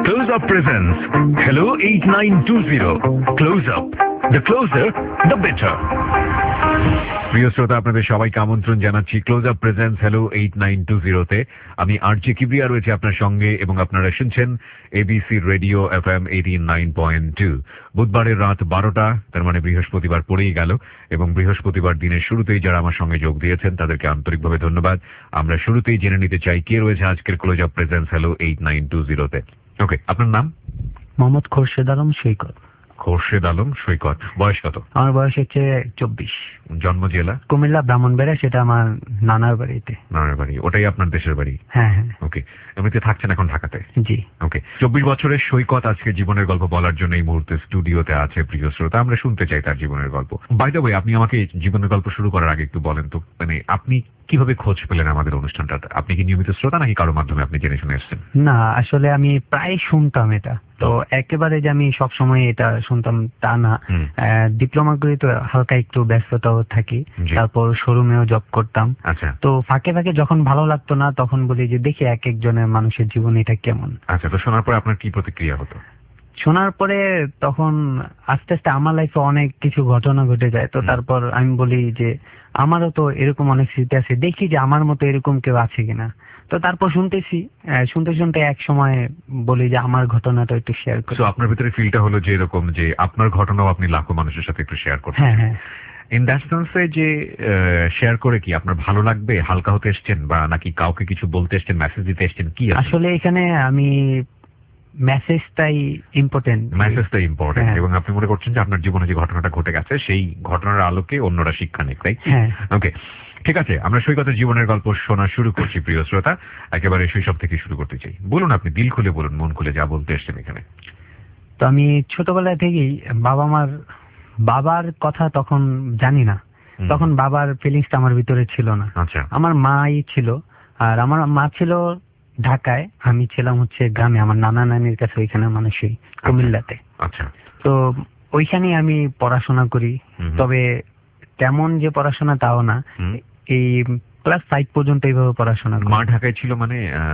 Close Up presents Hello 8920. Close Up. The closer, the better. প্রিয় শ্রোতা, আপনাদের সবাইকে আমন্ত্রণ জানাচ্ছি ক্লোজ আপ প্রেজেন্স হ্যালো 8920 তে। আমি আরজে কিবরিয়া রয়েছে আপনার সঙ্গে এবং আপনারা শুনছেন এবিসি রেডিও এফএম 89.2। বুধবারের রাত 12টা, তার মানে বৃহস্পতিবার পড়েই গেল এবং বৃহস্পতিবার দিনের শুরুতেই যারা আমার সঙ্গে যোগ দিয়েছেন তাদেরকে আন্তরিকভাবে ধন্যবাদ। আমরা শুরুতেই জেনে নিতে চাই কে রয়েছে আজকের ক্লোজ আপ প্রেজেন্স হ্যালো 8920 তে। ওকে, আপনার নাম? মোহাম্মদ খোরশেদ আলম সৈকত। খোরশেদ আলম সৈকত। বয়স কত? আমার বয়স হচ্ছে 24। জন্ম জেলা? কুমিল্লা ব্রাহ্মণবাড়িয়া, সেটা আমার নানার বাড়িতে। নানার বাড়ি, ওটাই আপনার দেশের বাড়ি? হ্যাঁ হ্যাঁ। ওকে, এমনিতে থাকছেন এখন ঢাকাতে? জি। ওকে, 24 বছরের সৈকত আজকে জীবনের গল্প বলার জন্য এই মুহূর্তে স্টুডিওতে আছে। প্রিয় শ্রোতা, আমরা শুনতে চাই তার জীবনের গল্প। বাই দ্য ওয়ে, আপনি আমাকে জীবনের গল্প শুরু করার আগে একটু বলেন তো, মানে আপনি কিভাবে খোঁজ পেলেন আমাদের অনুষ্ঠানটাতে? আপনি কি নিয়মিত শ্রোতা নাকি কারো মাধ্যমে আপনি জেনে শুনে এসেছেন? না, আসলে আমি প্রায় শুনতাম এটা, তো একেবারে যে আমি সবসময় এটা শুনতাম তা না। ডিপ্লোমা করি তো হালকা একটু ব্যস্ততাও থাকি, তারপর শোরুমেও জব করতাম। আচ্ছা। তো ফাঁকে ফাঁকে যখন ভালো লাগতো না তখন বলি যে দেখি এক একজনের মানুষের জীবন এটা কেমন। আচ্ছা, তো শোনার পরে আপনার কি প্রতিক্রিয়া হতো? শোনার পরে তখন আস্তে আস্তে আমার লাইফে অনেক কিছু ঘটনা ঘটে যায়, তো তারপর আমি বলি যে আমারও তো এরকম অনেক স্মৃতি আছে, দেখি যে আমার মতো এরকম কেউ আছে কিনা। তো তারপর শুনতেছি, শুনতে শুনতে এক সময় বলি যে আমার ঘটনাটা একটু শেয়ার করি। তো আপনার ভিতরে ফিলটা হলো যে এরকম যে আপনার ঘটনাও আপনি লাখো মানুষের সাথে একটু শেয়ার করতে। হ্যাঁ হ্যাঁ। ইন দ্যাট সেন্সে যে শেয়ার করে কি আপনার ভালো লাগবে, হালকা হতে এসছেন, বা নাকি কাউকে কিছু বলতে এসছেন, মেসেজ দিতে এসছেন, কি? আসলে এখানে আমি মেসেজটাই ইম্পর্টেন্ট। মেসেজটাই ইম্পর্টেন্ট, এবং আপনি মনে করছেন যে আপনার জীবনে যে ঘটনাটা ঘটে গেছে সেই ঘটনার আলোকে অন্যরা শিক্ষা নেয়, তাই? হ্যাঁ। ওকে, ঠিক আছে, আমরা সৈকতের জীবনের গল্প শোনা শুরু করছি। প্রিয় শ্রোতা, একেবারে শৈশব থেকে শুরু করতে চাই। বলুন, আপনি দিল খুলে বলুন, মন খুলে যা বলতে এসছেন এখানে। তো আমি ছোটবেলা থেকেই বাবার কথা তখন জানি না, তখন বাবার ফিলিংসটা আমার ভিতরে ছিল না। আচ্ছা। আমার মাই ছিল, আর আমার মা ছিল ঢাকায়, আমি ছিলাম হচ্ছে গ্রামে, আমার নানা নানির কাছে, ওইখানে মানুষই কুমিল্লাতে। আচ্ছা। তো ওইখানেই আমি পড়াশোনা করি, তবে তেমন যে পড়াশোনা তাও না, এই ক্লাস 5 পর্যন্ত এইভাবে পড়াশোনা। মা ঢাকায় ছিল মানে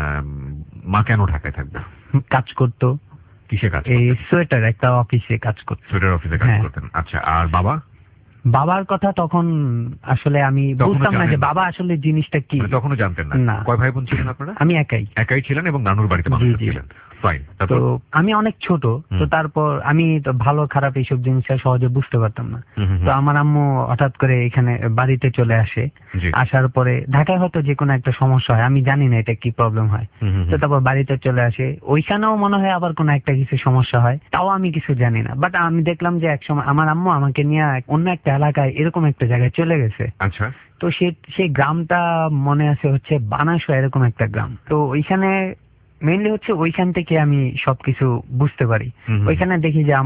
মা কেন ঢাকায় থাকবে? কাজ করতো। কিসে কাজ? এই সোয়েটার একটা অফিসে কাজ করতো। সোয়েটার অফিসে কাজ করতেন। আচ্ছা, আর বাবা? বাবার কথা তখন আসলে আমি বুঝতাম না যে বাবা আসলে জিনিসটা কি। তখনও জানতেন না? কয় ভাই বোন ছিলেন আপনারা? আমি একাই ছিলেন এবং নানুর বাড়িতে মানুষ ছিলেন। ফাইন। তো আমি অনেক ছোট, তো তারপর আমি তো ভালো খারাপ এইসব জিনিসটা সহজে বুঝতে পারতাম না। তো আমার আম্মু হঠাৎ করে এখানে বাড়িতে চলে আসে। আসার পরে ঢাকায় হয়তো যে কোনো একটা সমস্যা হয়, আমি জানি না এটা কি প্রবলেম হয়। তো তারপর বাড়িতে চলে আসে, ওইখানেও মনে হয় আবার কোনো একটা কিছু সমস্যা হয়, তাও আমি কিছু জানি না। বাট আমি দেখলাম যে একসময় আমার আম্মু আমাকে নিয়ে অন্য একটা এলাকায় এরকম একটা জায়গায় চলে গেছে। আচ্ছা। তো সেই গ্রামটা মনে আছে হচ্ছে বানাসোয়া, এরকম একটা গ্রাম। তো ওইখানে মেইনলি হচ্ছে ওইখান থেকে আমি সবকিছু বুঝতে পারি। ওইখানে দেখি যে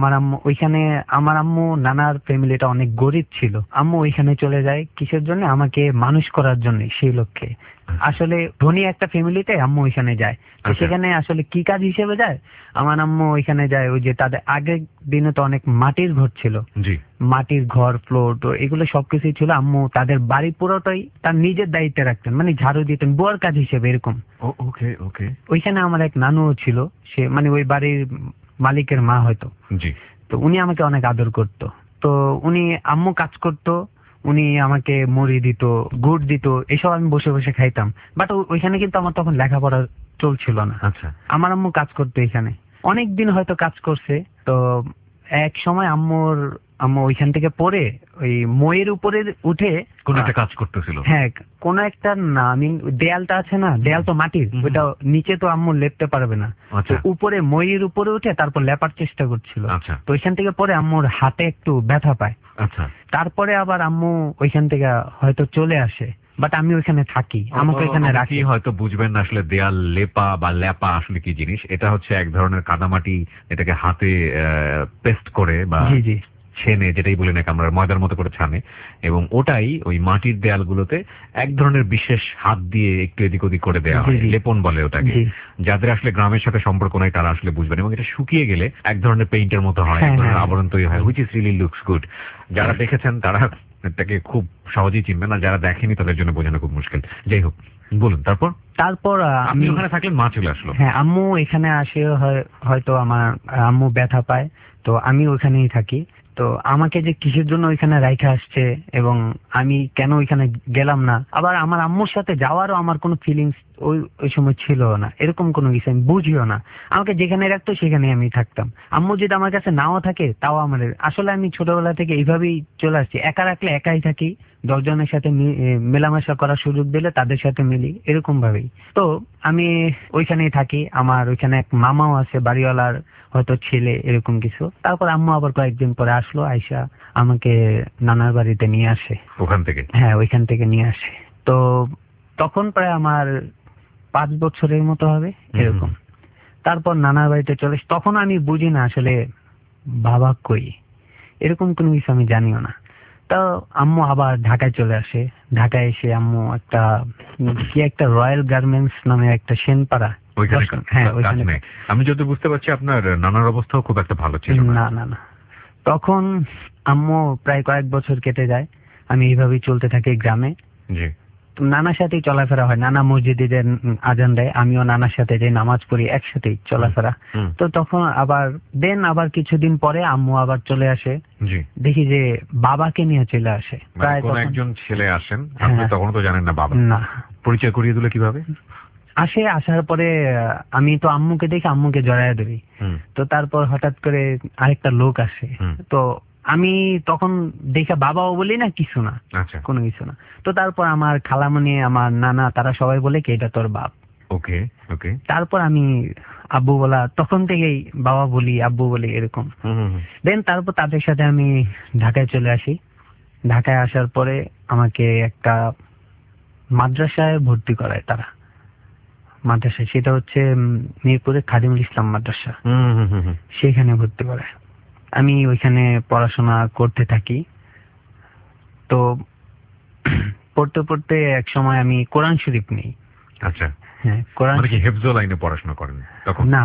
আমার আম্মু নানার ফ্যামিলিটা অনেক গরিব ছিল। আম্মু ওইখানে চলে যায় কিসের জন্য? আমাকে মানুষ করার জন্য, সেই লক্ষ্যে। আসলে ধনী একটা ফ্যামিলিতে আম্মু ওইখানে যায়। তো সেখানে আসলে কি কাজ হিসেবে যায়? আমার আম্মু ওইখানে যায়, ওই যে তাদের আগের দিনে তো অনেক মাটির ঘর ছিল, মাটির ঘর, ফ্লোর, তো এগুলো সবকিছুই ছিল। আম্মু তাদের বাড়ি পুরোটাই তার নিজের দায়িত্বে রাখতেন, মানে ঝাড়ু দিতেন, বুয়ার কাজ হিসেবে এরকম। ওকে ওকে। ওইখানে আমার এক নানুও ছিল, সে মানে ওই বাড়ির মালিকের মা হয়তো। তো উনি আমাকে অনেক আদর করতো। তো উনি, আম্মু কাজ করতো, উনি আমাকে মুড়ি দিত, গুড় দিত, এসব আমি বসে বসে খাইতাম। বাট ওইখানে কিন্তু আমার তখন লেখাপড়া চলছিল না। আচ্ছা। আমার আম্মু কাজ করতো এখানে, অনেকদিন হয়তো কাজ করছে। তো এক সময় আম্মু ওইখান থেকে পড়ে ওই মইয়ের উপরে উঠে কোন একটা কাজ করতেছিল। হ্যাঁ, কোন একটা, না আমি দেয়ালটা আছে না, দেয়াল তো মাটির, ওইটা নিচে তো আম্মু লেপতে পারবে না, তো উপরে মইয়ের উপরে উঠে তারপর লেপার চেষ্টা করছিল। তো ওইখান থেকে পরে আম্মুর হাতে একটু ব্যথা পায়। আচ্ছা। তারপরে আবার আম্মু ওইখান থেকে হয়তো চলে আসে, বাট আমি ওইখানে থাকি, আমাকে ওইখানে রাখি। হয়তো বুঝবেন না আসলে দেয়াল লেপা বা লেপা আসলে কি জিনিস। এটা হচ্ছে এক ধরনের কাদামাটি, এটাকে হাতে পেস্ট করে বা ছেনে, যেটাই বলি না আমরা, ময়দার মতো করে ছানে, এবং ওটাই ওই মাটির দেয়ালগুলোতে এক ধরনের বিশেষ হাত দিয়ে একটু এদিক ওদিক করে দেওয়া হয়, লেপন বলে ওটাকে। যাদের আসলে গ্রামের সাথে সম্পর্ক নাই তারা আসলে বুঝবেন, এবং এটা শুকিয়ে গেলে এক ধরনের পেইন্টের মতো হয়, এক ধরনের আবরণ তৈরি হয়, which is really looks good. যারা দেখেছেন তারা এটাকে খুব সহজেই চিনবেন, আর যারা দেখেনি তাদের জন্য বোঝানো খুব মুশকিল। যাই হোক, বলুন তারপর। তারপর আপনি আমি ওখানে থাকলেন, মা চলে আসলো। হ্যাঁ, আম্মু এখানে আসে, হয়তো আমার আম্মু ব্যথা পায়, তো আমি ওইখানেই থাকি। তো আমাকে যে কিসের জন্য ওইখানে রাইখা আসছে এবং আমি কেন ওইখানে গেলাম না, আবার আমার আম্মুর সাথে যাওয়ারও আমার কোনো ফিলিংস ওই ওই সময় ছিল না, এরকম কোনো কিছু আমি বুঝিও না। আমাকে যেখানে রাখতো সেখানে আমি থাকতাম। আম্মু যদি আমার কাছে নাও থাকে তাও আমার, আসলে আমি ছোটবেলা থেকে এইভাবেই চলে আসছি, একা রাখলে একাই থাকি, 10 জনের সাথে মেলামেশা করার সুযোগ দিলে তাদের সাথে মিলি, এরকম ভাবেই। তো আমি ওইখানেই থাকি। আমার ওইখানে এক মামাও আছে, বাড়িওয়ালার হয়তো ছেলে, এরকম কিছু। তারপর আম্মু আবার কয়েকদিন পরে আসলো, আইসা আমাকে নানার বাড়িতে নিয়ে আসে। ওখান থেকে? হ্যাঁ, ওইখান থেকে নিয়ে আসে। তো তখন প্রায় আমার 5 বছরের মতো হবে এরকম। তারপর নানার বাড়িতে চলে আসি। তখন আমি বুঝি না আসলে বাবা কই, এরকম কোনো কিছু আমি জানিও না। তো আম্মু আবার ঢাকায় চলে আসে। ঢাকায় এসে আম্মু কি একটা রয়্যাল গার্মেন্টস নামে একটা সেনপাড়া, ওইখানে হ্যাঁ কাজ ওইখানে। নেই। আমি যত বুঝতে পারছি আপনার নানার অবস্থাও খুব একটা ভালো ছিল না। না না না, তখন আম্মু প্রায় কয়েক বছর কেটে যায়, আমি এইভাবেই চলতে থাকি গ্রামে। জি। তো নানার সাথেই চলাফেরা হয়, নানা মসজিদে যে আজান দেয়, আমিও নানার সাথে যে নামাজ পড়ি, একসাথেই চলাফেরা। তো তখন আবার কিছুদিন পরে আম্মু আবার চলে আসে। জি। দেখি যে বাবাকে নিয়ে চলে আসে। প্রায় কোন তখন একজন ছেলে আসেন, আপনি হ্যাঁ, তখন তো জানেন না বাবা। না, পরিচয় করিয়ে দিলে কিভাবে? আসার পরে আমি তো আম্মুকে দেখি, আম্মুকে জড়ায় ধরি। তো তারপর হঠাৎ করে আরেকটা লোক আসে। তো আমি তখন দেখে বাবাও বলি না, কিছু না, আচ্ছা। কোনো কিছু না। তো তারপর আমার খালামণি, আমার নানা, তারা সবাই বলে কি এটা তোর বাপ। ওকে ওকে। তারপর আমি আব্বু বলা, তখন থেকেই বাবা বলি, আব্বু বলি, এরকম। দেন তারপর তাদের সাথে আমি ঢাকায় চলে আসি। ঢাকায় আসার পরে আমাকে একটা মাদ্রাসায় ভর্তি করায় তারা। মাদ্রাসায়, সেটা হচ্ছে মিরপুরে খাদিমুল ইসলাম মাদ্রাসা, সেখানে ভর্তি করায়। আমি ওইখানে পড়াশোনা করতে থাকি। তো পড়তে পড়তে এক সময় আমি কোরআন শরীফ নিই। আচ্ছা। হ্যাঁ, কোরআন মানে কি হেফজ লাইনে পড়াশোনা করেন তখন? না,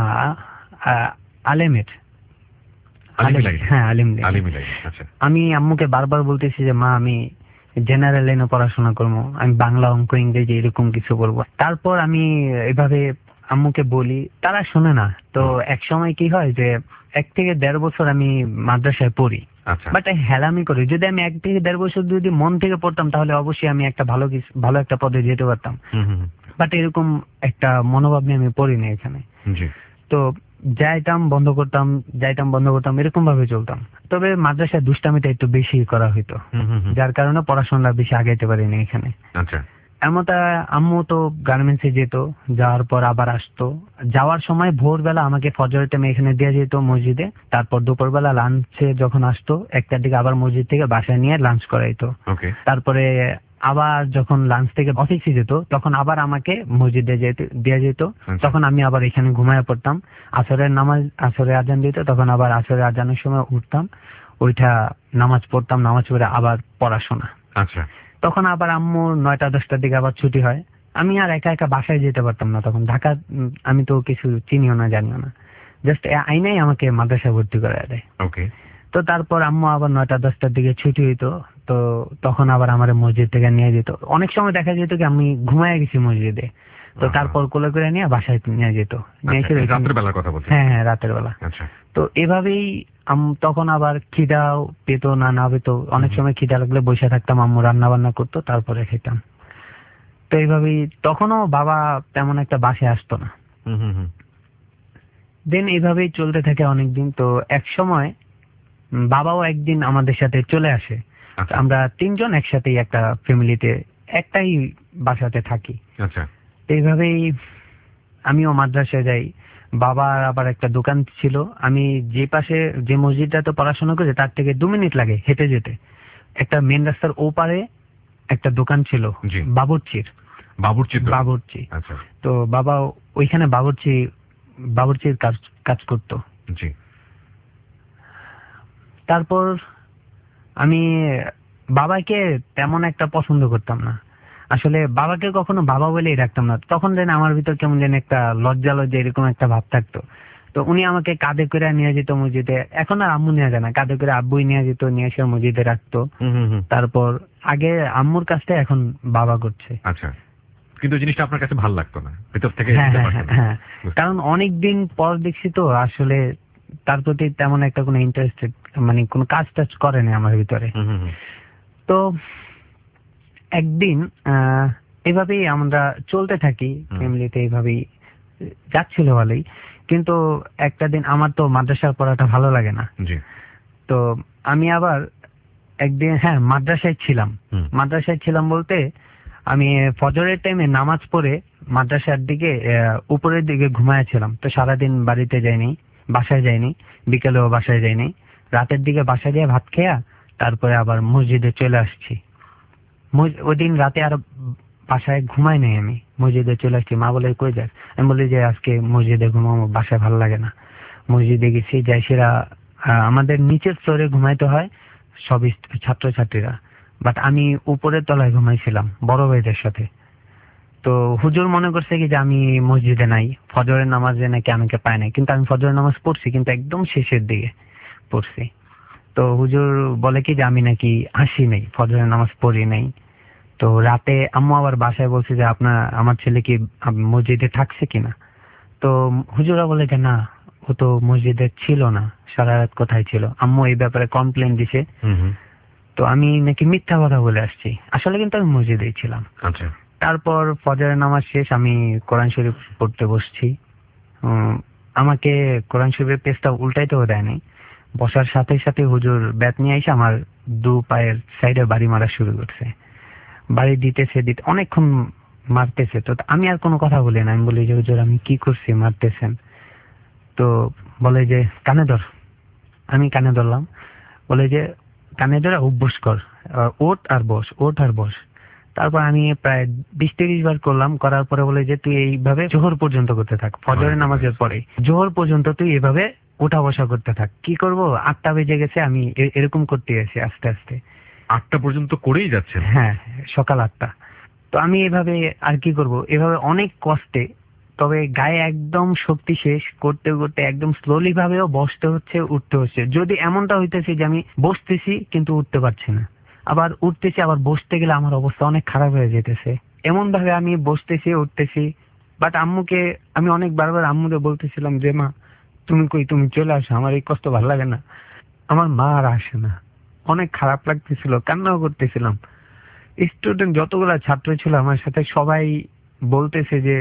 আলেমের। আলিমি হ্যাঁ, আলিম লাইনে। আলিমি লাইনে। আচ্ছা। আমি আম্মুকে বারবার বলতেছি যে মা, আমি জেনারেল লাইনে পড়াশোনা করবো, আমি বাংলা, অঙ্ক, ইংরেজি এরকম কিছু বলবো। তারপর আমি এভাবে আম্মুকে বলি, তারা শোনে না। তো এক সময় কি হয় যে 1 থেকে 1.5 বছর আমি মাদ্রাসায় পড়ি। আচ্ছা। বাট হেলামি করি, যদি আমি 1 থেকে 1.5 বছর যদি মন থেকে পড়তাম তাহলে অবশ্যই আমি একটা ভালো একটা পদে যেতে পারতাম। বাট এরকম একটা মনোভাব নিয়ে আমি পড়িনি এখানে। জি। তো যাইতাম বন্ধ করতাম, এরকম ভাবে চলতাম। তবে মাদ্রাসায় দুষ্টামিটা একটু বেশি করা হইতো, যার কারণে পড়াশোনা বেশি আগাইতে পারিনি এখানে। আচ্ছা। এমনটা আম্মু তো গার্মেন্টসে যেত, যাওয়ার পর আবার আসতো। যাওয়ার সময় ভোরবেলা আমাকে ফজরের টাইমে এখানে দেওয়া যেত মসজিদে। তারপর দুপুরবেলা লাঞ্চে যখন আসতো 1টার দিকে, আবার মসজিদ থেকে বাসায় নিয়ে লাঞ্চ করাইতো। তারপরে আবার যখন লাঞ্চ থেকে অফিসে যেত তখন আবার আমাকে মসজিদে দেওয়া যেত। তখন আমি আবার এখানে ঘুমায় পড়তাম। আসরের আজান দিত, তখন আবার আসরের আজানের সময় উঠতাম, ওইটা নামাজ পড়তাম, নামাজ পড়ে আবার পড়াশোনা। আচ্ছা। তখন আবার আম্মুর 9টা-10টার দিকে আবার ছুটি হয়। আমি আর একা একা বাসায় যেতে পারতাম না তখন। ঢাকা আমি তো কিছু চিনিও না, জানিও না, জাস্ট আইনাই আমাকে মাদ্রাসায় ভর্তি করে দেয়। ওকে। তো তারপর আম্মু আবার 9টা-10টার দিকে ছুটি হইতো, তো তখন আবার আমার মসজিদ থেকে নিয়ে যেত। অনেক সময় দেখা যেত কি আমি ঘুমায় গেছি মসজিদে, তো তারপর কোলে করে নিয়ে বাসায় নিয়ে যেত। রাতের বেলার কথা বলছেন? হ্যাঁ হ্যাঁ, রাতের বেলা। আচ্ছা। তো এভাবেই তখন আবার খিদাও পেতো না পেতো, অনেক সময় খিদা লাগলে বসে থাকতাম, আম্মু রান্না বান্না করতো, তারপরে খেতাম। তো এইভাবেই তখনও বাবা তেমন একটা বাসায় আসতো না। দেন এইভাবেই চলতে থাকে অনেকদিন। তো এক সময় বাবাও একদিন আমাদের সাথে চলে আসে। আমরা 3জন একসাথেই একটা ফ্যামিলিতে একটাই বাসাতে থাকি। আচ্ছা। এইভাবেই আমিও মাদ্রাসায় যাই। বাবার আবার একটা দোকান ছিল। আমি যে মসজিদটাতে পড়াশোনা করি তার থেকে 2 মিনিট লাগে হেঁটে যেতে। একটা মেন রাস্তার ওপারে একটা দোকান ছিল, বাবুর্চি। আচ্ছা। তো বাবা ওইখানে বাবুর্চির কাজ করতো। জি। তারপর আমি বাবাকে তেমন একটা পছন্দ করতাম না। আসলে বাবাকে কখনো বাবা বলেই রাখতাম না। তখন যেন আমার ভিতর কেমন যেন একটা লজ্জা এরকম একটা ভাব থাকতো। তো উনি আমাকে কাঁধে করে নিয়ে যেত মসজিদে। এখন আর আম্মু নিয়ে যায় না, কাঁধে করে আব্বুই নিয়ে যেত, নিয়ে এসে মসজিদে রাখতো। তারপর আগে আম্মুর কাজটা এখন বাবা করছে। আচ্ছা। কিন্তু জিনিসটা আপনার কাছে ভালো লাগতো না, ভিতর থেকে হ্যাঁ দিতে হ্যাঁ পারতেন না। হ্যাঁ, কারণ অনেকদিন পর দেখছি তো আসলে তার প্রতি তেমন একটা কোনো ইন্টারেস্টেড মানে কোনো কাজ টাজ করেনি আমার ভিতরে। হুম, হুম, হুম। তো একদিন এভাবেই আমরা চলতে থাকি ফ্যামিলিতে, এইভাবেই যাচ্ছিল ভালোই। কিন্তু একটা দিন আমার তো মাদ্রাসার পড়াটা ভালো লাগে না, জি। তো আমি আবার একদিন হ্যাঁ মাদ্রাসায় ছিলাম বলতে আমি ফজরের টাইমে নামাজ পড়ে মাদ্রাসার দিকে উপরের দিকে ঘুমায়েছিলাম। তো সারাদিন বাড়িতে যাইনি, বাসায় যাইনি, বিকেলেও বাসায় যাইনি, রাতের দিকে বাসায় যেয়ে ভাত খেয়া তারপরে আবার মসজিদে চলে আসছি। ওই দিন রাতে আর বাসায় ঘুমাই নাই, আমি মসজিদে চলে আসছি। মা বলে কই যাস? আমি বলি যে আজকে মসজিদে ঘুমাবো, বাসায় ভালো লাগে না। মসজিদে গেছি, যাই সেরা আমাদের নিচের ফ্লোরে ঘুমাইতে হয় সব ছাত্রছাত্রীরা, বাট আমি উপরের তলায় ঘুমাইছিলাম বড় ভাইদের সাথে। তো হুজুর মনে করছে কি যে আমি মসজিদে নাই, ফজরের নামাজে নাকি আমাকে পায় নাই, কিন্তু আমি ফজরের নামাজ পড়ছি, কিন্তু একদম শেষের দিকে পড়ছি। তো হুজুর বলে কি যে আমি নাকি আসি নাই, ফজরের নামাজ পড়ি নাই। তো রাতে আম্মু আবার বাসায় বলছে যে আমার ছেলে কি মসজিদে থাকছে কিনা। তো হুজুরা বলে যে না, ও তো মসজিদে ছিল না, সারা রাত কোথায় ছিল। আম্মু এই ব্যাপারে কমপ্লেন দিছে। তো আমি নাকি মিথ্যা কথা বলে আসছি, আসলে কিন্তু আমি মসজিদেই ছিলাম। আচ্ছা। তারপর ফজরের নামাজ শেষ, আমি কোরআন শরীফ পড়তে বসছি। আমাকে কোরআন শরীফের পেজটা উল্টাইতেও দেয়নি, বসার সাথে সাথে হুজুর ব্যাট নিয়ে এসে আমার দু পায়ের সাইডে বাড়ি মারা শুরু করছে। বাড়ি দিতেছে অনেকক্ষণ মারতেছে। তো আমি আর কোনো কথা বলি না, আমি বলি যে হুজুর আমি কি করছি মারতেছেন? তো বলে যে কানে ধর। আমি কানে ধরলাম, বলে যে কানে ধরে অভ্যাস কর, ওঠ আর বস, ওঠ আর বস। তারপর আমি প্রায় 20-30 বার করলাম, করার পরে বলে যে তুই এইভাবে জোহর পর্যন্ত করতে থাক, ফজরের নামাজের পরে জোহর পর্যন্ত তুই এভাবে ওঠা বসা করতে থাক। কি করব, 8টা বেজে গেছে, আমি এরকম করতে গেছি আস্তে আস্তে। 8টা পর্যন্ত করেই যাচ্ছেন? হ্যাঁ, সকাল 8টা। তো আমি এভাবে আর কি করব, এভাবে অনেক কষ্টে, তবে গায়ে একদম শক্তি শেষ, করতে করতে একদম স্লোলি ভাবেও বসতে হচ্ছে, উঠতে হচ্ছে। যদি এমনটা হইতেছে যে আমি বসতেছি কিন্তু উঠতে পারছি না, আবার উঠতেছি, আবার বসতে গেলে আমার অবস্থা অনেক খারাপ হয়ে যেতেছে, এমন ভাবে আমি বসতেছি উঠতেছি। বাট আম্মুকে আমি অনেক বারবার আম্মুকে বলতেছিলাম যে মা তুমি কই, তুমি চলে আসো, আমার এই কষ্ট ভালো লাগে না। আমার মা আর আসে না, অনেক খারাপ লাগতেছিল, কান্নাও করতেছিলাম। স্টুডেন্ট যতগুলা ছাত্র ছিল আমার সাথে সবাই বলতেছে যে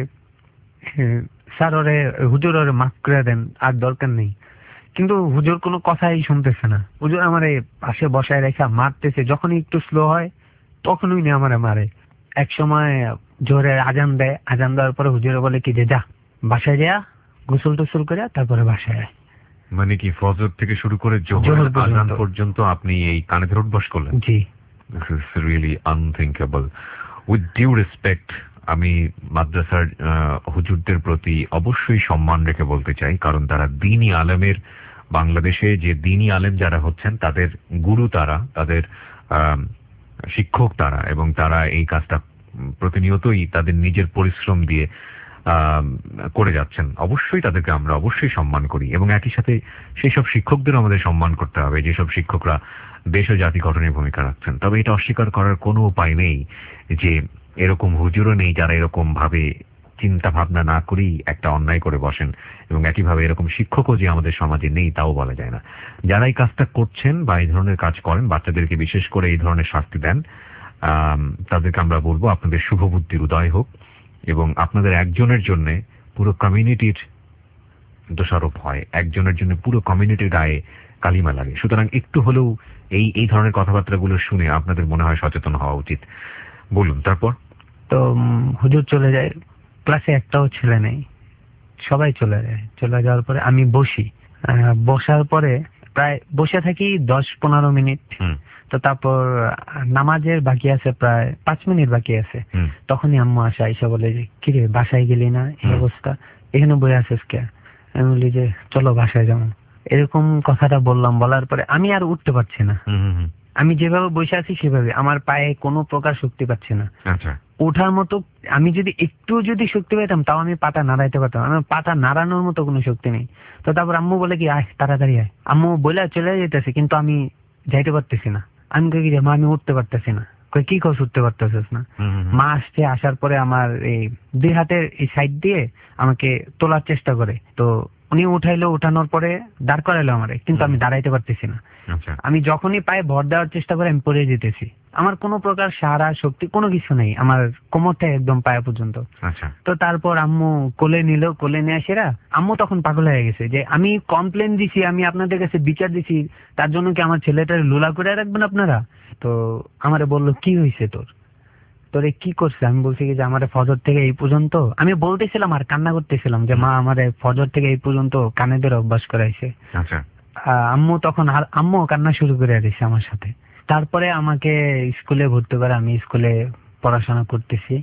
স্যার ওরে, হুজুর ওরে মাফ করে দেন, আর দরকার নেই। কিন্তু হুজুর কোনো কথাই শুনতেছে না। হুজুর আমারে পাশে বসায় রেখা মারতেছে, যখনই একটু স্লো হয় তখনই না আমারে মারে। এক সময় জোরে আজান দেয়, আজান দেওয়ার পরে হুজুরে বলে কি যে যা বাসায় যা, গোসল টোসল করে তারপরে বাসায় আয়। মানে কি ফজর থেকে শুরু করে জোহর আজান পর্যন্ত আপনি এই কানে ধরে অভ্যাস করলেন? জি। This is really unthinkable. With due respect, আমি মাদ্রাসার হুজুরদের প্রতি অবশ্যই সম্মান রেখে বলতে চাই, কারণ তারা দ্বীনি আলেমের, বাংলাদেশে যে দ্বীনি আলেম যারা হচ্ছেন তাদের গুরু তারা, তাদের শিক্ষক তারা, এবং তারা এই কাজটা প্রতিনিয়তই তাদের নিজের পরিশ্রম দিয়ে করে যাচ্ছেন। অবশ্যই তাদেরকে আমরা অবশ্যই সম্মান করি, এবং একই সাথে সেই সব শিক্ষকদেরও আমাদের সম্মান করতে হবে যেসব শিক্ষকরা দেশ ও জাতি গঠনের ভূমিকা রাখছেন। তবে এটা অস্বীকার করার কোনো উপায় নেই যে এরকম হুজুরও নেই যারা এরকম ভাবে চিন্তা ভাবনা না করেই একটা অন্যায় করে বসেন, এবং একইভাবে এরকম শিক্ষকও যে আমাদের সমাজে নেই তাও বলা যায় না। যারা এই কাজটা করছেন বা এই ধরনের কাজ করেন, বাচ্চাদেরকে বিশেষ করে এই ধরনের শাস্তি দেন, তাদেরকে আমরা বলবো আপনাদের শুভ বুদ্ধির উদয় হোক, এবং আপনাদের একজনের জন্য পুরো কমিউনিটির দোষারোপ হয়, একজনের জন্য পুরো কমিউনিটির গায়ে কালিমা লাগে। সুতরাং একটু হলেও এই ধরনের কথাবার্তাগুলো শুনে আপনাদের মনে হয় সচেতন হওয়া উচিত। বলুন তারপর। তো হুজুর চলে যায়, ক্লাসে একটাও ছেলে নেই, সবাই চলে যায়। চলে যাওয়ার পরে আমি বসি, বসার পরে প্রায় বসে থাকি 10-15 মিনিট। তো তারপর নামাজের বাকি আছে, প্রায় 5 মিনিট বাকি আছে। তখনই আম্মু আসে, আইসা বলে যে কিরে বাসায় গেলি না, এই অবস্থা, এখানে বই আছিস কে? আমি বলি যে চলো বাসায় যাবো। এরকম কথাটা বললাম, বলার পরে আমি আর উঠতে পারছি না। আমি যেভাবে বসে আছি সেভাবে, আমার পায়ে কোনো প্রকার শক্তি পাচ্ছি না। আচ্ছা। ওঠার মতো আমি যদি শক্তি পেতাম তাও আমি পাটা নাড়াইতে পারতাম, আমার পাটা নাড়ানোর মতো কোনো শক্তি নেই। তো তারপর আম্মু বলে কি আয় তাড়াতাড়ি আয়, আম্মু বলে চলে যেতেছে, কিন্তু আমি যাইতে পারতেছি না। আমি কই কি মা আমি উঠতে পারতেছি না, কই কি কস উঠতে পারতেছিস না। মা আসছে, আসার পরে আমার এই 2 হাতের এই সাইড দিয়ে আমাকে তোলার চেষ্টা করে। তো উনি উঠাইলো, উঠানোর পরে দাঁড় করাইলো আমারে, কিন্তু আমি দাঁড়াইতে পারতেছি না। আমি যখনই পায়ে ভর দেওয়ার চেষ্টা করে আমি পড়ে যেতেছি। আমার কোনো প্রকার সারা শক্তি কোনো কিছু নেই, আমার কোমর থেকে একদম পায়ে পর্যন্ত। তো তারপর আম্মু কোলে নিল, কোলে নিয়ে আসেরা আম্মু তখন পাগল হয়ে গেছে যে আমি কমপ্লেন দিছি, আমি আপনাদের কাছে বিচার দিছি, তার জন্য কি আমার ছেলেটার লুলা করে রাখবেন আপনারা? তো আমারে বললো কি হয়েছে তোরে কি করছে? আমি বলছি কি যে আমারে ফজর থেকে এই পর্যন্ত, আমি বলতেছিলাম আর কান্না করতেছিলাম যে মা আমারে ফজর থেকে এই পর্যন্ত কানে ধরে অভ্যাস করাইছে। আম্মু তখন আম্মু কান্না শুরু করে দিয়েছে আমার সাথে। তারপরে আমাকে স্কুলে ভর্তি করে, আমি স্কুলে পড়াশোনা করতেছি।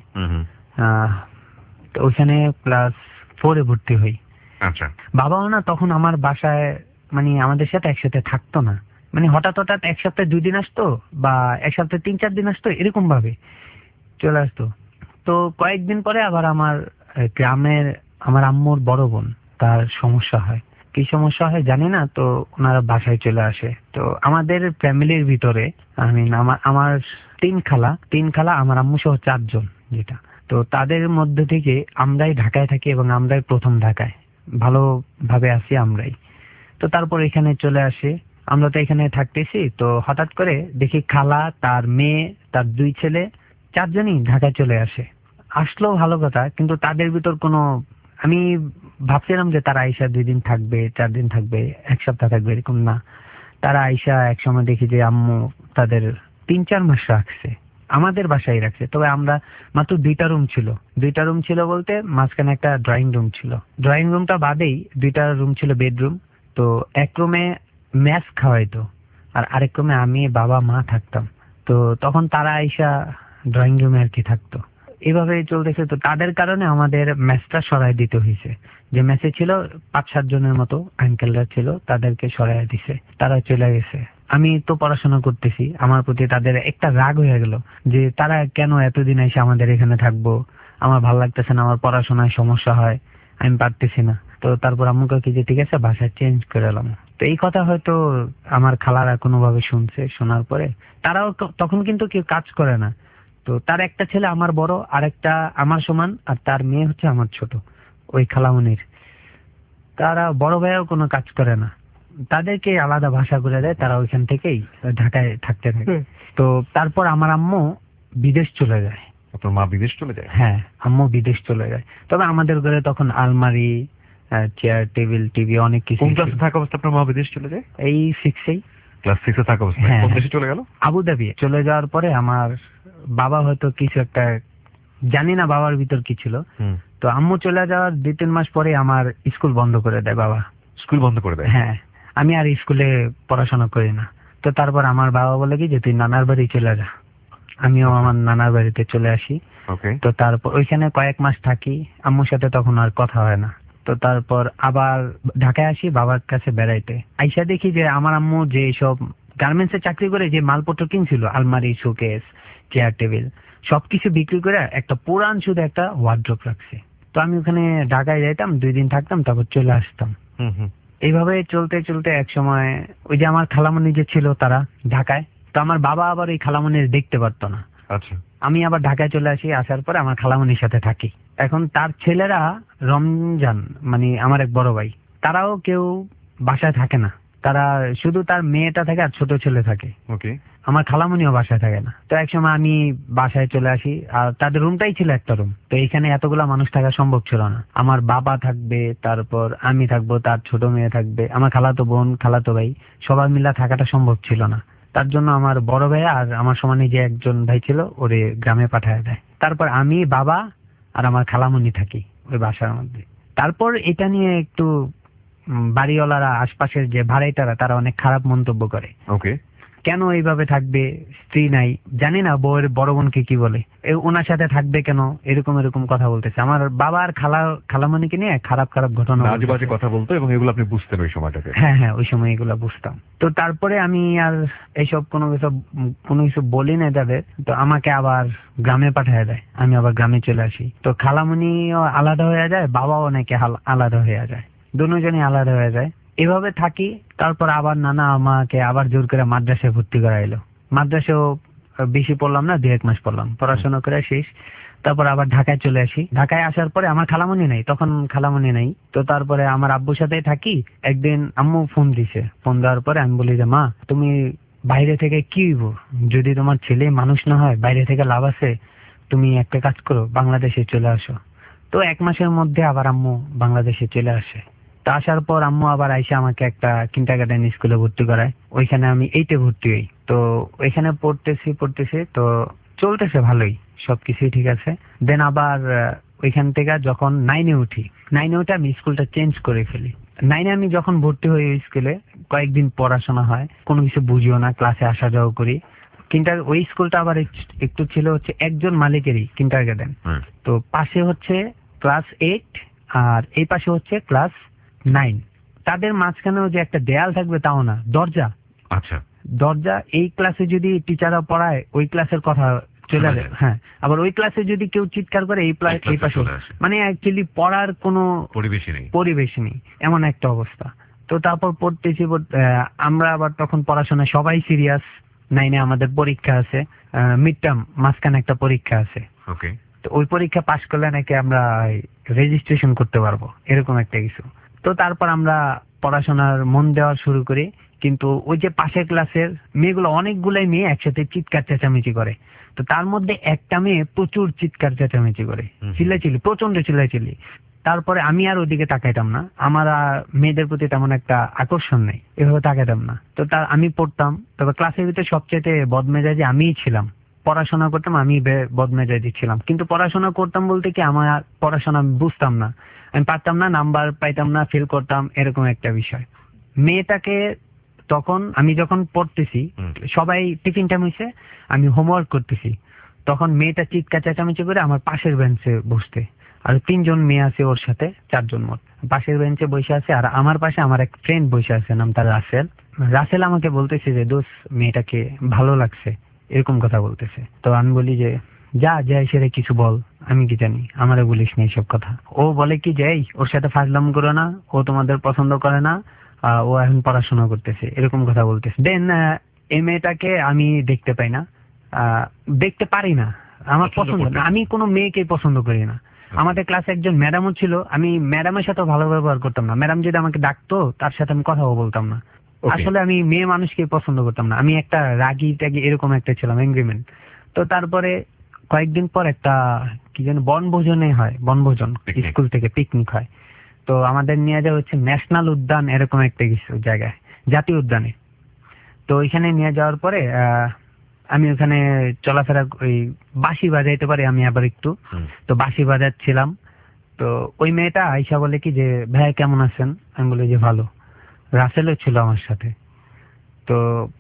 ওইখানে ক্লাস 4-এ ভর্তি হই। বাবাও না তখন আমার বাসায় মানে আমাদের সাথে একসাথে থাকতো না, মানে হঠাৎ হঠাৎ এক সপ্তাহে 2 দিন আসতো বা এক সপ্তাহে 3-4 দিন আসতো, এরকম ভাবে চলে আসতো। তো কয়েকদিন পরে আবার আমার গ্রামের আমার আম্মুর বড় বোন, তার সমস্যা হয়। কি সমস্যা হয় জানি না, তো ওনারা বাসায় চলে আসে। তো আমাদের ফ্যামিলির ভিতরে আমার 3 খালা, আমার আম্মু সহ 4 জন, যেটা তো তাদের মধ্যে থেকে আমরাই ঢাকায় থাকি এবং আমরাই প্রথম ঢাকায় ভালোভাবে আছি আমরাই। তো তারপর এখানে চলে আসে, আমরা তো এখানে থাকতেছি। তো হঠাৎ করে দেখি খালা, তার মেয়ে, তার 2 ছেলে, 4 জনই ঢাকায় চলে আসে। আসলো ভালো কথা, কিন্তু তাদের ভিতর কোনো, আমি ভাবছিলাম যে তারা আইসা 2 দিন থাকবে, 4 দিন থাকবে, 1 সপ্তাহ থাকবে, এরকম না। তারা আইসা এক সময় দেখি যে আম্মু তাদের 3-4 মাস রাখছে, আমাদের বাসায় রাখছে। তবে আমরা মাত্র 2টা রুম ছিল, 2টা রুম ছিল বলতে মাঝখানে একটা ড্রয়িং রুম ছিল, ড্রয়িং রুমটা বাদেই 2টা রুম ছিল বেডরুম। তো এক রুমে ম্যাচ খাওয়াইতো, আর আরেক রুমে আমি, বাবা, মা থাকতাম। তো তখন তারা আইসা ড্রয়িং রুমে আর কি থাকতো, এভাবে চলতেছে। তো তাদের কারণে আমাদের ম্যাচটা সরাই দিতে হয়েছে। যে ম্যাচে ছিল 5-7 জনের মতো আঙ্কেলরা ছিল, তাদেরকে সরাই দিছে, তারা চলে গেছে। আমি তো পড়াশোনা করতেছি, আমার প্রতি তাদের একটা রাগ হয়ে গেল যে তারা কেন এতদিন এসে আমাদের এখানে থাকবো, আমার ভালো লাগতেছে না, আমার পড়াশোনায় সমস্যা হয়, আমি পারতেছি না। তো তারপর আম্মুকে কি যে ঠিক আছে বাসা চেঞ্জ করে এলাম। তো এই কথা হয়তো আমার খালারা কোনোভাবে শুনছে, শোনার পরে তারাও তখন কিন্তু কেউ কাজ করে না। তো তার একটা ছেলে আমার বড়, আর একটা আমার সমান, আর তার মেয়ে হচ্ছে আমার ছোট, ওই খালামনির। তারা বড় ভাইও কোনো কাজ করে না, তাদেরকে আলাদা ভাষা করে দেয়, তারা ওইখান থেকেই ঢাকায় থাকতে থাকে। তো তারপর আমার আম্মু বিদেশ চলে যায়। আপনার মা বিদেশ চলে যায়? হ্যাঁ, আম্মু বিদেশ চলে যায়। তবে আমাদের ঘরে তখন আলমারি, চেয়ার, টেবিল, টিভি অনেক কিছু। কোন ক্লাসে থাকা অবস্থা আপনার মা বিদেশ চলে যায়? এই 6-এই। ক্লাস 6-এ থাকা অবস্থায় কোন দেশে চলে গেল? আবুধাবি চলে যাওয়ার পরে আমার বাবা হয়তো কিছু একটা, জানি না বাবার ভিতর কি ছিল। তো আম্মু চলে যাওয়ার 2-3 মাস পরে আমার স্কুল বন্ধ করে দেয় বাবা। স্কুল বন্ধ করে দেয়? হ্যাঁ, আমি আর স্কুলে পড়াশোনা করি না। তো তারপর আমার বাবা বলে কি যে তুই নানার বাড়ি চলে যা। আমিও আমার নানার বাড়িতে চলে আসি। তো তারপর ওইখানে কয়েক মাস থাকি, আম্মুর সাথে তখন আর কথা হয় না। তো তারপর আবার ঢাকায় আসি বাবার কাছে বেড়াইতে। আইসা দেখি যে আমার আম্মু যে সব গার্মেন্টসে চাকরি করে যে মালপত্র কিনছিল, আলমারি, শোকেস, চেয়ার, টেবিল, সবকিছু বিক্রি করে একটা পুরান শুধু একটা ওয়ার্ড্রোব রাখছে। তো আমি ওখানে ঢাকায় যাইতাম, 2 দিন থাকতাম, তারপর চলে আসতাম। এইভাবে চলতে চলতে এক সময় ওই যে আমার খালামণি যে ছিল তারা ঢাকায়, তো আমার বাবা আবার ওই খালামণির দেখতে পারতো না। আমি আবার ঢাকায় চলে আসি, আসার পরে আমার খালামণির সাথে থাকি। এখন তার ছেলেরা রমজান, মানে আমার এক বড় ভাই, তারাও কেউ বাসায় থাকে না, তারা শুধু তার মেয়েটা থাকে আর ছোট ছেলে থাকে। আমার খালামণিও বাসায় থাকে না। তো একসময় আমি বাসায় চলে আসি, আর তাদের রুমটাই ছিল একটা রুম। তো এখানে এতগুলা মানুষ থাকা সম্ভব ছিল না। আমার বাবা থাকবে, তারপর আমি থাকবো, তার ছোট মেয়ে থাকবে, আমার খালাতো বোন, খালাতো ভাই, সবাই মিলে থাকাটা সম্ভব ছিল না। তার জন্য আমার বড় ভাই আর আমার সমানে যে একজন ভাই ছিল ওরে গ্রামে পাঠায় দেয়। তারপর আমি, বাবা আর আমার খালামণি থাকি ওই বাসার মধ্যে। তারপর এটা নিয়ে একটু বাড়িওয়ালারা, আশপাশের যে ভাড়াইটারা, তারা অনেক খারাপ মন্তব্য করে। কেন এইভাবে থাকবে, স্ত্রী নাই, জানি না বউয়ের বড় বোনকে কি বলে, ওনার সাথে থাকবে কেন, এরকম এরকম কথা বলতেছে। আমার বাবা আর খালামণিকে নিয়ে খারাপ খারাপ ঘটনা, বাজে কথা বলতো, এবং এগুলো আপনি বুঝতেন ওই সময়টাতে? হ্যাঁ, ওই সময় এগুলো বুঝতাম। তো তারপরে আমি আর এইসব কোনো কিছু বলি না তাদের। তো আমাকে আবার গ্রামে পাঠিয়ে দেয়, আমি আবার গ্রামে চলে আসি। তো খালামণিও আলাদা হয়ে যায়, বাবাও নাকি আলাদা হয়ে যায়, দুজনই আলাদা হয়ে যায়। এভাবে থাকি। তারপর আবার নানা আমাকে আবার জোর করে মাদ্রাসায় ভর্তি করাইলো। মাদ্রাসাও বেশি পড়লাম না, 2-1 মাস পড়লাম, পড়াশোনা করে শেষ। তারপর আবার ঢাকায় চলে আসি। ঢাকায় আসার পরে আমার খালামণি নাই, তখন খালামণি নাই। তো তারপরে আমার আব্বুর সাথেই থাকি। একদিন আম্মু ফোন দিছে, ফোন দেওয়ার পরে আমি বলি যে মা তুমি বাইরে থেকে কি হইব, যদি তোমার ছেলে মানুষ না হয় বাইরে থেকে লাভ আছে, তুমি একটা কাজ করো বাংলাদেশে চলে আসো। তো 1 মাসের মধ্যে আবার আম্মু বাংলাদেশে চলে আসে। তা আসার পর আম্মু আবার আইসা আমাকে একটা কিন্ডারগার্টেন স্কুলে ভর্তি করায়। ওইখানে আমি 8-এ ভর্তি হই। তো ওইখানে পড়তেছি তো চলতেছে ভালোই, সবকিছুই ঠিক আছে। দেন আবার ওইখান থেকে যখন 9-এ উঠি, 9-এ উঠে আমি স্কুলটা চেঞ্জ করে ফেলি। 9-এ আমি যখন ভর্তি হই ওই স্কুলে, কয়েকদিন পড়াশোনা হয়, কোনো কিছু বুঝিও না, ক্লাসে আসা যাওয়া করি। কিন্তু ওই স্কুলটা আবার একটু ছিল হচ্ছে একজন মালিকেরই কিন্ডারগার্টেন। তো পাশে হচ্ছে ক্লাস 8 আর এই পাশে হচ্ছে ক্লাস 9। তাদের মাঝখানেও যে একটা দেয়াল থাকবে তাও না, দরজা। আচ্ছা, দরজা। এই ক্লাসে যদি টিচাররা পড়ায় ওই ক্লাসের কথা চলে যায়, হ্যাঁ। আবার ওই ক্লাসে যদি কেউ চিৎকার করে এই পাশে, মানে অ্যাকচুয়ালি পড়ার কোনো পরিবেশ নেই, এমন একটা অবস্থা। তো তারপর পড়তেছি, আমরা আবার তখন পড়াশোনা সবাই সিরিয়াস। 9-এ আমাদের পরীক্ষা আছে, মিড টার্ম, মাঝখানে একটা পরীক্ষা আছে। ওকে। তো ওই পরীক্ষা পাশ করলে নাকি আমরা রেজিস্ট্রেশন করতে পারবো, এরকম একটা কিছু। তো তারপর আমরা পড়াশোনার মন দেওয়া শুরু করি। কিন্তু ওই যে পাশের ক্লাসের মেয়েগুলো, অনেকগুলাই মেয়ে একসাথে চিৎকার চেঁচামেচি করে। তো তার মধ্যে একটা মেয়ে প্রচুর চিৎকার চেঁচামেচি করে, চিল্লাচিল্লি, প্রচন্ড চিল্লাচিল্লি। তারপরে আমি আর ওইদিকে তাকাইতাম না, আমার মেয়েদের প্রতি তেমন একটা আকর্ষণ নেই, এভাবে তাকাইতাম না। তো আমি পড়তাম, তবে ক্লাসের ভিতরে সবচেয়ে বদমেজাজি আমিই ছিলাম। পড়াশোনা করতাম, আমি বদমেজাজি ছিলাম। কিন্তু পড়াশোনা করতাম বলতে কি, আমার পড়াশোনা বুঝতাম না, আমি পারতাম না, নাম্বার পাইতাম না, ফেল করতাম, এরকম একটা বিষয়। মেয়েটাকে তখন আমি যখন পড়তেছি, সবাই টিফিন টাইম হয়েছে, আমি হোমওয়ার্ক করতেছি, তখন মেয়েটা চিৎকার চেঁচামেচি করে আমার পাশের বেঞ্চে বসতে। আর 3 জন মেয়ে আছে ওর সাথে, 4 জন মোট পাশের বেঞ্চে বসে আছে। আর আমার পাশে আমার এক ফ্রেন্ড বসে আছে, নাম তার রাসেল আমাকে বলতেছে যে দোস্ত মেয়েটাকে ভালো লাগছে, এরকম কথা বলতেছে। তো আমি বলি যে যা সেরে কিছু বল, আমি কি জানি, আমারে বলিস না এইসব কথা। ও বলে কি যে ওর সাথে ফাজলাম করো না, ও তোমাদের পছন্দ করে না, ও এখন পড়াশোনা করতেছে, এরকম কথা বলতেছে। দেন এই মেয়েটাকে আমি দেখতে পাই না, দেখতে পারি না, আমার পছন্দ না, আমি কোনো মেয়েকে পছন্দ করি না। আমাদের ক্লাসে একজন ম্যাডামও ছিল, আমি ম্যাডামের সাথে ভালো ব্যবহার করতাম না। ম্যাডাম যদি আমাকে ডাকতো তার সাথে আমি কথাও বলতাম না। আসলে আমি মেয়ে মানুষকে পছন্দ করতাম না, আমি একটা রাগি টাগি এরকম একটা ছিলাম, এগ্রিমেন্ট। তো তারপরে কয়েকদিন পর একটা কি যেন বনভোজনে হয়, বনভোজন, স্কুল থেকে পিকনিক হয়। তো আমাদের নিয়ে যাওয়া হচ্ছে ন্যাশনাল উদ্যান, এরকম একটা কিছু জায়গায়, জাতীয় উদ্যানে। তো ওইখানে নিয়ে যাওয়ার পরে আমি ওখানে চলাফেরা, ওই বাঁশি বাজাইতে পারি আমি আবার একটু, তো বাঁশি বাজাচ্ছিলাম। তো ওই মেয়েটা আইসা বলে কি যে ভাই কেমন আছেন, আমি বলি যে ভালো। রাসেলও ছিল আমার সাথে। তো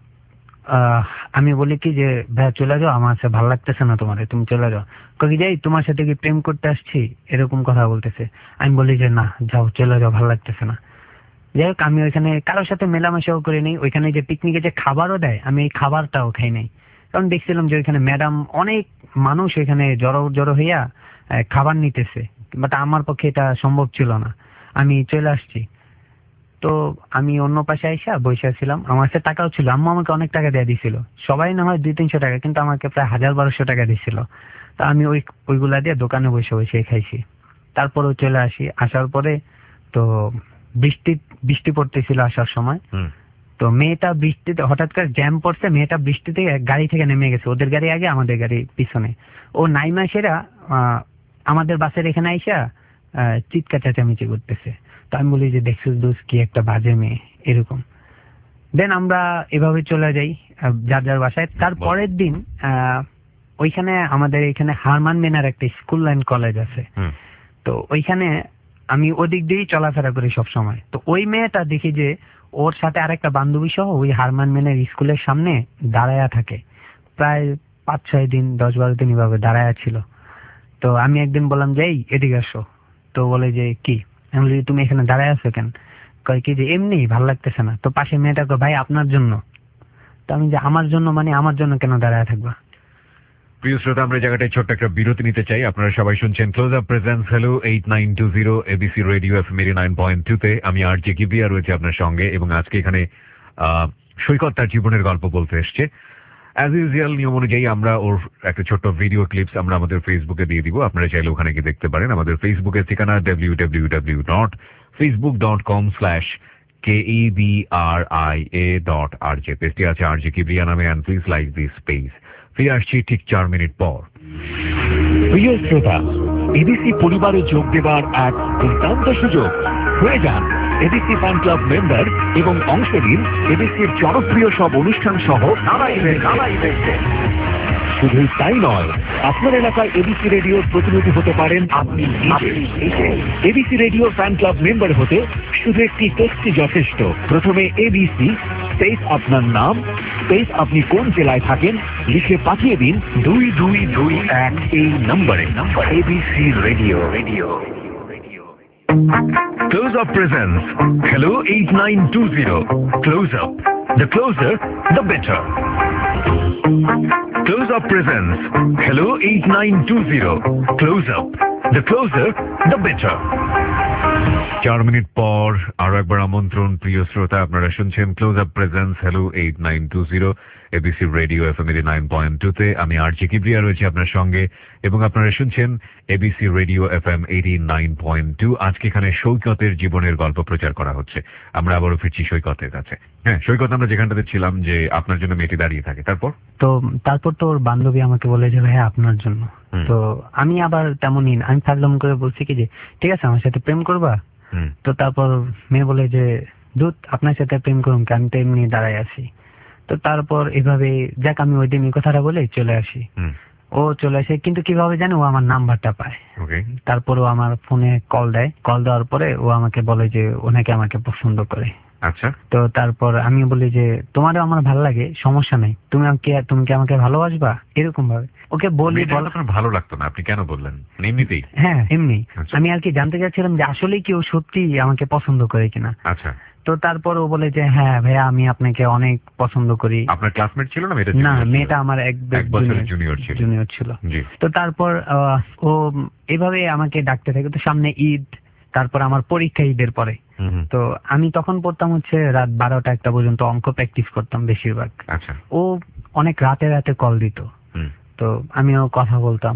আমি বলি কি যে ভাই চলে যাও, আমার সাথে ভালো লাগতেছে না তোমার, তুমি চলে যাও। কই যাই, তোমার সাথে কি প্রেম করতে আসছি, এরকম কথা বলতেছে। আমি বলি যে না যাও, চলে যাও, ভালো লাগতেছে না। যাই হোক, আমি ওইখানে কারোর সাথে মেলামেশাও করি নাই। ওইখানে যে পিকনিকে যে খাবারও দেয়, আমি এই খাবারটাও খাই নাই, কারণ দেখছিলাম যে ওইখানে ম্যাডাম, অনেক মানুষ ওইখানে জড়ো হইয়া খাবার নিতেছে, বাট আমার পক্ষে এটা সম্ভব ছিল না, আমি চলে আসছি। তো আমি অন্য পাশে আইসা বসে ছিলাম, আমার কাছে টাকাও ছিল, আম্মু আমাকে অনেক টাকা দিয়ে দিছিল, সবাই না হয় 200-300 টাকা, কিন্তু আমাকে প্রায় 1000-1200 টাকা দিছিল। তা আমি ওইগুলা দিয়ে দোকানে বসে খাইছি। তারপরেও চলে আসি। আসার পরে তো বৃষ্টি পড়তেছিল আসার সময়। তো মেয়েটা বৃষ্টিতে হঠাৎ করে জ্যাম পড়ছে, মেয়েটা বৃষ্টিতে গাড়ি থেকে নেমে গেছে, ওদের গাড়ি আগে আমাদের গাড়ি পিছনে। ও নাইমা সেরা আমাদের বাসের এখানে আইসা চিৎকার চেঁচামেচি করতেছে। তো আমি বলি যে দেখছিস দোস্ত কি একটা বাজে মেয়ে, এরকম। দেন আমরা এভাবে চলে যাই যার যার বাসায়। তার পরের দিন ওইখানে আমাদের এখানে হারমান মেনার একটা স্কুল অ্যান্ড কলেজ আছে। তো ওইখানে আমি ওদিক দিয়েই চলাফেরা করি সব সময়। তো ওই মেয়েটা দেখি যে ওর সাথে আরেকটা বান্ধবী সহ ওই হারমান মেনের স্কুলের সামনে দাঁড়ায়া থাকে, প্রায় 5-6 দিন, 10-12 দিন এভাবে দাঁড়ায়া ছিল। তো আমি একদিন বললাম যে এই এদিকে আসো। তো বলে যে কি, আমি বলি তুমি এখানে দাঁড়ায় আছো কেন? কয় কি যে এমনি ভালো লাগতেছে না। তো পাশে মেয়েটা কয় ভাই আপনার জন্য। তো আমি যে আমার জন্য মানে আমার জন্য কেন দাঁড়ায় থাকবা? প্রিয় শ্রোতা, আমরা জায়গাটায় ছোট্ট একটা বিরতি নিতে চাই। আপনারা সবাই শুনছেন close up presents hello 8920 ABC radio FM 89.2 তে। আমি আরজে কিবরিয়া রয়েছে আপনার সঙ্গে, এবং আজকে এখানে সৈকত তার জীবনের গল্প বলতে এসছে। অ্যাজ ইউজুয়াল নিয়ম অনুযায়ী আমরা ওর একটা ছোট্ট ভিডিও ক্লিপস আমরা আমাদের ফেসবুকে দিয়ে দিব, আপনারা চাইলে ওখানে গিয়ে দেখতে পারেন। আমাদের ফেসবুকের ঠিকানা www.facebook.com/KEBRIA.RJ, পেজটি আছে RJ কিবরিয়া নামে, and please like this page. ফিরে আসছি ঠিক 4 মিনিট পর। প্রিয় শ্রোতা, এবিসি পরিবারে যোগ দেবার এক দুর্দান্ত সুযোগ। হয়ে যান এবিসি ফ্যান ক্লাব মেম্বার এবং অংশ নিন এবিসির জনপ্রিয় সব অনুষ্ঠান সহ নানা ইভেন্টে। শুধু তাই নয়, আপনার এলাকায় এবিসি রেডিওর প্রতিনিধি হতে পারেন আপনি নিজে। ABC radio fan club member হতে শুধু একটি টেক্সটই যথেষ্ট। প্রথমে এবিসি স্পেস আপনার নাম স্পেস আপনি কোন জেলায় থাকেন লিখে পাঠিয়ে দিন 2221 এই নম্বরে। ABC radio. Close Up presents Hello 8920. Close Up. The closer, the better. Close Up presents Hello 8920. Close Up. The closer, the better. 4 minute পর আরো একবার আমন্ত্রণ প্রিয় শ্রোতা, আপনারা শুনছেন close up presents hello 8920 ABC radio FM 89.2 তে। আমি আরজে কিবরিয়া রয়েছি আপনার সঙ্গে এবং আপনারা শুনছেন এবিসি রেডিও এফএম 89.2। আজকে এখানে সৈকতের জীবনের গল্প প্রচার করা হচ্ছে। আমরা আবারও ফিরছি সৈকতের কাছে। হ্যাঁ সৈকত, আমরা যেখানটাতে ছিলাম যে আপনার জন্য মেয়েটি দাঁড়িয়ে থাকে, তারপর তো ওর বান্ধবী আমাকে বলে যে ভাইয়া আপনার জন্য। তো আমি আবার তেমনই আমি থাকলাম করে বলছি কি যে ঠিক আছে আমার সাথে প্রেম করবা। তো তারপর মেয়ে বলে যে দুধ আপনার সাথে প্রেম করুন, আমি তো এমনি দাঁড়াই আছি। তো তারপর এভাবে যাক আমি ওই দিন এই কথাটা বলে চলে আসি। ও চলে আসে, কিন্তু কিভাবে জানে ও আমার নাম্বারটা পায়। তারপর ও আমার ফোনে কল দেয়, কল দেওয়ার পরে ও আমাকে বলে যে ওনাকে আমাকে পছন্দ করে। আচ্ছা। তো তারপর আমি বলি যে তোমারও আমার ভালো লাগে, সমস্যা নেই, তুমি কি আমাকে ভালোবাসবা, এরকম ভাবে ওকে বলি। আপনার ভালো লাগতো না, আপনি কেন বললেন? এমনিতেই? হ্যাঁ এমনি। আমি আর কি জানতে চাচ্ছিলাম যে আসলে কি ও সত্যি আমাকে পছন্দ করে কিনা। আচ্ছা। তো তারপর ও বলে যে হ্যাঁ ভাইয়া আমি আপনাকে অনেক পছন্দ করি। আপনার ক্লাসমেট ছিল না? না, মেয়েটা আমার এক বছরের জুনিয়র ছিল। তো তারপর ও এভাবে আমাকে ডাকতে থাকে। তো সামনে ঈদ, তারপর আমার পরীক্ষা ঈদের পরে। তো আমি তখন পড়তাম হচ্ছে রাত 12টা-1টা পর্যন্ত অঙ্ক প্র্যাকটিস করতাম বেশিরভাগ। আচ্ছা। ও অনেক রাতে কল দিত। তো আমিও কথা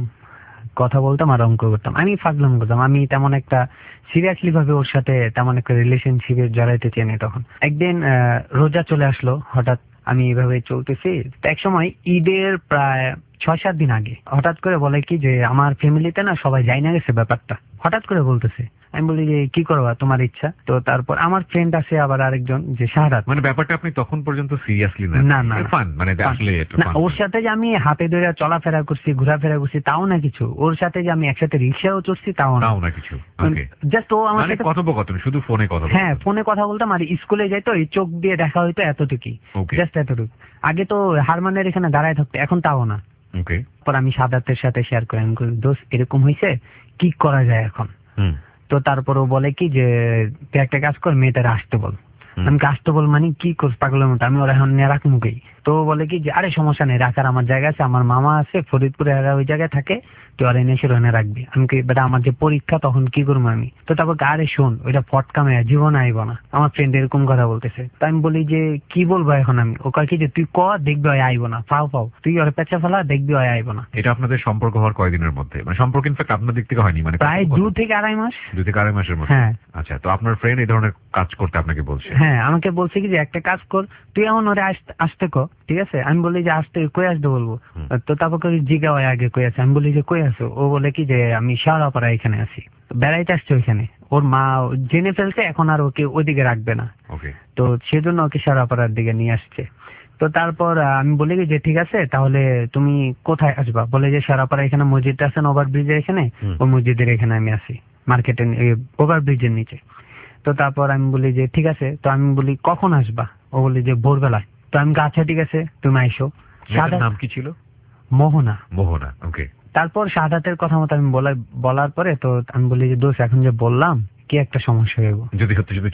বলতাম আর অঙ্ক করতাম। আমি ফাজলাম করতাম, আমি তেমন একটা সিরিয়াসলি ভাবে ওর সাথে তেমন একটা রিলেশনশিপে জড়াইতে চাইনি। তখন একদিন রোজা চলে আসলো হঠাৎ, আমি এভাবে চলতেছি। তো এক সময় ঈদের প্রায় 6-7 দিন আগে হঠাৎ করে বলে কি যে আমার ফ্যামিলিতে না সবাই জানা গেছে ব্যাপারটা। হঠাৎ করে বলতেছে। আমি বলি যে কি করবা, তোমার ইচ্ছা। তো তারপর আমার ফ্রেন্ড আছে আবার আরেকজন যে শাহরাত। মানে ব্যাপারটা আপনি তখন পর্যন্ত সিরিয়াসলি না ফান, মানে আসলে ওর সাথে যে আমি হাতে ধরে চলাফেরা করছি, ঘোরাফেরা করছি তাও না কিছু। ওর সাথে যে আমি একসাথে রিক্সাও চড়ছি তাও না কিছু। জাস্ট ও আমার সাথে কথোপকথন, শুধু ফোনে কথা। হ্যাঁ ফোনে কথা বলতাম আর স্কুলে যাইতো, এই চোখ দিয়ে দেখা হইতো এতটুকুই, জাস্ট এতটুকু। আগে তো হারমানের এখানে দাঁড়ায় থাকতো, এখন তাও না। পর আমি সাদাতের সাথে শেয়ার করি, আমি দোস্ত এরকম হয়েছে, কি করা যায় এখন। তো তারপর ও বলে কি যে তুই একটা কাজ কর, মেয়েটার আসতে বল। আমি আসতে বল মানে কি করছ পাগলের মতো, আমি ওরা এখন রাখমুখেই। তো বলে কি যে আরে সমস্যা নেই, রাখার আমার জায়গা আছে, আমার মামা আছে ফরিদপুরে, এরা ওই জায়গায় থাকে, তুই আর এনে সেখানে রাখবি। আমি কি বেটা আমার যে পরীক্ষা তখন কি করবো আমি। তো তারপর আরে শোন ওইটা ফটকা মেয়ে জীবন আইব না, আমার ফ্রেন্ড এরকম কথা বলতেছে। তো আমি বলি যে কি বলবো এখন আমি। ও কয় কি যে তুই ক দেখবি ওই আইব না, ফাও তুই ওর পেঁচা ফেলা দেখবি ওই আইব না। এটা আপনাদের সম্পর্ক হওয়ার কয়দিনের মধ্যে? মানে সম্পর্ক ইনফ্যাক্ট আপনার দিক থেকে হয়নি, মানে প্রায় 2 থেকে আড়াই মাস। 2 থেকে আড়াই মাসের মধ্যে। হ্যাঁ। আচ্ছা, তো আপনার ফ্রেন্ড এই ধরনের কাজ করতে আপনাকে বলছে? হ্যাঁ আমাকে বলছে কি যে একটা কাজ কর, তুই এখন ওরে আসতে ক, ঠিক আছে। আমি বলি যে আসতে কই আসতে বলবো। তো তারপর জিগা হয় আগে কই আছে। আমি বলি যে কই আছো। ও বলে কি যে আমি শেওড়াপাড়া এখানে আছি, বেড়াইতে আসছে ওইখানে। ওর মা জেনে ফেলছে, এখন আর ওকে ওইদিকে রাখবে না, তো সেজন্য ওকে শেওড়াপাড়ার দিকে নিয়ে আসছে। তো তারপর আমি বলি যে ঠিক আছে তাহলে তুমি কোথায় আসবা। বলে যে শেওড়াপাড়া এখানে মসজিদ আছে ওভার ব্রিজের এখানে, ওই মসজিদের এখানে আমি আছি, মার্কেটের ওভার ব্রিজের নিচে। তো তারপর আমি বলি যে ঠিক আছে। তো আমি বলি কখন আসবা। ও বলি যে ভোরবেলায়। তো আমি আচ্ছা ঠিক আছে তুমি আইসো। নাম কি ছিল? মোহনা। ওকে। তারপর শাহাদাতের কথা মতো আমি বলার পরে তো আমি বলি যে দোস্ত এখন যে বললাম কি একটা সমস্যা হইব যদি সত্যি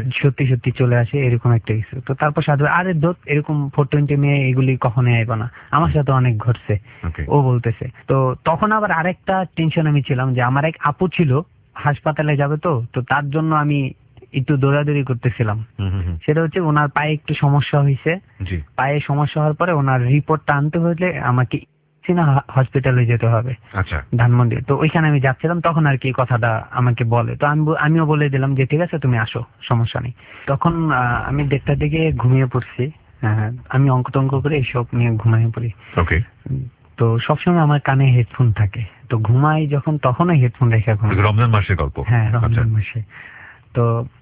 চলে আসে এরকম একটা কিছু। তো তারপর শাহাদাত আরে দোস্ত এরকম 420 মেয়ে এগুলি কখনোই আইব না, আমার সাথে অনেক ঘটছে ও বলতেছে। তো তখন আবার আরেকটা টেনশন আমি ছিলাম যে আমার এক আপু ছিল হাসপাতালে যাবে, তো তার জন্য আমি একটু দৌড়াদৌড়ি করতেছিলাম। সেটা হচ্ছে ওনার পায়ে একটু সমস্যা হয়েছে। পায়ে সমস্যা হওয়ার পরে ওনার রিপোর্টটা আনতে হলে আমাকে হসপিটালে যেতে হবে, আচ্ছা, ধানমন্ডি। তো ওইখানে আমি যাচ্ছিলাম, তখন আর কি কথাটা আমাকে বলে। তো আমিও বলে দিলাম যে ঠিক আছে তুমি আসো, সমস্যা নেই। তখন আমি 1:30টার দিকে ঘুমিয়ে পড়ছি। হ্যাঁ, আমি অঙ্ক টঙ্ক করে এইসব নিয়ে ঘুমিয়ে পড়ি। ওকে। তো সবসময় আমার কানে হেডফোন থাকে, তো ঘুমাই যখন তখনই হেডফোন রেখে ঘুমাই। রমজান মাসের গল্প? হ্যাঁ, রমজান মাসে। তো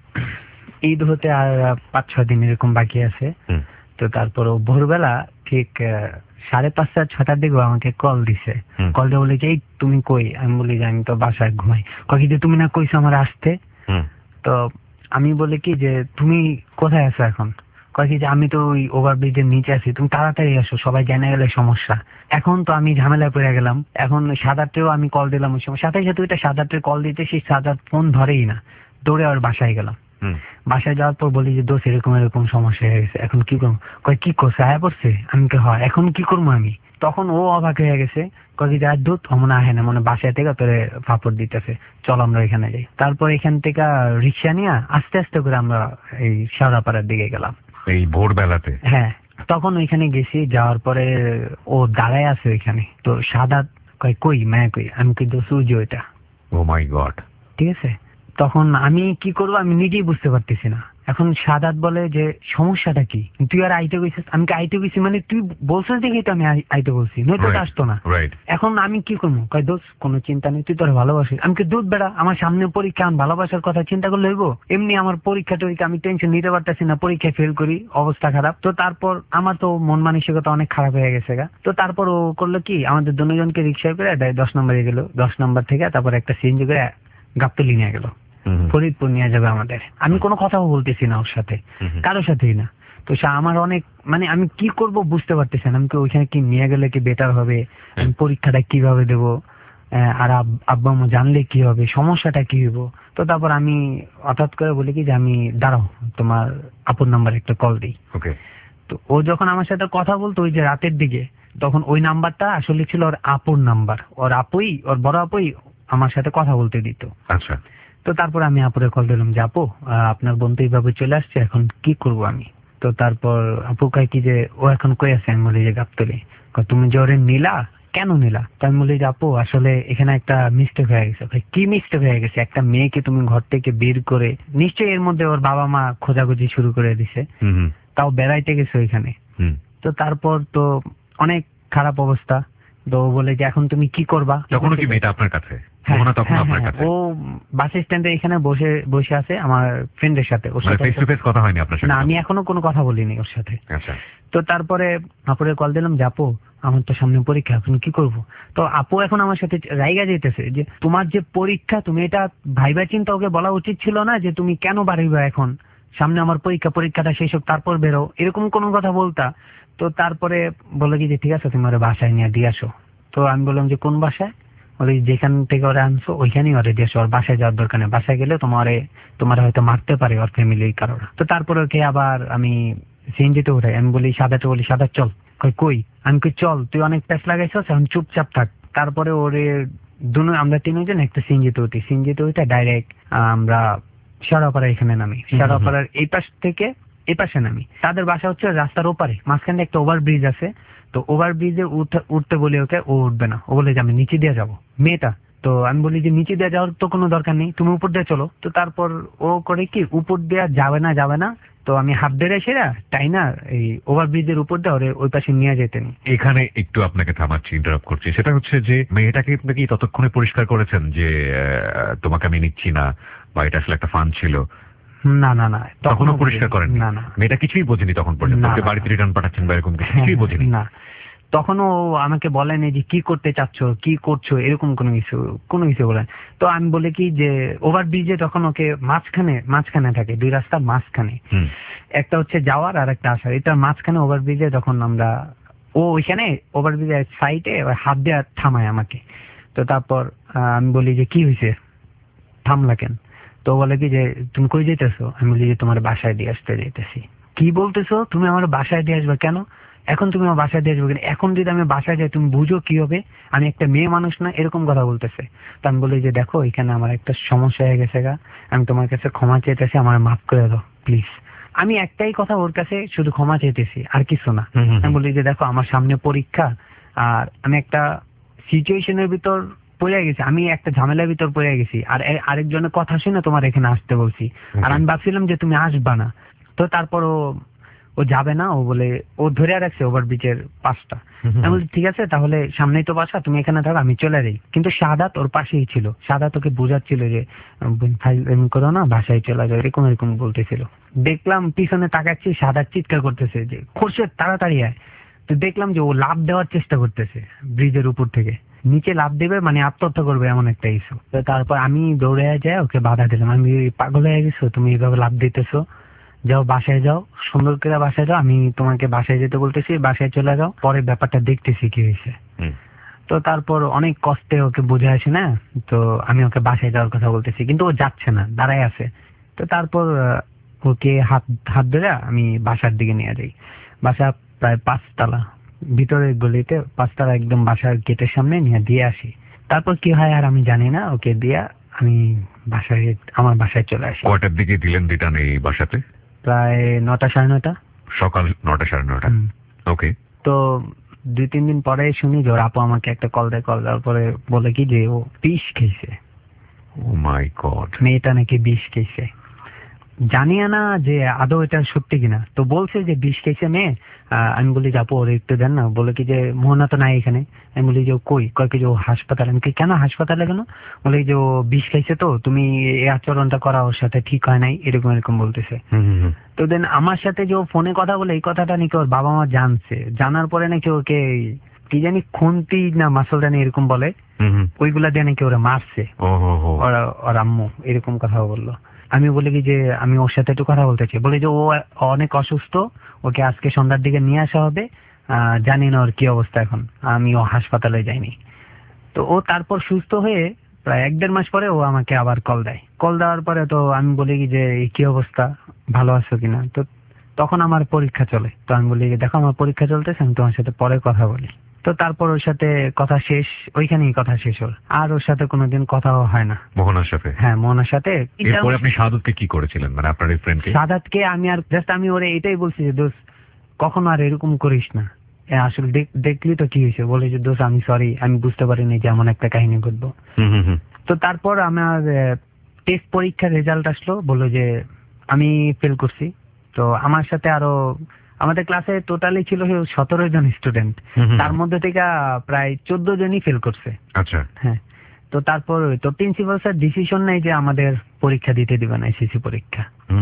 ঈদ হতে আর 5-6 দিন এরকম বাকি আছে। তো তারপর ভোরবেলা ঠিক 5:30 6টার দিকে আমাকে কল দিছে। কল দিয়ে বলে যে এই তুমি কই? আমি বলি যে আমি তো বাসায় ঘুমাই। কয় যে তুমি না কইছো আমার আসতে? তো আমি বলি কি যে তুমি কোথায় আছো এখন? কয় কি যে আমি তো ওই ওভারব্রিজের নিচে আছি, তুমি তাড়াতাড়ি আসো, সবাই জেনে গেলে সমস্যা। এখন তো আমি ঝামেলায় পড়ে গেলাম। এখন 7-8-এও আমি কল দিলাম, ওই সময় সাথে সাথে ওইটা 7-8-এর কল দিতে, সেই 7-8 ফোন ধরেই না। দৌড়ে আর বাসায় গেলাম। বাসায় যাওয়ার পর বলি যে দোষ এরকম এরকম সমস্যা হয়ে গেছে, এখন কি করবো? কয় কি করছে, আয়া পড়ছে? আমি কে হয়, এখন কি করবো আমি? তখন ও অবাক হয়ে গেছে। কয় যে আর দুধ মনে আহে না, মনে বাসায় থেকে তোরে ফাপড় দিতেছে, চল আমরা এখানে যাই। তারপর এখান থেকে রিক্সা নিয়ে আস্তে আস্তে করে আমরা এই শেওড়াপাড়ার দিকে গেলাম এই ভোরবেলাতে। হ্যাঁ, তখন ওইখানে গেছি, যাওয়ার পরে ও দাঁড়ায় আছে ওইখানে। তো সাদাত কয় কই মায়া কই? আমি কিন্তু সূর্য ওইটা। Oh my god. ঠিক আছে, তখন আমি কি করবো আমি নিজেই বুঝতে পারতেছি না। এখন সাদাত বলে যে সমস্যাটা কি, তুই আর আইতে গেছিস? আমি কি আইতে গেছি মানে তুই বলছিস দেখি তো আমি আইতে বলছি, নয়তো তো আসতো না। এখন আমি কি করবো? কয় দোষ কোনো চিন্তা নেই, তুই তোর ভালোবাসিস। আমি কি দুধ বেড়া, আমার সামনে পরীক্ষা, আমার ভালোবাসার কথা চিন্তা করলে হইব? এমনি আমার পরীক্ষা টরীক্ষা আমি টেনশন নিতে পারতেছি না, পরীক্ষায় ফেল করি, অবস্থা খারাপ। তো তারপর আমার তো মন মানসিকতা অনেক খারাপ হয়ে গেছে গা। তো তারপর ও করলো কি, আমাদের দুজনকে রিক্সায় করে 10 নম্বরে গেল। 10 নম্বর থেকে তারপর একটা সিএনজি করে গাবতলী নিয়ে গেল, ফরিদপুর নিয়ে যাবে আমাদের। আমি কোনো কথাও বলতেছি না ওর সাথে, কারোর সাথেই না। তো আমার অনেক মানে আমি কি করব বুঝতে পারতেছি না। আমি কি ওইখানে কি নিয়ে গেলে কি বেটার হবে? আমি পরীক্ষাটা কিভাবে দেব? আর আব্বা আম্মু জানলে কি হবে? সমস্যাটা কি হইব? তো তারপর আমি হঠাৎ করে বলি কি যে আমি দাঁড়াও, তোমার আপুর নাম্বারে একটা কল দিই। তো ও যখন আমার সাথে কথা বলতো ওই যে রাতের দিকে, তখন ওই নাম্বারটা আসলে ছিল ওর আপুর নাম্বার। ওর আপুই, ওর বড় আপুই আমার সাথে কথা বলতে দিত। আচ্ছা। তো তারপর আমি আপুরে কল দিলাম যে আপু আপনার বোন তো এইভাবে চলে আসছে, এখন কি করব আমি? তো তারপর আপু কয় কি যে ও এখন কই আছে? আমি বলি যে গাবতলী। তুমি যে ওরে নিলা, কেন নিলা? তো আমি বলি যে আপু আসলে এখানে একটা মিস্টেক হয়ে গেছে। কি মিস্টেক হয়ে গেছে? একটা মেয়েকে তুমি ঘর থেকে বের করে, নিশ্চয়ই এর মধ্যে ওর বাবা মা খোঁজাখুঁজি শুরু করে দিছে, তাও বেড়াইতে গেছে ওইখানে। তো তারপর তো অনেক খারাপ অবস্থা। তো বলে যে এখন তুমি কি করবা? তখন কি মেয়েটা আপনার কাছে? ও বাস স্ট্যান্ডে এখানে বসে বসে আছে আমার ফ্রেন্ডের সাথে। ওর সাথে ফেস টু ফেস কথা হয়নি আপনার সাথে? না, আমি এখনো কোনো কথা বলিনি ওর সাথে। আচ্ছা। তো তারপরে আপুরে কল দিলাম যে আপু আমার তো সামনে পরীক্ষা, এখন কি করব? তো আপু এখন আমার সাথে রাইগা যাইতেছে যে তোমার যে পরীক্ষা, তুমি এটা ভাইবা চিন্তা ওকে বলা উচিত ছিল না যে তুমি কেন বাড়িবা এখন, সামনে আমার পরীক্ষাটা শেষ হোক তারপর বেরো, এরকম কোনো কথা বলতা। তো তারপরে বলে কি যে ঠিক আছে তুমি ওরা বাসায় নিয়ে দিয়ে আসো। তো আমি বললাম যে কোন বাসায়? ওই যেখান থেকে ওরা আনছো ওইখানেই ওরে দিয়ে আসো, ওর বাসায় যাওয়ার দরকার নেই, বাসায় গেলে তোমার হয়তো মারতে পারে ওর ফ্যামিলির কারোরা। তো তারপরে ওকে আবার আমি সিএনজিতে উঠাই। আমি বলি সাদাতে, বলি সাদা চল। কই? আমি কই চল, তুই অনেক প্যাস লাগাইছস, এখন চুপচাপ থাক। তারপরে ওরে আমরা তিনজন একটা সিএনজিতে উঠি। সিএনজিতে উঠে ডাইরেক্ট আমরা শেওড়াপাড়া এখানে নামি। শেওড়াপাড়ার এই পাশ থেকে এই পাশে নামি। তাদের বাসা হচ্ছে রাস্তার ওপারে, মাঝখানে একটা ওভারব্রিজ আছে। তো ওভারব্রিজে উঠতে বলি ওকে, ও উঠবে না। ও বলে যে আমি নিচে দিয়ে যাবো, মেয়েটা। তো আমি বলি যে নিচে দিয়ে যাওয়ার তো কোনো দরকার নেই, তুমি উপর দিয়ে চলো। তো তারপর ও করে কি উপর দিয়ে যাবে না। তো আমি হাফ ডেরে সেরা তাই না এই ওভারব্রিজের উপর দিয়ে ওরে ওই পাশে নিয়ে যেতেন। এখানে একটু আপনাকে থামাচ্ছি, ইন্টারাপ্ট করছি। সেটা হচ্ছে যে মেয়েটাকে নাকি ততক্ষণে পরিষ্কার করেছেন যে তোমাকে আমি নিচ্ছি না, বা এটা আসলে একটা ফান ছিল? না, তখনও পরিষ্কার করেন? না, মেয়েটা কিছুই বোঝেনি তখন পর্যন্ত? বাড়িতে রিটার্ন পাঠাচ্ছেন বা এরকম কিছুই বোঝেনি? না, তখনও আমাকে বলেনি যে কি করতে চাচ্ছ, কি করছো, এরকম কোনো কিছু বলেন। তো আমি বলি কি যে ওভারব্রিজে তখন ওকে মাঝখানে থাকে, দুই রাস্তার মাঝখানে, একটা হচ্ছে যাওয়ার আর একটা আসার, এটা মাঝখানে ওভারব্রিজে। তখন আমরা ওইখানে ওভারব্রিজের সাইডে হাত দিয়ে থামায় আমাকে। তো তারপর আমি বলি যে কি হয়েছে, থামলা কেন? তো বলে কি যে তুমি কই যেতেছো? আমি বলি যে তোমার বাসায় দিয়ে আসতে যেতেছি। কি বলতেছো? তুমি আমার বাসায় দিয়ে আসবে কেন? এখন তুমি আমার বাসায় দিয়ে আসবে কিনা, এখন যদি আমি বাসায় যাই তুমি বুঝো কি হবে, আমি একটা মেয়ে মানুষ না, এরকম কথা বলতেছে। তো আমি বলি যে দেখো এখানে আমার একটা সমস্যা হয়ে গেছে গা, আমি তোমার কাছে ক্ষমা চাইতেছি, আমার মাফ করে দাও প্লিজ। আমি একটাই কথা ওর কাছে শুধু ক্ষমা চাইতেছি, আর কিছু না। আমি বলি যে দেখো আমার সামনে পরীক্ষা, আর আমি একটা সিচুয়েশনের ভিতর পড়ে গেছি, আমি একটা ঝামেলার ভিতর পড়ে গেছি, আর আরেকজনের কথা শুনে তোমার এখানে আসতে বলছি, আর আমি ভাবছিলাম যে তুমি আসবা না। তো তারপর ও যাবে না, ও বলে ও ধরে রাখছে ওভারব্রিজের পাশটা। আমি বলি ঠিক আছে তাহলে সামনেই তো বাসা, তুমি এখানে থাকো, আমি চলে যাই। কিন্তু শাহাদাত ওর পাশেই ছিল, শাহাদাত ওকে বোঝাচ্ছিল যে ফাইল করো না, বাসায় চলে যাও, এরকম এরকম বলতেছিল। দেখলাম পিছনে তাকাচ্ছি, শাহাদাত চিৎকার করতেছে যে খোরশেদ তাড়াতাড়ি আয়। তো দেখলাম যে ও লাফ দেওয়ার চেষ্টা করতেছে ব্রিজের উপর থেকে, নিচে লাফ দেবে মানে আত্মহত্যা করবে এমন একটা ইস্যু। তো তারপর আমি দৌড়ে যাই ওকে বাধা দিলাম, আমি পাগল হয়ে গেছো, তুমি এইভাবে লাফ দিতেছো, যাও বাসায় যাও, সুন্দর করে বাসায় যাও, আমি তোমাকে বাসায় যেতে বলতেছি, বাসায় চলে যাও, পরে ব্যাপারটা দেখতেছি কি হয়েছে। তো তারপর অনেক কষ্টে ওকে বুঝে আসে না, তো আমি ওকে বাসায় যাওয়ার কথা বলতেছি, কিন্তু ও যাচ্ছে না, দাঁড়ায় আছে। তো তারপর ওকে হাত হাত ধরে আমি বাসার দিকে নিয়ে যাই। বাসা প্রায় 5 তলা, ভিতরের গলিতে 5 তলা, একদম বাসার গেটের সামনে নিয়ে দিয়ে আসি। তারপর কি হয় আর আমি জানি না, ওকে দিয়া আমি বাসায়, আমার বাসায় চলে আসি। কয়টার দিকে দিলেন রিটার্ন এই বাসাতে? প্রায় 9টা 9:30। সকাল 9টা 9:30। ওকে। তো 2-3 দিন পরে শুনি যে ওর আপু আমাকে একটা কল দেয়, কল দেওয়ার পরে বলে কি যে ও বিষ খেয়েছে। Oh my god. মেয়েটা নাকি বিষ খেয়েছে, জানি না যে আদৌ এটা সত্যি কিনা। তো বলছে যে বিষ খেয়েছে মেয়ে। আমি বলি যে আপু ওর একটু দেন না, বলে কি যে মোহনা তো নাই এখানে। আমি বলি যে ও কই, কয় কি যে ও হাসপাতালে। আমি কেন হাসপাতালে কেন, বলে যে ও বিষ খাইছে, তো তুমি এই আচরণটা করা ওর সাথে ঠিক হয় নাই, এরকম এরকম বলতেছে। তো দেন আমার সাথে যে ও ফোনে কথা বলে, এই কথাটা নাকি ওর বাবা মা জানছে, জানার পরে নাকি ওকে কি জানি খুন্তি না মাসলদানি এরকম বলে, ওইগুলা দিয়ে নাকি ওরা মারছে ওর আম্মু, এরকম কথা বললো। আমি বলি কি যে আমি ওর সাথে একটু কথা বলতে চাই, বলি যে ও অনেক অসুস্থ, ওকে আজকে সন্ধ্যার দিকে নিয়ে আসা হবে, জানি না ওর কি অবস্থা এখন, আমি ও হাসপাতালে যাইনি। তো ও তারপর সুস্থ হয়ে প্রায় 1-1.5 মাস পরে ও আমাকে আবার কল দেয়। কল দেওয়ার পরে তো আমি বলি কি যে কি অবস্থা, ভালো আছো কিনা। তো তখন আমার পরীক্ষা চলে, তো আমি বলি দেখো আমার পরীক্ষা চলতেছে, আমি তোমার সাথে পরে কথা বলি। তো তারপর ওর সাথে কথা শেষ, ওইখানেই কথা শেষ ওর, আর ওর সাথে কোনোদিন কথাও হয় না। মোহনার সাথে? হ্যাঁ, মোহনার সাথে। এরপরে আপনি শাহাদাতকে কি করেছিলেন, মানে আপনার এই ফ্রেন্ডকে? শাহাদাতকে আমি আর জাস্ট আমি ওরে এটাই বলছি যে দোস্ত কখনো আর এরকম করিস না, আসলে দেখলি তো কি হয়েছে, বলে যে দোস্ত আমি সরি, আমি বুঝতে পারিনি যে এমন একটা কাহিনী ঘটবো। তো তারপর আমার টেস্ট পরীক্ষার রেজাল্ট আসলো, বললো যে আমি ফেল করছি। তো আমার সাথে আরো আমাদের ক্লাসে টোটালি ছিল 17 জন স্টুডেন্ট, তার মধ্যে থেকে প্রায় 14 জনই ফেল করছে। আচ্ছা। হ্যাঁ। তো তারপর তো প্রিন্সিপাল স্যার ডিসিশন নেই যে আমাদের পরীক্ষা দিতে দিবে না, এসএসসি পরীক্ষা।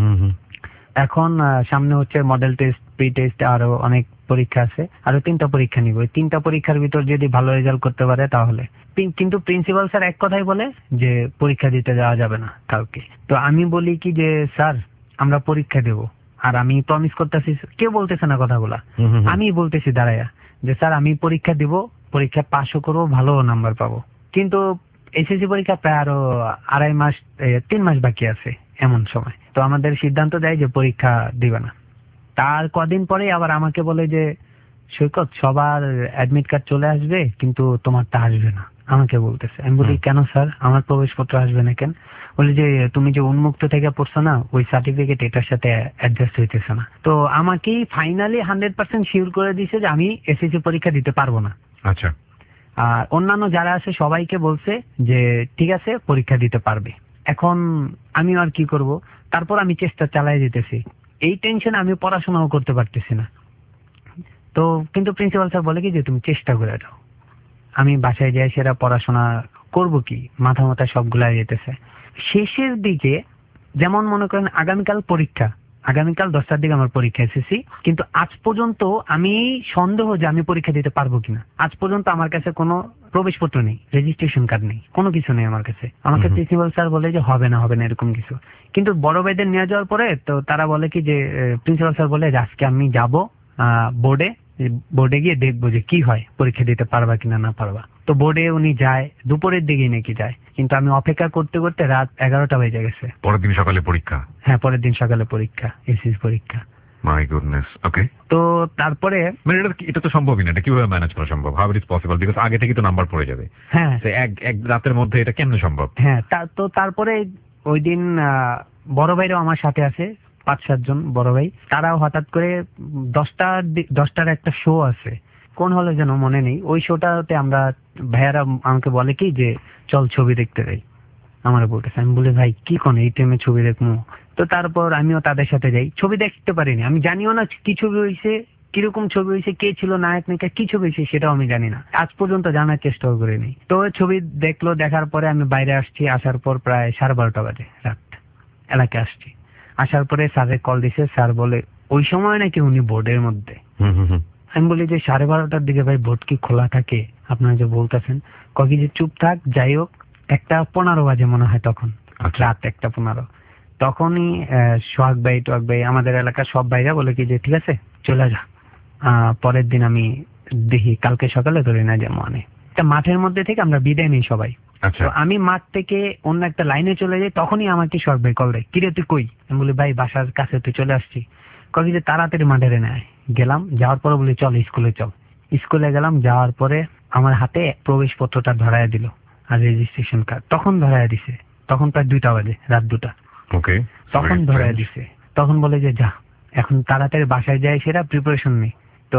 এখন সামনে হচ্ছে মডেল টেস্ট, প্রি টেস্ট, আরো অনেক পরীক্ষা আছে, আরো 3টা পরীক্ষা নিব। 3টা পরীক্ষার ভিতর যদি ভালো রেজাল্ট করতে পারে তাহলে। কিন্তু প্রিন্সিপাল স্যার এক কথাই বলে যে পরীক্ষা দিতে যাওয়া যাবে না কাউকে। তো আমি বলি কি যে স্যার আমরা পরীক্ষা দেব, আর আমি প্রমিস করতেছি, কেউ বলতেছে না কথাগুলা, আমি বলতেছি দাঁড়ায়া যে স্যার আমি পরীক্ষা দিব, পরীক্ষা পাশও করবো, ভালো নাম্বার পাবো। কিন্তু এসএসসি পরীক্ষা প্রায় আরো 2.5 মাস 3 মাস বাকি আছে এমন সময়। তো আমাদের সিদ্ধান্ত দেয় যে পরীক্ষা দিবে না। তার কদিন পরে আবার আমাকে বলে যে সৈকত সবার অ্যাডমিট কার্ড চলে আসবে, কিন্তু তোমারটা আসবে না, আমাকে বলতেছে। আমি বলি কেন স্যার, আমার প্রবেশপত্র আসবে না কেন? বলি যে তুমি যে উন্মুক্ত থেকে পড়ছো না, ওই সার্টিফিকেট এটার সাথে অ্যাডজাস্ট হইতেছে না। তো আমাকেই ফাইনালি 100% শিওর করে দিয়েছে যে আমি এসএসসি পরীক্ষা দিতে পারবো না। আচ্ছা। আর অন্যান্য যারা আছে সবাইকে বলছে যে ঠিক আছে পরীক্ষা দিতে পারবে। এখন আমি আর কি করব, তারপর আমি চেষ্টা চালিয়ে যেতেছি। এই টেনশনে আমি পড়াশোনাও করতে পারতেছি না। তো কিন্তু প্রিন্সিপাল স্যার বলে কি যে তুমি চেষ্টা করে যাও। আমি বাসায় যাই, সেরা পড়াশোনা করব কি, মাথা সব গুলাই যেতেছে। শেষের দিকে যেমন মনে করেন আগামীকাল পরীক্ষা, আগামীকাল 10টার দিকে আমার পরীক্ষা এসেছি, কিন্তু আজ পর্যন্ত আমি সন্দেহ যে আমি পরীক্ষা দিতে পারবো কিনা। আজ পর্যন্ত আমার কাছে কোনো প্রবেশপত্র নেই, রেজিস্ট্রেশন কার্ড নেই, কোনো কিছু নেই আমার কাছে। আমাকে প্রিন্সিপাল স্যার বলে যে হবে না এরকম কিছু। কিন্তু বড় ভাইদের নিয়ে যাওয়ার পরে তো তারা বলে কি যে প্রিন্সিপাল স্যার বলে আজকে আমি যাব বোর্ডে গিয়ে দেখবো যে কি হয়, পরীক্ষা দিতে পারবা কিনা না পারবা। তো বোর্ডে উনি যায়, দুপুরের দিকেই নাকি যায়, কিন্তু আমি অপেক্ষা করতে করতে রাত 11টা বেজে গেছে। পরের দিন সকালে পরীক্ষা? হ্যাঁ, পরের দিন সকালে পরীক্ষা, এসএসসি পরীক্ষা। My goodness. ওকে, তো তারপরে মানে এটা তো সম্ভবই না, এটা কিভাবে ম্যানেজ করা সম্ভব? How it is possible? Because আগে থেকে তো নাম্বার পড়ে যাবে। হ্যাঁ তো এক রাতের মধ্যে এটা কেমনে সম্ভব? হ্যাঁ, তো তারপরে ওই দিন বড় ভাইরাও আমার সাথে আছে, 5-7 জন বড় ভাই। তারাও হঠাৎ করে 10টার একটা শো আছে, কোন হলে যেন মনে নেই, ওই শোটাতে আমরা ভাইয়ারা আমাকে বলে কি যে চল ছবি দেখতে যাই। আমার বলতেছে, আমি বলি ভাই কি কোন এই টাইমে ছবি দেখবো? তো তারপর আমিও তাদের সাথে যাই। ছবি দেখতে পারিনি, আমি জানিও না কি ছবি হয়েছে, কিরকম ছবি হয়েছে, কে ছিল নায়ক নায়িকা, কি ছবি হয়েছে সেটাও আমি জানি না, আজ পর্যন্ত জানার চেষ্টাও করিনি। তো ছবি দেখার পরে আমি বাইরে আসছি, আসার পর প্রায় 12:30 বাজে রাত, এলাকায় আসছি। আসার পরে স্যারের কল দিছে, স্যার বলে ওই সময় নাকি উনি বোর্ডের মধ্যে। আমি বলি যে 12:30টার দিকে ভাই বোর্ড কি খোলা থাকে? আপনারা যে বলতেছেন। ককি যে চুপ থাক, যাই হোক 1:15 বাজে মনে হয় তখন, রাত 1:15। তখনই সোহাগ ভাই টোহাগ ভাই আমাদের এলাকার সব ভাইরা বলে কি যে ঠিক আছে চলে যা, পরের দিন আমি দেখি কালকে সকালে ধরে না যে মানে একটা মাঠের মধ্যে থেকে আমরা বিদায় নিই সবাই। তো আমি মাঠ থেকে অন্য একটা লাইনে চলে যাই, তখনই আমাকে সোহাগ ভাই কল দেয়, কিরে তুই কই? আমি বলি ভাই বাসার কাছে তুই চলে আসছি। কবি যে তাড়াতাড়ি মাঠে নেয়। গেলাম, যাওয়ার পরে বলি চল স্কুলে চল। স্কুলে গেলাম, যাওয়ার পরে আমার হাতে প্রবেশপত্রটা ধরায় দিল আর রেজিস্ট্রেশন কার্ড তখন ধরায় দিছে। তখন প্রায় 2টা বাজে, রাত 2টা। ওকে, তখন ধরায় দিছে, তখন বলে যে যা এখন তাড়াতাড়ি বাসায় যায়, সেটা প্রিপারেশন নেই। তো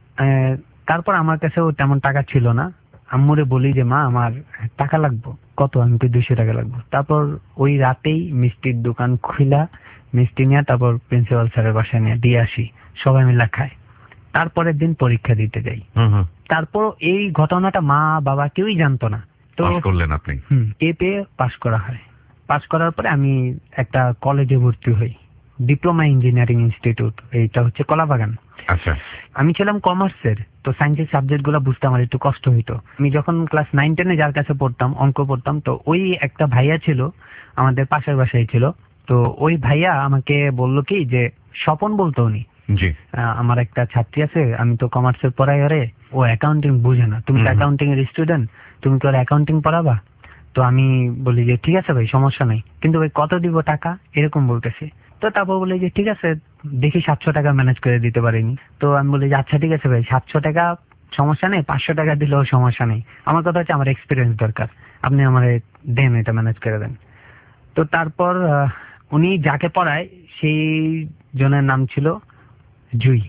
তারপর আমার কাছেও তেমন টাকা ছিল না। আম্মুরে বলি যে মা আমার টাকা লাগবে। কত? আমি তো 200 টাকা লাগবে। তারপর ওই রাতেই মিষ্টির দোকান খুলা মিষ্টি নিয়ে তারপর প্রিন্সিপাল স্যারের বাসায় নিয়ে দিয়ে আসি, সবাই মিলে খাই। তারপরের দিন পরীক্ষা দিতে যাই। তারপর এই ঘটনাটা মা বাবা কেউই জানতো না। তো পাস করলেন আপনি? এ পেয়ে পাস করা হয়। পাস করার পরে আমি একটা কলেজে ভর্তি হই, ডিপ্লোমা ইঞ্জিনিয়ারিং ইনস্টিটিউট, এইটা হচ্ছে কলাবাগান। আচ্ছা, আমি ছিলাম কমার্সের, তো সায়েন্সের সাবজেক্ট গুলো বুঝতে আমার একটু কষ্ট হইতো। আমি যখন ক্লাস 9-10-এ যার কাছে পড়তাম, অঙ্ক পড়তাম, তো ওই একটা ভাইয়া ছিল আমাদের পাশের বাসায় ছিল। তো ওই ভাইয়া আমাকে বললো কি যে স্বপন বলতো উনি, জি, আমার একটা ছাত্রী আছে, আমি তো কমার্সের পড়াই, আরে ও অ্যাকাউন্টিং বুঝে না, তুমি তো অ্যাকাউন্টিং এর স্টুডেন্ট, তুমি তো অ্যাকাউন্টিং পড়াবা। তো আমি বলি যে ঠিক আছে ভাই সমস্যা নেই, কিন্তু ওই কত দিব টাকা এরকম বলতেছে। তো তারপর বলি যে ঠিক আছে দেখি 700 টাকা ম্যানেজ করে দিতে পারিনি। তো আমি বলি যে আচ্ছা ঠিক আছে ভাই 700 টাকা সমস্যা নেই, 500 টাকা দিলেও সমস্যা নেই, আমার কথা হচ্ছে আমার এক্সপিরিয়েন্স দরকার, আপনি আমার দেন, এটা ম্যানেজ করে দেন। তো তারপর উনি যাকে পড়ায় সেই জনের নাম ছিল জুই।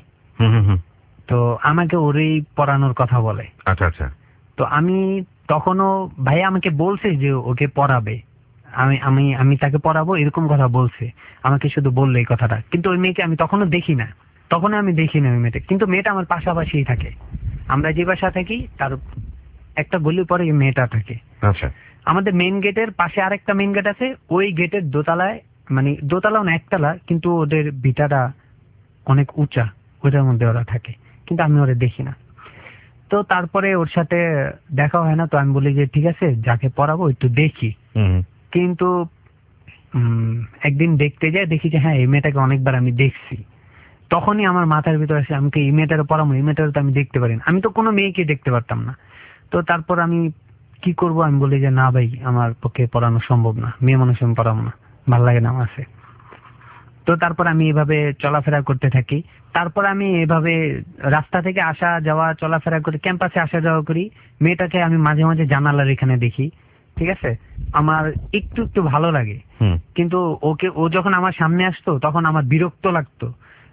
তো আমাকে ওরই পড়ানোর কথা বলে। আচ্ছা আচ্ছা। তো আমি তখনও ভাইয়া আমাকে বলছে যে ওকে পড়াবে, আমি আমি আমি তাকে পড়াবো এরকম কথা বলছে, আমাকে শুধু বললো এই কথাটা। কিন্তু ওই মেয়েকে আমি তখনও দেখি না, ওই মেয়েটা, কিন্তু মেয়েটা আমার পাশাপাশিই থাকে। আমরা যে বাসা থাকি তার একটা গলি পরে এই মেয়েটা থাকে। আচ্ছা, আমাদের মেইন গেটের পাশে আরেকটা মেইন গেট আছে, ওই গেটের দোতলায়, মানে দোতলাও না একতলা, কিন্তু ওদের ভিটাটা অনেক উঁচা, ওটার মধ্যে ওরা থাকে, কিন্তু আমি ওরা দেখি না। তো তারপরে ওর সাথে দেখা হয় না। তো আমি বলি যে ঠিক আছে যাকে পড়াবো একটু দেখি। কিন্তু একদিন দেখতে যাই, দেখি যে হ্যাঁ এই মেয়েটাকে অনেকবার আমি দেখছি। তখনই আমার মাথার ভিতরে আসে আমাকে এই মেয়েটার পড়াবো, এই মেয়েটার তো আমি দেখতে পারি না, আমি তো কোনো মেয়েকে দেখতে পারতাম না। তো তারপর আমি কি করব, আমি বলি যে না ভাই আমার পক্ষে পড়ানো সম্ভব না, মেয়ে মানুষ আমি পড়াবো না, ভাল লাগে না আমার কাছে। তো তারপর আমি এভাবে চলাফেরা করতে থাকি। তারপর আমি এভাবে রাস্তা থেকে আসা যাওয়া চলাফেরা করি, ক্যাম্পাসে আসা যাওয়া করি। মেয়েটাকে আমি মাঝে মাঝে জানালার এখানে দেখি, ঠিক আছে, আমার একটু একটু ভালো লাগে। কিন্তু ও যখন আমার সামনে আসতো তখন আমার বিরক্ত লাগতো।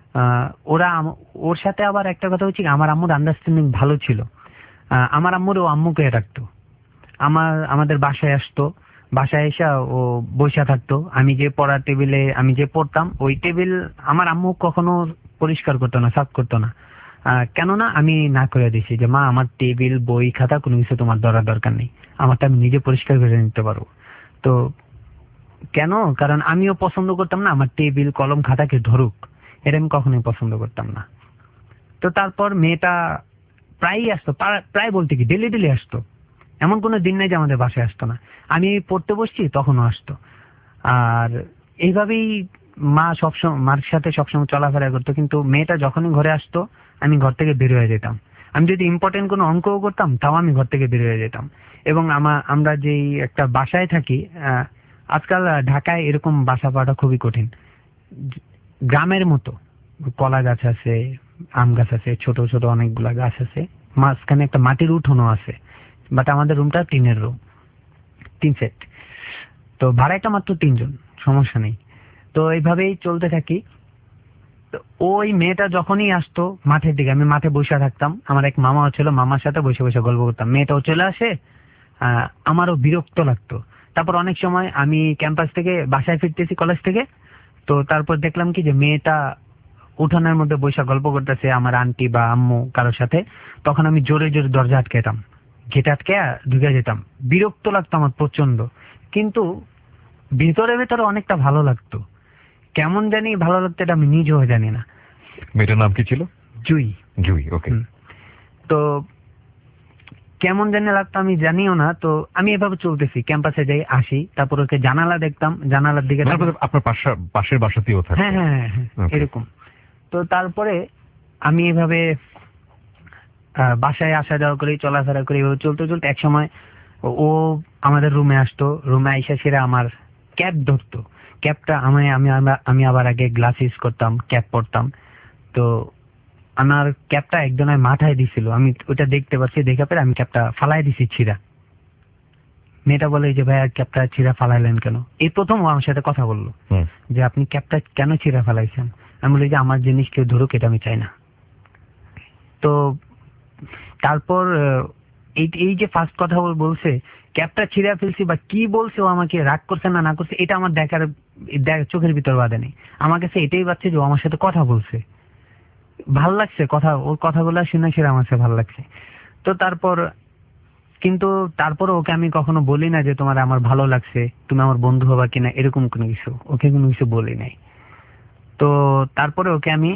ওর সাথে আবার একটা কথা হচ্ছে, আমার আম্মুর আন্ডারস্ট্যান্ডিং ভালো ছিল। আমার আম্মুর ও আম্মুকে রাখতো, আমাদের বাসায় আসতো, বাসায় এসে ও বসে থাকতো। আমি যে পড়ার টেবিলে আমি যে পড়তাম ওই টেবিল আমার আম্মু কখনো পরিষ্কার করতো না, সাফ করতো না। কেননা আমি না করে দিছি যে মা আমার টেবিল বই খাতা কোনো কিছু তোমার ধরার দরকার নেই, আমারটা আমি নিজে পরিষ্কার করে নিতে পারবো। তো কেন? কারণ আমিও পছন্দ করতাম না আমার টেবিল কলম খাতাকে ধরুক, এটা আমি কখনোই পছন্দ করতাম না। তো তারপর মেয়েটা প্রায়ই আসতো, প্রায় বলতে কি ডেলি ডেলি আসতো, এমন কোনো দিন নাই যে আমাদের বাসায় আসতো না। আমি পড়তে বসছি তখনও আসতো। আর এইভাবেই মার সাথে সবসময় চলাফেরা করতো। কিন্তু মেয়েটা যখনই ঘরে আসতো আমি ঘর থেকে বের হয়ে যেতাম। আমি যদি ইম্পর্টেন্ট কোনো অঙ্কও করতাম তাও আমি ঘর থেকে বের হয়ে যেতাম। এবং আমরা যেই একটা বাসায় থাকি, আজকাল ঢাকায় এরকম বাসা পাওয়াটা খুবই কঠিন, গ্রামের মতো কলা গাছ আছে, আম গাছ আছে, ছোট ছোট অনেকগুলা গাছ আছে, মাঝখানে একটা মাটির উঠোনও আছে। বাট আমাদের রুমটা টিনের রুম, 3 সেট। তো ভাড়াটা মাত্র 3 জন, সমস্যা নেই। তো এইভাবেই চলতে থাকি। তো ওই মেয়েটা যখনই আসতো মাঠের দিকে, আমি মাঠে বসে থাকতাম, আমার এক মামাও ছিল, মামার সাথে বসে বসে গল্প করতাম। মেয়েটাও চলে আসে, আমারও বিরক্ত লাগতো। তারপর অনেক সময় আমি ক্যাম্পাস থেকে বাসায় ফিরতেছি কলেজ থেকে, তো তারপর দেখলাম কি যে মেয়েটা উঠানের মধ্যে বসে গল্প করতেছে আমার আন্টি বা আম্মু কারোর সাথে। তখন আমি জোরে জোরে দরজা আটকাতাম, গেট আটকে ঢুকে যেতাম। বিরক্ত লাগতো আমার প্রচন্ড, কিন্তু ভিতরে ভিতরে অনেকটা ভালো লাগতো। কেমন জানি ভালো লাগতো, এটা আমি নিজেও জানি না। মেয়েটার নাম কি ছিল? জুই। জুই, ওকে। তো কেমন জানি লাগতো আমি জানিও না। তো আমি এভাবে চলতেছি, ক্যাম্পাসে যাই আসি, তারপর ওকে জানালা দেখতাম, জানালার দিকে আপনার পাশের বাসাতেও থাকে? হ্যাঁ হ্যাঁ হ্যাঁ, এরকম। তো তারপরে আমি এভাবে বাসায় আসা যাওয়া করি, চলাফেরা করি, এভাবে চলতে চলতে এক সময় ও আমাদের রুমে আসতো। রুমে আইসা সেরা আমার ক্যাপ ধরতো। ক্যাপটা আমি আবার আগে গ্লাস ইউজ করতাম, ক্যাপ পরতাম। তো আমার ক্যাপটা একজনের মাথায় দিছিল, আমি ওটা দেখতে পাচ্ছি, দেখে পরে আমি ক্যাপটা ফালাই দিছি ছিঁড়া। মেয়েটা বলে যে ভাইয়া ক্যাপটা ছিঁড়া ফালাইলেন কেন? এই প্রথম ও আমার সাথে কথা বললো যে আপনি ক্যাপটা কেন ছিঁড়া ফালাইছেন। আমি বলি যে আমার জিনিস কেউ ধরুক, এটা আমি চাই না। তো তারপর এই যে ফার্স্ট কথা বলছে ক্যাপটা ছিঁড়া ফেলছি বা কি বলছে, ও আমাকে রাগ করছে না করছে এটা আমার চোখের ভিতর বাঁধে নেই। আমার কাছে এটাই বাচ্চা যে ও আমার সাথে কথা বলছে, ভাল লাগছে কথা, ওর কথাগুলো শুনে সেটা আমার কাছে ভালো লাগছে। তো তারপর ওকে আমি কখনো বলি না যে তোমার আমার ভালো লাগছে, তুমি আমার বন্ধু হবা কিনা, এরকম কোনো কিছু ওকে কোনো কিছু বলি নাই। তো তারপরে ওকে আমি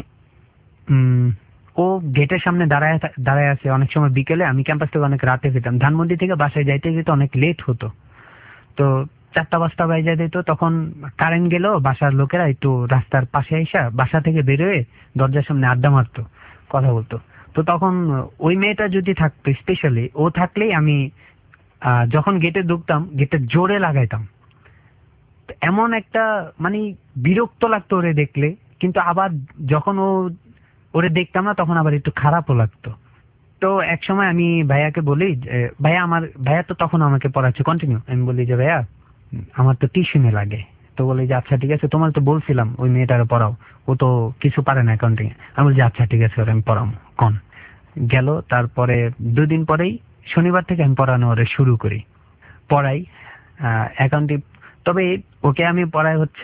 ও গেটের সামনে দাঁড়ায় আছে অনেক সময় বিকেলে। আমি ক্যাম্পাস থেকে অনেক রাতে ফিরতাম, ধানমন্ডি থেকে বাসায় যাইতে যেতে অনেক লেট হতো। তো 4টা-5টা বাজে যেত, তখন কারেন্ট গেলেও বাসার লোকেরা একটু রাস্তার পাশে এসে বাসা থেকে বেরোয় দরজার সামনে আড্ডা মারতো, কথা বলতো। তো তখন ওই মেয়েটা যদি থাকতো, স্পেশালি ও থাকলেই আমি যখন গেটে ঢুকতাম গেটে জোরে লাগাইতাম। এমন একটা মানে বিরক্ত লাগতো ওরে দেখলে, কিন্তু আবার যখন ওরে দেখতাম না তখন আবার একটু খারাপও লাগতো। তো এক সময় আমি ভাইয়াকে বলি, ভাইয়া তো তখন আমাকে পড়াচ্ছে কন্টিনিউ। আমি বলি যে ভাইয়া আমার তো টিউশনে লাগে। তো বলি যে আচ্ছা ঠিক আছে, তোমার তো বলছিলাম ওই মেয়েটারে পড়াও, ও তো কিছু পারে না অ্যাকাউন্টিং এ। আমি বলছি আচ্ছা ঠিক আছে, ওরে আমি পড়াবো কন। গেল, তারপরে 2 দিন পরেই শনিবার থেকে আমি পড়ানো ওরে শুরু করি, পড়াই অ্যাকাউন্টিং। তবে ওকে আমি পড়াই হচ্ছে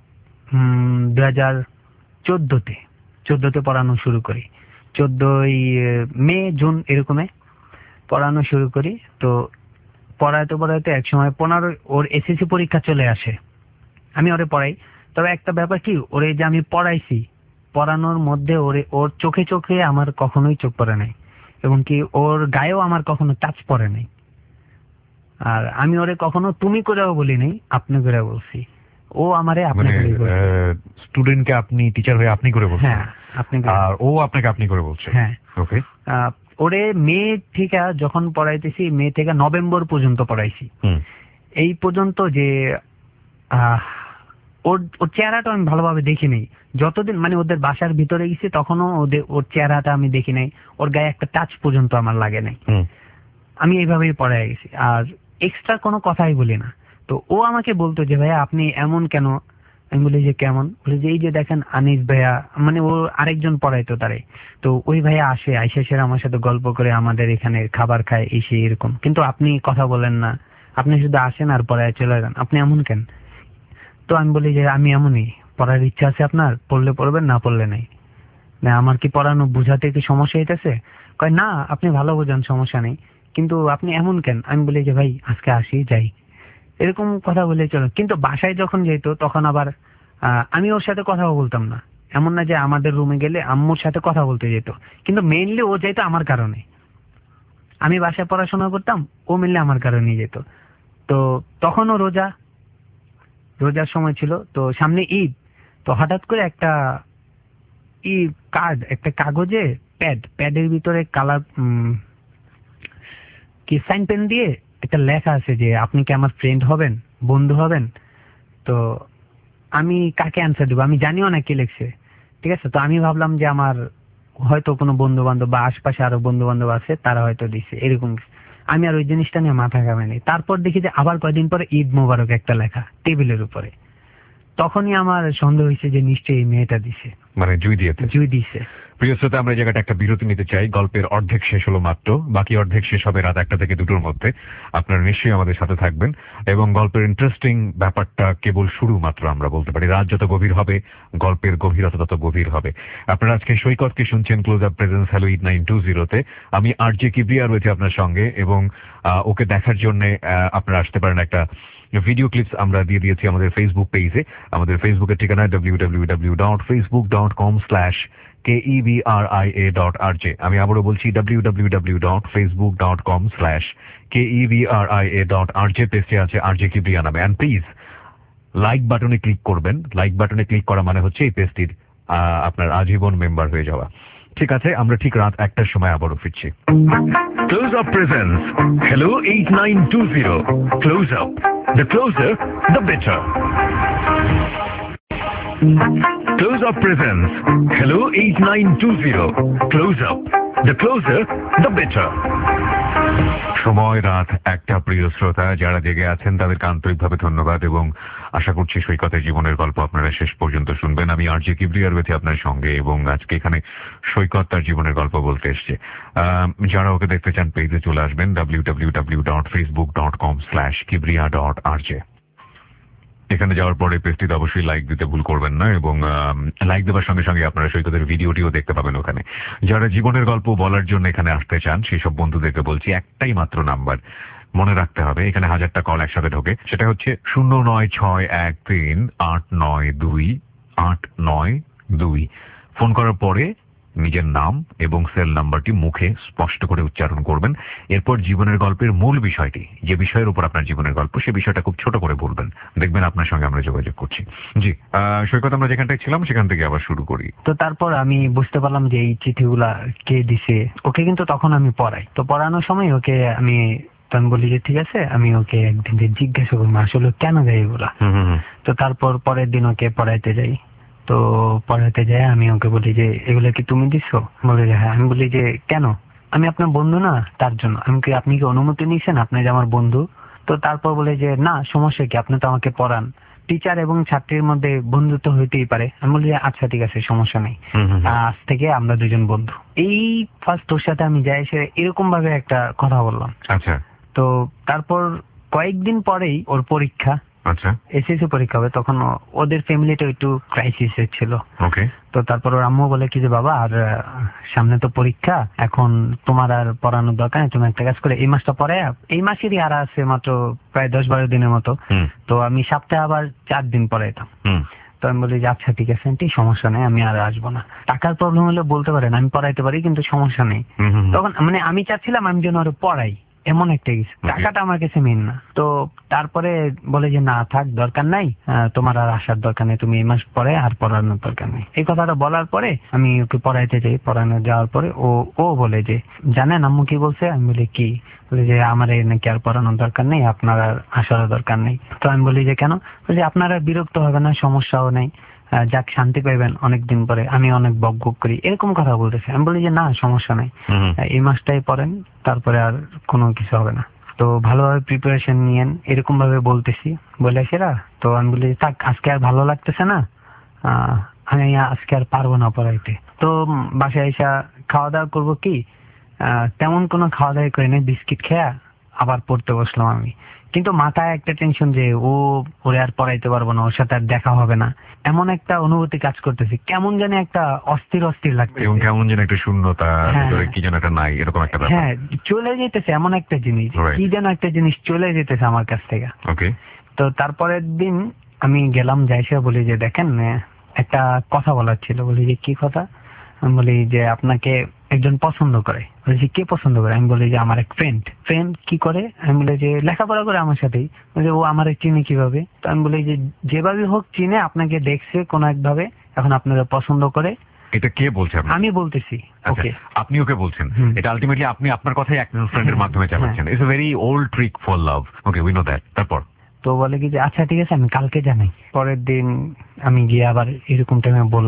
2014-তে পড়ানো শুরু করি। 14ই মে জুন এরকমে পড়ানো শুরু করি। তো পড়াইতে পড়াইতে এক সময় 15 ওর এসএসসি পরীক্ষা চলে আসে, আমি ওরে পড়াই। তবে একটা ব্যাপার কি, ওরে যে আমি পড়াইছি, পড়ানোর মধ্যে ওর চোখে চোখে আমার কখনোই চোখ পড়ে নাই, এবং কি ওর গায়েও আমার কখনো টাচ পড়ে নাই। আর আমি ওরে কখনো তুমি করেও বলি নাই, আপনি করে বলছি। ও আমারে আপনি করে বলছে। স্টুডেন্টকে আপনি টিচার হয়ে আপনি করে বলছেন? হ্যাঁ, আপনি। আর ও আপনাকে আপনি করে বলছে? হ্যাঁ। ওকে। ওরে মে থেকে যখন পড়াইতেছি, মে থেকে নভেম্বর পর্যন্ত পড়াইছি। এই পর্যন্ত যে ওর চেহারাটা আমি ভালোভাবে দেখি নাই যতদিন, মানে ওদের বাসার ভিতরে গেছি তখনও ওর চেহারাটা আমি দেখি নাই, ওর গায়ে একটা টাচ পর্যন্ত আমার লাগে নাই। আমি এইভাবেই পড়াই গেছি, আর এক্সট্রা কোনো কথাই বলি না। তো ও আমাকে বলতো যে ভাইয়া আপনি এমন কেন? আমি বলি যে কেমন? বলে যে এই যে দেখেন আনিস ভাইয়া, মানে ও আরেকজন পড়াইতো তারে, তো ওই ভাইয়া আইসা সেরা আমার সাথে গল্প করে আমাদের এখানে খাবার খায় এসে এরকম, কিন্তু আপনি কথা বলেন না, আপনি শুধু আসেন আর পড়ায় চলে যান, আপনি এমন কেন? তো আমি বলি যে আমি এমনই, পড়ার ইচ্ছা আছে আপনার, পড়লে পড়বেন, না পড়লে নেই। না আমার কি পড়ানো বুঝাতে কি সমস্যা হইতেছে? কয় না, আপনি ভালো বোঝান, সমস্যা নেই, কিন্তু আপনি এমন কেন? আমি বলি যে ভাই আজকে আসি যাই, এরকম কথা বলে চলো। কিন্তু বাসায় যখন যেত তখন আবার আমি ওর সাথে কথাও বলতাম না। এমন না যে আমাদের রুমে গেলে আম্মুর সাথে কথা বলতে যেত, কিন্তু মেইনলি ও যেত আমার কারণে। আমি বাসায় পড়াশোনা করতাম, ও মেইনলি আমার কারণেই যেত। তো তখনও রোজার সময় ছিল, তো সামনে ঈদ। তো হঠাৎ করে একটা একটা কাগজে প্যাডের ভিতরে কালার কি সাইন পেন দিয়ে একটা লেখা আছে যে আপনি কি আমার ফ্রেন্ড হবেন, বন্ধু হবেন? তো আমি কাকে অ্যান্সার দেবো, আমি জানিও না কি লিখছে। ঠিক আছে, তো আমি ভাবলাম যে আমার হয়তো কোনো বন্ধু বান্ধব বা আশপাশে আরো বন্ধু বান্ধব আছে, তারা হয়তো দিছে এরকম কিছু। আমি আর ওই জিনিসটা নিয়ে মাথা ঘামাইনি। তারপর দেখি যে আবার কয়দিন পরে ঈদ মোবারক একটা লেখা টেবিলের উপরে। তখনই আমার সন্দেহ হয়েছে যে নিশ্চয়ই এই মেয়েটা দিছে, মানে জুই দিছে। প্রিয় শ্রোতা, আমরা এই জায়গাটা একটা বিরতি নিতে চাই। গল্পের অর্ধেক শেষ হলো মাত্র, বাকি অর্ধেক শেষ হবে রাত 1টা থেকে 2টোর মধ্যে। আপনারা নিশ্চয়ই আমাদের সাথে থাকবেন এবং গল্পের ইন্টারেস্টিং ব্যাপারটা কেবল শুরু মাত্র আমরা বলতে পারি। রাত যত গভীর হবে গল্পের গভীরতা তত গভীর হবে। আপনারা আজকে সৈকতকে শুনছেন ক্লোজ আপ প্রেজেন্স হ্যালো 8920-তে। আমি আরজে কিবরিয়া রয়েছে আপনার সঙ্গে এবং ওকে দেখার জন্য আপনারা আসতে পারেন। একটা ভিডিও ক্লিপস আমরা দিয়ে দিয়েছি আমাদের ফেসবুক পেজে। আমাদের ফেসবুকের ঠিকানা www.facebook.com/KEVRIA.RJ। আমি আবারও বলছি www.facebook.com/KEVRIA.RJ। পেজে আছে আরজে কিবরিয়া নামে। অ্যান্ড প্লিজ লাইক বাটনে ক্লিক করবেন। লাইক বাটনে ক্লিক করা মানে হচ্ছে এই পেজটির আপনার আজীবন মেম্বার হয়ে যাওয়া। ঠিক আছে, আমরা ঠিক রাত 1টার সময় আবারও ফিরছি। Close up presents hello 8920। Close up, the closer the better. Close Up presents Hello 8920. Close Up, the closer the better. সময় রাত 1টা। প্রিয় শ্রোতা, যারা জেগে আছেন তাদেরকে আন্তরিকভাবে ধন্যবাদ এবং আশা করছি সৈকতের জীবনের গল্প আপনারা শেষ পর্যন্ত শুনবেন। আমি আরজে কিবরিয়া রয়েছে আপনার সঙ্গে এবং আজকে এখানে সৈকত তার জীবনের গল্প বলতে এসছে। যারা ওকে দেখতে চান পেজে চলে আসবেন www.facebook.com/kibriya.rj। এখানে যাওয়ার পরে পেজটিতে অবশ্যই লাইক দিতে ভুল করবেন না এবং লাইক দেওয়ার সঙ্গে সঙ্গে আপনারা সৈকতের ভিডিওটিও দেখতে পাবেন ওখানে। যারা জীবনের গল্প বলার জন্য এখানে আসতে চান সেই সব বন্ধুদেরকে বলছি একটাই মাত্র নাম্বার মনে রাখতে হবে। এখানে 1000টা কল একসাথে ঢোকে, সেটা হচ্ছে 09613892892। ফোন করার পরে নিজের নাম এবং সেল নাম্বারটি মুখে স্পষ্ট করে উচ্চারণ করবেন। এরপর জীবনের গল্পের মূল বিষয়টি, যে বিষয়ের উপর আপনার জীবনের গল্প, সে বিষয়টা খুব ছোট করে বলবেন। দেখবেন আপনার সঙ্গে আমরা যোগাযোগ করছি। জি সৈকত, আমরা যেখানটায় ছিলাম সেখান থেকে আবার শুরু করি। তো তারপর আমি বুঝতে পারলাম যে এই চিঠিগুলা কে দিছে। ওকে কিন্তু তখন আমি পড়াই, তো পড়ানোর সময় ওকে আমি বলি যে ঠিক আছে, আমি ওকে একদিন জিজ্ঞাসা করবো আসলে কেন দেয় এগুলা। তো তারপর পরের দিন ওকে পড়াইতে যাই। তো পড়াতে যায় আমি ওকে বলি যে এগুলো কি তুমি দিছো? বলে যে হ্যাঁ। আমি বলি যে কেন? আমি আপনার বন্ধু না, তার জন্য। আপনি কি অনুমতি নিয়েছেন? আপনি যে আমার বন্ধু। তো তারপর বলে যে না, সমস্যা কি, আপনি তো আমাকে পড়ান। টিচার এবং ছাত্রীর মধ্যে বন্ধুত্ব হইতেই পারে। আমি বলি যে আচ্ছা ঠিক আছে, সমস্যা নেই, আজ থেকে আমরা দুজন বন্ধু। এই ফার্স্ট ওর সাথে আমি যাই, এসে এরকম ভাবে একটা কথা বললাম। আচ্ছা। তো তারপর কয়েকদিন পরেই ওর পরীক্ষা। আচ্ছা। এসএসসি পরীক্ষা হবে, তখন ওদের ফ্যামিলিটা একটু ক্রাইসিস ছিল। ওকে। তো তারপর ওর আম্মু বলে কি যে বাবা, আর সামনে তো পরীক্ষা, এখন তোমার আর পড়ানোর দরকার নেই, তুমি একটা কাজ করে এই মাসটা পরে, এই মাসেরই আর আছে মাত্র প্রায় 10-12 দিনের মতো, তো আমি সপ্তাহে আবার 4 দিন পড়াইতাম। তো আমি বলি যে আচ্ছা ঠিক আছে আন্টি, সমস্যা নেই, আমি আর আসবো না। টাকার প্রবলেম হলে বলতে পারেন, আমি পড়াইতে পারি, কিন্তু সমস্যা নেই। তখন মানে আমি চাচ্ছিলাম আমি যেন ওরা পড়াই, এমন একটা কিছু। টাকাটা আমার কাছে মেন না। তো তারপরে বলে যে না থাক, দরকার নাই, তোমার আর আসার দরকার নেই, তুমি এই মাস পরে আর পড়ানোর দরকার নেই। এই কথাটা বলার পরে আমি ওকে পড়াইতে যাই। পড়ানো যাওয়ার পরে ও বলে যে জানেন আম্মু কি বলছে? আমি বলি কি? বলে যে আমার এই নাকি আর পড়ানোর দরকার নেই, আপনার আর আসারও দরকার নেই। তো আমি বলি যে কেন? বলে আপনারা বিরক্ত হবে না, সমস্যাও নেই, যাক শান্তি পাইবেন অনেকদিন পরে, আমি অনেক বকবক করি, এরকম কথা বলতেছে। আমি বলি যে না সমস্যা নেই, এই মাসটাই পড়েন, তারপরে আর কোনো কিছু হবে না। তো ভালোভাবে প্রিপারেশন নিয়েন, এরকম ভাবে বলতেছি বলে সেরা। তো আমি বলি থাক, আজকে আর ভালো লাগতেছে না, আমি আজকে আর পারবো না পড়াইতে। তো বাসায় এসে খাওয়া দাওয়া করবো কি, তেমন কোনো খাওয়া দাওয়া করি না, বিস্কিট খেয়া আবার পড়তে বসলাম আমি। কিন্তু মাথায় একটা টেনশন যে ওরে আর পড়াইতে পারবো না, ওর সাথে আর দেখা হবে না, এমন একটা অনুভূতি কাজ করতেছে। কেমন জানি একটা অস্থির লাগছে, কেমন যেন একটা শূন্যতা, কি যেন একটা নাই, এরকম একটা ব্যাপার। হ্যাঁ, চলে যেতেছে এমন একটা জিনিস, কি যেন একটা জিনিস চলে যেতেছে আমার কাছ থেকে। ওকে। তো তারপরের দিন আমি গেলাম, যাইসা বলি যে দেখেন একটা কথা বলার ছিল। বলি যে কি কথা? আমি বলি যে আপনাকে একজন পছন্দ করে। বলছি কে পছন্দ করে? আমি বলি যে আমার এক ফ্রেন্ড। কি করে? আমি বলি যে লেখাপড়া করে আমার সাথেই। বলছে ও আমার চিনে কিভাবে? তো আমি বলি যে যেভাবে হোক চিনে, আপনাকে দেখছে কোন একভাবে, এখন আপনারা পছন্দ করে। এটা কে বলছে? আমি বলতেছি। ওকে, আপনি ওকে বলছেন। এটা আলটিমেটলি আপনি আপনার কথাই একজন ফ্রেন্ডের মাধ্যমে চালাচ্ছেন। It's a very old trick for love. Okay, we know that. তারপর তো বলে কি যে আচ্ছা ঠিক আছে, আমি কালকে জানাই। পরের দিন আমি গিয়ে আবার এরকম টাইমে বললাম।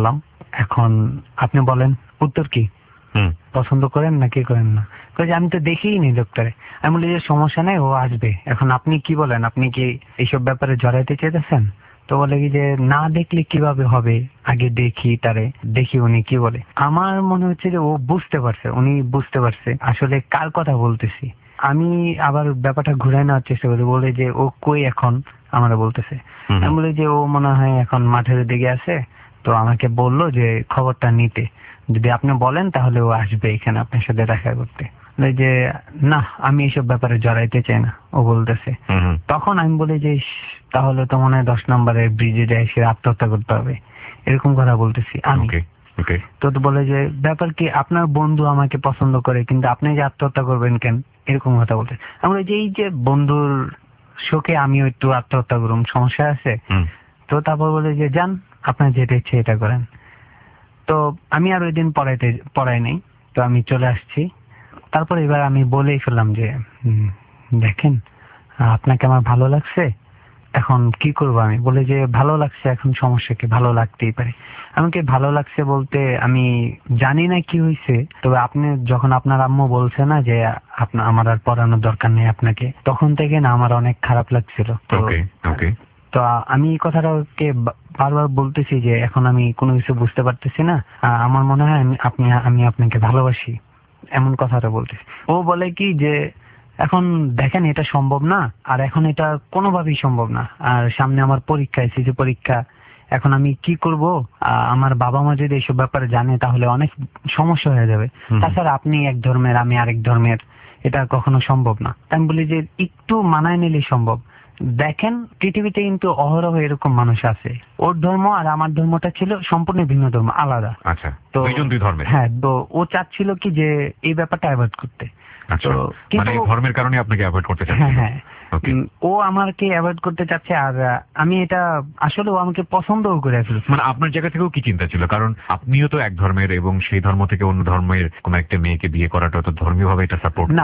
এখন আপনি বলেন উত্তর কি, পছন্দ করেন নাকি করেন না? যে আমি তো দেখিই নি ডক্টরে। আমি বলি যে সমস্যা নেই, ও আসবে। এখন আপনি কি বলেন, আপনি কি এইসব ব্যাপারে জড়াইতে চেয়েছেন? তো বলে কি যে না দেখলে কিভাবে হবে, আগে দেখি তারে, দেখি উনি কি বলে। আমার মনে হচ্ছে যে ও বুঝতে পারছে, উনি বুঝতে পারছে আসলে কার কথা বলতেছি। আমি আবার ব্যাপারটা ঘুরাই নেওয়ার চেষ্টা করি, বলে যে ও কই এখন আমরা বলতেছে। আমি বলি যে ও মনে হয় এখন মাঠের দিকে আছে, তো আমাকে বললো যে খবরটা নিতে, যদি আপনি বলেন তাহলে ও আসবে এখানে আপনার সাথে দেখা করতে। যে না, আমি এইসব ব্যাপারে জড়াইতে চাই না, ও বলতেছে। তখন আমি বলি যে তাহলে তো মনে হয় 10 নম্বরের ব্রিজে যাই, সে আত্মহত্যা করতে হবে, এরকম কথা বলতেছি আমি। তো বলে যে ব্যাপার কি, আপনার বন্ধু আমাকে পছন্দ করে, কিন্তু আপনি যে আত্মহত্যা করবেন কেন, এরকম কথা বলতে। আমি বলি যে এই যে বন্ধুর শোকে আমিও একটু আত্মহত্যা করুম, সমস্যা আছে? তো তারপর বলে যে যান, আপনার যেটা ইচ্ছে এটা করেন। তো আমি আর ওই দিন পড়াই নাই, তো আমি চলে আসছি। তারপর এবার আমি বলেই ফেললাম যে দেখেন, আপনাকে আমার ভালো লাগছে, এখন কি করবো? আমি বলে যে ভালো লাগছে, এখন সমস্যা কি, ভালো লাগতেই পারে। আমাকে ভালো লাগছে বলতে আমি জানি না কি হয়েছে, তবে আপনি যখন আপনার আম্মু বলছে না যে আপনার আমার আর পড়ানোর দরকার নেই আপনাকে, তখন থেকে না আমার অনেক খারাপ লাগছিল। তো আমি এই কথাটাকে বারবার বলতেছি যে এখন আমি কোনো কিছু বুঝতে পারতেছি না, আমার মনে হয় আমি আপনাকে ভালোবাসি, এমন কথাটা বলতেছি। ও বলে কি যে এখন দেখেন এটা সম্ভব না, আর এখন এটা কোনোভাবেই সম্ভব না, আর সামনে আমার পরীক্ষা, এসএসসি পরীক্ষা, এখন আমি কি করব? আমার বাবা মা যদি এইসব ব্যাপারে জানে তাহলে অনেক সমস্যা হয়ে যাবে। তাছাড়া আপনি এক ধর্মের, আমি আরেক ধর্মের, এটা কখনো সম্ভব না। আমি বলি যে একটু মানায় নিলেই সম্ভব। দেখেন পৃথিবীতে কিন্তু অহরহ এরকম মানুষ আছে, ওর ধর্ম আর আমার ধর্মটা ছিল সম্পূর্ণ ভিন্ন ধর্ম, আলাদা। আচ্ছা, তো দুইজন দুই ধর্মের। হ্যাঁ, তো ও চাচ্ছিল কি যে এই ব্যাপারটা অ্যাভয়েড করতে। আচ্ছা, মানে ধর্মের কারণে আপনাকে অ্যাভয়েড করতে চাচ্ছিল। হ্যাঁ, ও আমাকে অ্যাভয়েড করতে চাচ্ছে, আর আমি এটা আসলে ও আমাকে পছন্দও করে ফেলেছে। মানে আপনার জায়গা থেকেও কি চিন্তা ছিল? কারণ আপনিও তো এক ধর্মের, এবং সেই ধর্ম থেকে অন্য ধর্মের কোন একটা মেয়েকে বিয়ে করাটা তো ধর্মীয় ভাবে এটা সাপোর্ট না।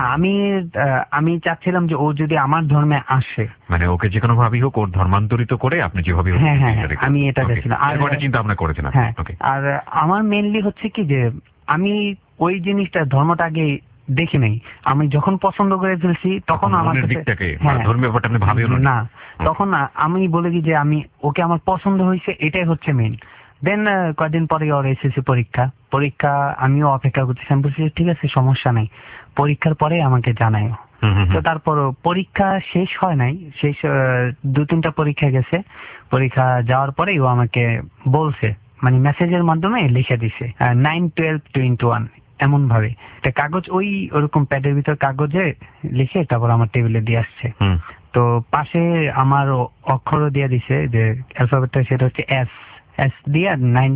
আমি চাচ্ছিলাম যে ও যদি আমার ধর্মে আসে, মানে ওকে যে কোনো ভাবেই হোক ওর ধর্মান্তরিত করে আপনি যেভাবে হোক। হ্যাঁ, আমি এটা চাচ্ছিলাম। আর চিন্তা ভাবনা করেছেন। হ্যাঁ, আর আমার মেইনলি হচ্ছে কি যে আমি ওই জিনিসটা, ধর্মটা আগে দেখি নাই। আমি যখন পছন্দ করে ফেলছি তখন আমার ধর্মীয় ব্যাপারটা আপনি ভাবেও না, তখন আমি বলে কি যে আমি ওকে, আমার পছন্দ হয়েছে, এটাই হচ্ছে মেইন। দেন কয়েকদিন পরে ওর এসএসসি পরীক্ষা আমিও অপেক্ষা করতেছি। আমি বলছি ঠিক আছে, সমস্যা নেই, পরীক্ষার পরে আমাকে জানাই। তো তারপর পরীক্ষা শেষ হয় নাই, শেষ 2-3টা পরীক্ষা গেছে। পরীক্ষা যাওয়ার পরে ও আমাকে বলছে, মানে মেসেজের মাধ্যমে লিখে দিছে 9, 12, 21 এমন ভাবে একটা কাগজ, ওরকম প্যাডের ভিতর কাগজে লিখে তারপর আমার টেবিলে দিয়ে আসছে। তো পাশে আমার অক্ষরও দিয়ে দিছে যে অ্যালফাবেটটা, সেটা হচ্ছে এস দিয়ে 9,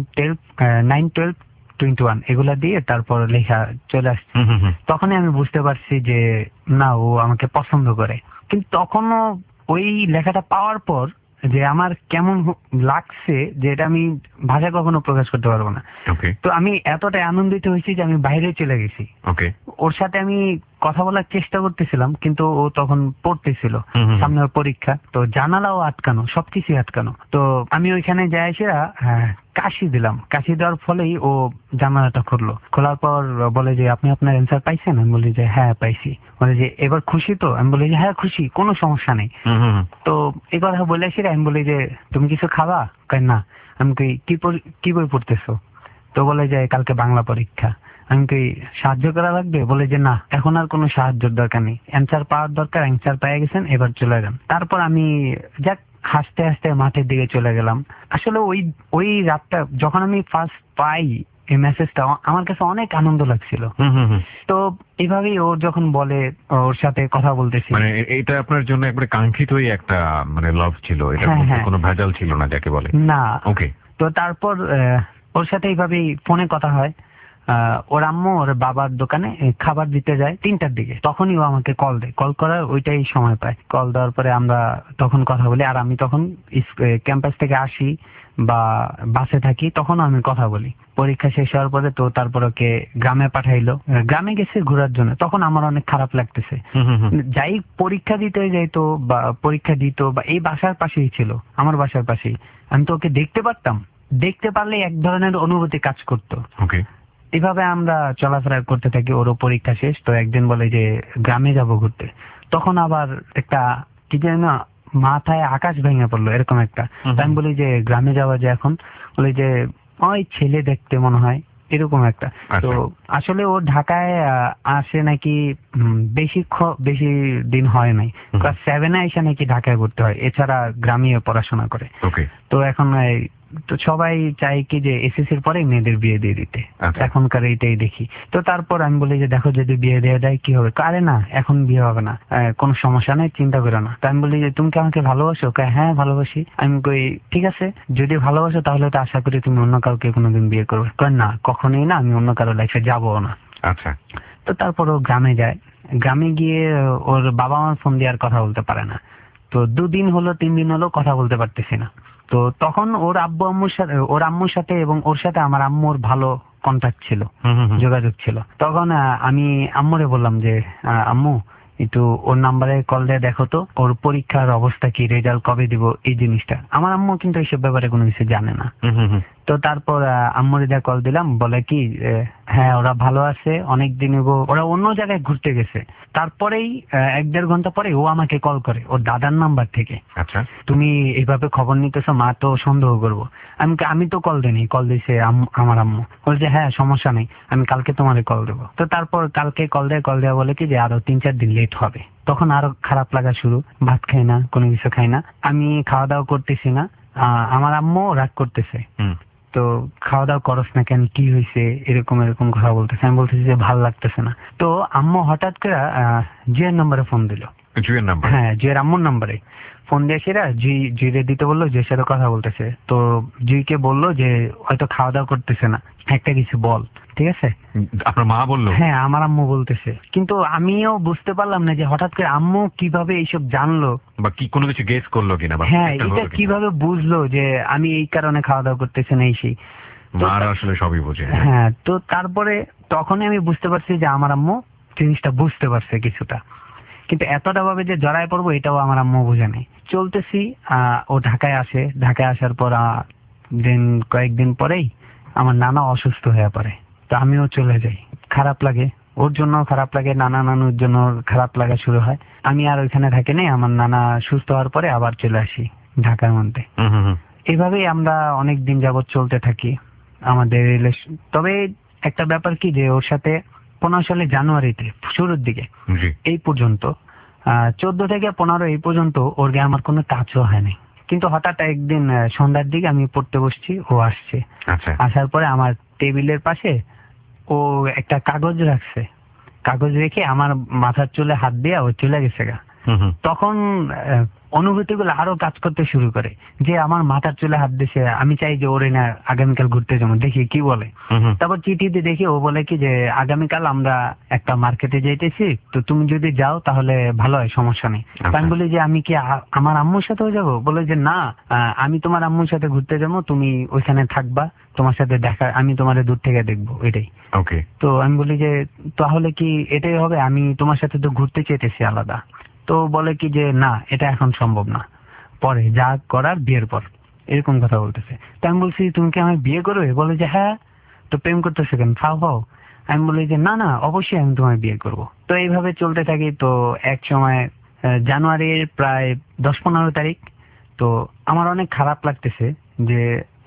12, 21 এগুলা দিয়ে তারপর লেখা চলে আসছে। তখনই আমি বুঝতে পারছি যে না, ও আমাকে পছন্দ করে। কিন্তু তখনও ওই লেখাটা পাওয়ার পর যে আমার কেমন লাগছে, যে এটা আমি ভাষায় কখনো প্রকাশ করতে পারবো না। তো আমি এতটাই আনন্দিত হয়েছি যে আমি বাইরে চলে গেছি। ওর সাথে আমি কথা বলার চেষ্টা করতেছিলাম, কিন্তু ও তখন পড়তেছিল, সামনে ওর পরীক্ষা। তো জানালাও আটকানো, সবকিছু আটকানো। তো আমি ওইখানে যাই এসে কাশি দিলাম। কাশি দেওয়ার ফলেই ও জানালাটা খুললো। খোলার পর বলে যে আপনি আপনার অ্যান্সার পাইছেন? আমি বলি যে হ্যাঁ পাইছি। বলে যে এবার খুশি তো? আমি বলি যে হ্যাঁ খুশি, কোনো সমস্যা নেই। তো এই কথা বলে এসে আমি বলি যে তুমি কিছু খাবা? না। আমি কি বই পড়তেছো? তো বলে যে কালকে বাংলা পরীক্ষা। আমি কি সাহায্য করা লাগবে? বলে যে না, এখন আর কোনো সাহায্যের দরকার নেই, অ্যান্সার পাওয়ার দরকার, অ্যান্সার পেয়ে গেছেন, এবার চলে যান। তারপর আমি যাক হাসতে হাসতে মাঠের দিকে চলে গেলাম। আসলে ওই রাতটা যখন আমি ফার্স্ট পাই এই মেসেজটা, আমার কাছে অনেক আনন্দ লাগছিল। তো এভাবেই ও যখন বলে, ওর সাথে কথা বলতেছি, মানে এটা আপনার জন্য একবারে কাঙ্ক্ষিতই একটা মানে লাভ ছিল, এটা কোনো ভেজাল ছিল না যাকে বলে। না। ওকে। তো তারপর ওর সাথে এইভাবেই ফোনে কথা হয়। ওর আম্মু ওর বাবার দোকানে খাবার দিতে যায় 3টার দিকে। তখনই ও আমাকে কল দেয়। কল করার ওইটাই সময় পায়। কল দেওয়ার পরে আমরা তখন কথা বলি। আর আমি তখন ক্যাম্পাস থেকে আসি বা বাসে থাকি, তখন আমি কথা বলি। পরীক্ষা শেষ হওয়ার পরে তো তারপর ওকে গ্রামে পাঠাইলো। গ্রামে গেছে ঘোরার জন্য। তখন আমার অনেক খারাপ লাগতেছে। যাই পরীক্ষা দিতে যাইতো বা পরীক্ষা দিত বা এই বাসার পাশেই ছিল, আমার বাসার পাশেই, আমি তো ওকে দেখতে পারতাম। দেখতে পারলে এক ধরনের অনুভূতি কাজ করতো। ওকে। এভাবে আমরা চলাফেরা করতে থাকি। ওরও পরীক্ষা শেষ, তো একদিন বলে যে গ্রামে যাব ঘুরতে। তখন আবার একটা কি জানি না, মাথায় আকাশ ভেঙে পড়লো এরকম একটা। আমি বলি যে গ্রামে যাওয়া যায় এখন? বলি যে ওই ছেলে দেখতে মনে হয় এরকম একটা। তো আসলে ও ঢাকায় আসে নাকি বেশি দিন হয় নাই, ক্লাস 7-এ এসে নাকি ঢাকায় ঘুরতে হয়, এছাড়া গ্রামে পড়াশোনা করে। তো এখন তো সবাই চাই কি যে এসএসসির পরে মেয়েদের বিয়ে দিয়ে দিতে, এখনকার এইটাই দেখি। তো তারপর আমি বলি যে দেখো যদি বিয়ে দেওয়া যায় কি হবে? আরে না, এখন বিয়ে হবে না, কোনো সমস্যা নেই, চিন্তা করো না। তো আমি বলি যে তুমি কি আমাকে ভালোবাসো? হ্যাঁ ভালোবাসি। আমি কই ঠিক আছে, যদি ভালোবাসো তাহলে তো আশা করি তুমি অন্য কাউকে কোনোদিন বিয়ে করবে। না, কখনোই না, আমি অন্য কারো লাইফে যাবো না। আচ্ছা। তো তারপর ও গ্রামে যায়। গ্রামে গিয়ে ওর বাবা মা ফোন দিয়ে আর কথা বলতে পারে না। তো 2 দিন হলো 3 দিন হলো কথা বলতে পারতেছি না। তো তখন ওর আম্মুর সাথে এবং ওর সাথে আমার আম্মুর ভালো কন্ট্যাক্ট ছিল, যোগাযোগ ছিল। তখন আমি আম্মুরে বললাম যে আম্মু একটু ওর নাম্বারে কল দিয়ে দেখো তো ওর পরীক্ষার অবস্থা কি, রেজাল্ট কবে দিব, এই জিনিসটা। আমার আম্মু কিন্তু এইসব ব্যাপারে কোনো কিছু জানে না। তো তারপর আম্মুরে যা কল দিলাম, বলে কি হ্যাঁ ওরা ভালো আছে, অনেকদিন ওরা অন্য জায়গায় ঘুরতে গেছে। তারপরেই 1-1.5 ঘন্টা পরে ও আমাকে কল করে ওর দাদার নাম্বার থেকে। আচ্ছা, তুমি এইভাবে খবর নিতেছো, মা তো সন্দেহ করবো। আমি তো কল দিইনি, কল দিয়েছে আমার আম্মু। বলছে হ্যাঁ সমস্যা নেই, আমি কালকে তোমারে কল দেবো। তো তারপর কালকে কল দেওয়া বলে কি যে আরো 3-4 দিন লেট হবে। তখন আরো খারাপ লাগা শুরু, ভাত খাই না, কোনো কিছু খাই না, আমি খাওয়া দাওয়া করতেছি না। আমার আম্মু রাগ করতেছে, তো খাওয়া দাওয়া করস না কেন, কি হয়েছে, এরকম কথা বলতেছে। আমি বলতেছি যে ভাল লাগতেছে না। তো আম্মু হঠাৎ করে জিয়ার নাম্বারে ফোন দিল। জুয়ের নাম্বার? হ্যাঁ, জিয়ার আম্মুর নাম্বারে ফোন দিয়ে সেরা জুইরে দিতে বললো, যে সাথে কথা বলতেছে। তো জুইকে বললো যে হয়তো খাওয়া দাওয়া করতেছে না, একটা কিছু বল, ঠিক আছে? আপনার মা বললো? হ্যাঁ, আমার আম্মু বলতেছে। কিন্তু আমিও বুঝতে পারলাম না যে হঠাৎ করে আম্মু কিভাবে এইসব জানলো, বা কি কোনো কিছু গেস করলো কিনা। হ্যাঁ, এটা কিভাবে বুঝলো যে আমি এই কারণে খাওয়া দাওয়া করতেছি না, এই সেই। মারা আসলে সবই বোঝে। হ্যাঁ, তো তারপরে তখনই আমি বুঝতে পারছি যে আমার আম্মু জিনিসটা বুঝতে পারছে কিছুটা, কিন্তু এতটা ভাবে যে জড়ায় পড়বো এটাও আমার আম্মু বুঝে নেই। চলতেছি, ও ঢাকায় আসে। ঢাকায় আসার পর কয়েকদিন পরেই আমার নানা অসুস্থ হয়ে পড়ে। তো আমিও চলে যাই। খারাপ লাগে, ওর জন্য খারাপ লাগে, নানুর জন্য খারাপ লাগা শুরু হয়। আমি আর ওইখানে থাকি নাই। আমার নানা সুস্থ হওয়ার পরে আবার চলে আসি ঢাকার মধ্যে। এইভাবেই আমরা অনেক দিন যাবৎ চলতে থাকি আমাদের রিলেশন। তবে একটা ব্যাপার কি যে ওর সাথে 15 সালে জানুয়ারিতে শুরুর দিকে এই পর্যন্ত 14 থেকে 15 এই পর্যন্ত ওর গে আমার কোনো টাচও হয়নি। কিন্তু হঠাৎ একদিন সন্ধ্যার দিকে আমি পড়তে বসছি, ও আসছে। আসার পরে আমার টেবিলের পাশে ও একটা কাগজ রাখছে। কাগজ রেখে আমার মাথার চুলে হাত দিয়ে ও চলে গেছে গা। তখন অনুভূতি গুলো আরো কাজ করতে শুরু করে যে আমার মাথার চুলে হাত দিছে, আমি চাই যে ওরে না আগামীকাল ঘুরতে যাবো, দেখি কি বলে। তারপর চিঠিতে দেখি ও বলে কি যে আগামীকাল আমরা একটা মার্কেটে যাইতেছি, তো তুমি যদি যাও তাহলে ভালো হয়, সমস্যা নেই। আমি বলি যে আমি কি আমার আম্মুর সাথেও যাবো? বলে যে না, আমি তোমার আম্মুর সাথে ঘুরতে যাবো, তুমি ওইখানে থাকবা, তোমার সাথে দেখা, আমি তোমার দূর থেকে দেখবো, এটাই। তো আমি বলি যে তাহলে কি এটাই হবে? আমি তোমার সাথে তো ঘুরতে চেয়েছি আলাদা। তো বলে কি যে না, এটা এখন সম্ভব না, পরে যা করার বিয়ের পর, এরকম কথা বলতেছে। তো আমি বলছি তুমি কি আমায় বিয়ে করবে? বলে যে হ্যাঁ। তো প্রেম করতেছে কেন, খাও। আমি বলি যে না, অবশ্যই আমি তোমায় বিয়ে করব। তো এইভাবে চলতে থাকি। তো এক সময় জানুয়ারির প্রায় 10-15 তারিখ, তো আমার অনেক খারাপ লাগতেছে যে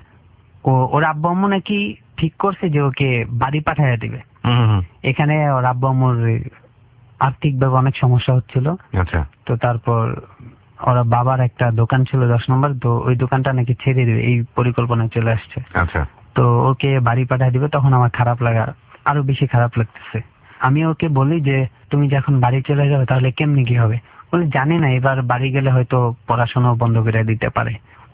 ওর আব্বু আম্মু নাকি ঠিক করছে যে ওকে বাড়ি পাঠাইয়া দিবে। এখানে ওর আব্বু আম্মুর আর্থিকভাবে অনেক সমস্যা হচ্ছিল। তো তারপর ওরা বাবার একটা দোকান ছিল 10 নম্বর, তো ওই দোকানটা নাকি ছেড়ে দিবে, এই পরিকল্পনায় চলে আসছে। তো ওকে বাড়ি পাঠিয়ে দিবে। তখন আমার খারাপ লাগা আরো বেশি খারাপ লাগতেছে। আমি ওকে বলি যে তুমি যখন বাড়ি চলে যাবে তাহলে কেমনি কি হবে? বলে জানি না, এবার বাড়ি গেলে হয়তো পড়াশোনা বন্ধ করে দিতে পারে।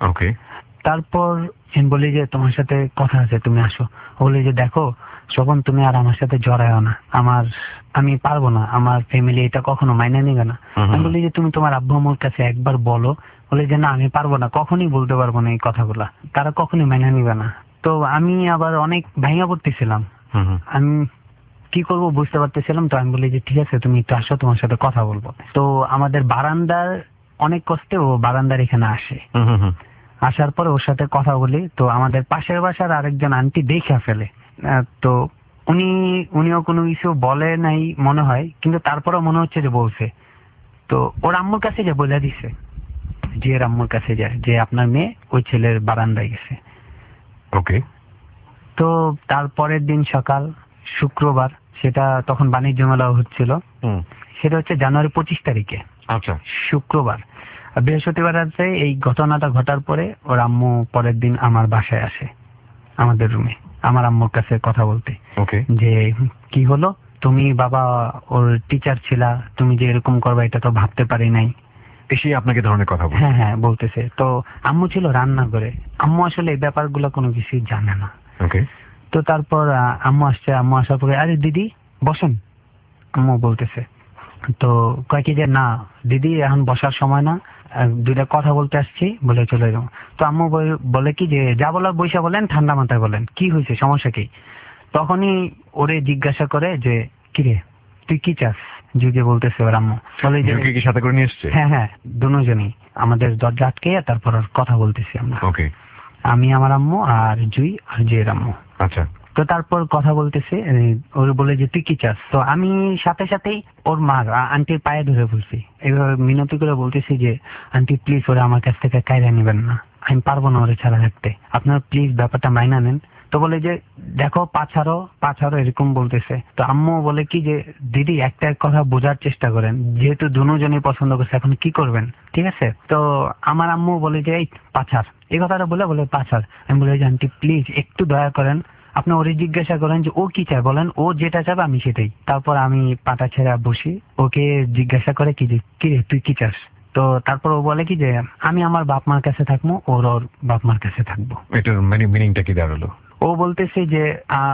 তারপর আমি বলি যে তোমার সাথে কথা আছে, তুমি আসো। বলি যে দেখো শোভন, তুমি আর আমার সাথে জড়ায়ও না, আমি পারবো না, আমার ফ্যামিলি এটা কখনো মাইনে নিবে না। আমি বলি যে তুমি তোমার আব্বু আম্মুর কাছে একবার বলো। বলে যে না, আমি পারবো না, কখনই বলতে পারবো না এই কথাগুলা, তারা কখনই মাইনে নিবে না। তো আমি আবার অনেক ভাঙা পড়তেছিলাম, আমি কি করব বুঝতে পারতেছিলাম। তো আমি বলি যে ঠিক আছে, তুমি একটু আসো, তোমার সাথে কথা বলবো। তো আমাদের বারান্দার অনেক কষ্টে ও বারান্দার এখানে আসে। আসার পরে ওর সাথে কথা বলি, তো আমাদের পাশের বাসার আরেকজন আন্টি দেখে ফেলে। তো উনিও কোনো কিছু বলে নাই মনে হয়, কিন্তু তারপরেও মনে হচ্ছে যে বলছে। তো ওর আম্মুর কাছে যে বলে দিছে, যে আম্মুর কাছে যায় যে আপনার মেয়ে ওই ছেলের বারান্দায় গেছে। ওকে। তো তারপরের দিন সকাল, শুক্রবার, সেটা তখন বাণিজ্য মেলা হচ্ছিল, সেটা হচ্ছে জানুয়ারি 25 তারিখে। আচ্ছা। শুক্রবার। বৃহস্পতিবার রাতে এই ঘটনাটা ঘটার পরে ওর আম্মু পরের দিন আমার বাসায় আসে, আমাদের রুমে, আমার আম্মুর কাছে কথা বলতে। ওকে। যে কি হলো, তুমি বাবা ওর টিচার ছিলা, তুমি যে এরকম করবা এটা তো ভাবতে পারি নাই। এসে আপনাকে ধরনের কথা বলছে? হ্যাঁ হ্যাঁ বলতেছে। তো আম্মু ছিল রান্না করে, আম্মু আসলে এই ব্যাপারগুলো কোনো কিছুই জানে না। ওকে। তো তারপর আম্মু আসছে, আম্মু আসার পরে আরে দিদি বসেন, আম্মু বলতেছে। তো কয় কি যে না দিদি এখন বসার সময় না, দুইটা কথা বলতে আসছি বলে চলে যাবো। তো আম্মু বলে কি যে যা বলার বৈশা বলেন, ঠান্ডা মাথায় বলেন, কি হয়েছে, সমস্যা কি। তখনই ওরে জিজ্ঞাসা করে যে কিরে তুই কি চাস, যুগে বলতেছে ওর আম্মু। বলে যে কি সাথে করে নিয়ে এসছে? হ্যাঁ হ্যাঁ, দুজনই আমাদের দরজা আটকে তারপর কথা বলতেছি আমরা। ওকে। আমি, আমার আম্মু আর জুই আর জুয়ের আম্মু। আচ্ছা। তো তারপর কথা বলতেছে, ওর বলে যে তুই কি চাস। তো আমি সাথে সাথেই ওর মার আন্টির পায়ে ধরে বলছি, এইভাবে মিনতি করে বলতেছি যে আন্টি প্লিজ ওরা আমার কাছ থেকে কায়দা নেবেন না, আমি পারবো না ওরে ছাড়া থাকতে, আপনারা প্লিজ ব্যাপারটা মাইনা নেন। তো বলে যে দেখো পাছাড়ো এরকম বলতেছে। তো আম্মু বলে কি যে দিদি একটা কথা বোঝার চেষ্টা করেন, যেহেতু দুজনই পছন্দ করছে এখন কি করবেন, ঠিক আছে। তো আমার আম্মু বলে যে এই পাছাড়, এই কথাটা বলে পাছাড়। আমি বলে যে আন্টি প্লিজ একটু দয়া করেন, আপনি ওরে জিজ্ঞাসা করেন যে ও কি চায়, বলেন ও যেটা চাবে আমি সেটাই। তারপর আমি পাটা ছেড়ে বসি, ওকে জিজ্ঞাসা করে কি যে কি রে তুই কি চাস। তো তারপর ও বলে কি যে আমি আমার বাপ মার কাছে থাকবো, ওর বাপ মার কাছে থাকবো। এটার মিনিংটা কি দাঁড়ালো? ও বলতেছে যে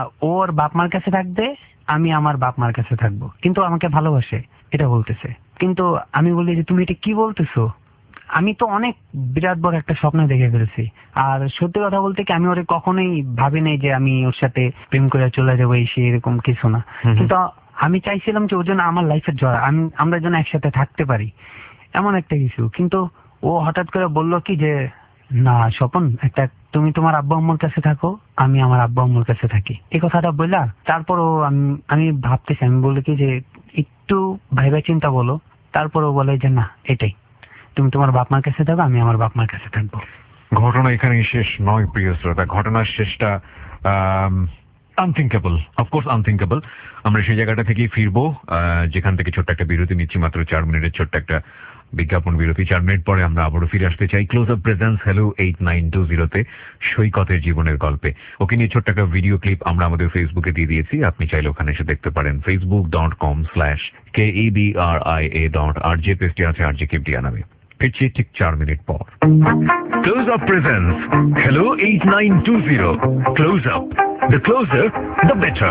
ওর বাপ মার কাছে থাকবে, আমি আমার বাপ মার কাছে থাকবো, কিন্তু আমাকে ভালোবাসে, এটা বলতেছে। কিন্তু আমি বলি যে তুমি এটা কি বলতেছো, আমি তো অনেক বিরাট বড় একটা স্বপ্ন দেখে ফেলছি। আর সত্যি কথা বলতে কি আমি ওরে কখনোই ভাবি নাই যে আমি ওর সাথে প্রেম করে চলে যাবো, এসে এরকম কিছু না। কিন্তু আমি চাইছিলাম যে ওর জন্য আমার লাইফের জড়া, আমরা যেন একসাথে থাকতে পারি, এমন একটা কিছু। কিন্তু ও হঠাৎ করে বললো কি যে না স্বপন, একটা তুমি তোমার আব্বা আম্মুর কাছে থাকো, আমি আমার আব্বা আম্মুর কাছে থাকি, এই কথাটা বললা। তারপরও আমি ভাবতেছি, আমি বলি কি যে একটু ভাইবা চিন্তা বলো। তারপরও বলে যে না এটাই, তুমি তোমার বাপ মার কাছে থাকো, আমি আমার বাপ মার কাছে থাকবো। ঘটনা এখানেই শেষ নয় প্রিয় শ্রোতা, ঘটনার শেষটা আনথিঙ্কেবল, অফকোর্স আনথিঙ্কেবল। আমরা সেই জায়গাটা থেকেই ফিরবো, যেখান থেকে ছোট্ট একটা বিরতি নিচ্ছি, মাত্র 4 মিনিটের ছোট্ট একটা বিজ্ঞাপন বিরতি। 4 মিনিট পরে আমরা আবারও ফিরে আসতে চাই ক্লোজ আপ প্রেজেন্স হ্যালো 8920-তে সৈকতের জীবনের গল্পে। ওকে নিয়ে ছোট্ট একটা ভিডিও ক্লিপ আমরা আমাদের ফেসবুকে দিয়ে দিয়েছি, আপনি চাইলে ওখানে এসে দেখতে পারেন। facebook.com/KEBRIA.RJ, পেজটি আছে RJ কিবরিয়া নামে। ফিরছি ঠিক 4 মিনিট পর। Close up presents hello 8920, close up, the closer the better.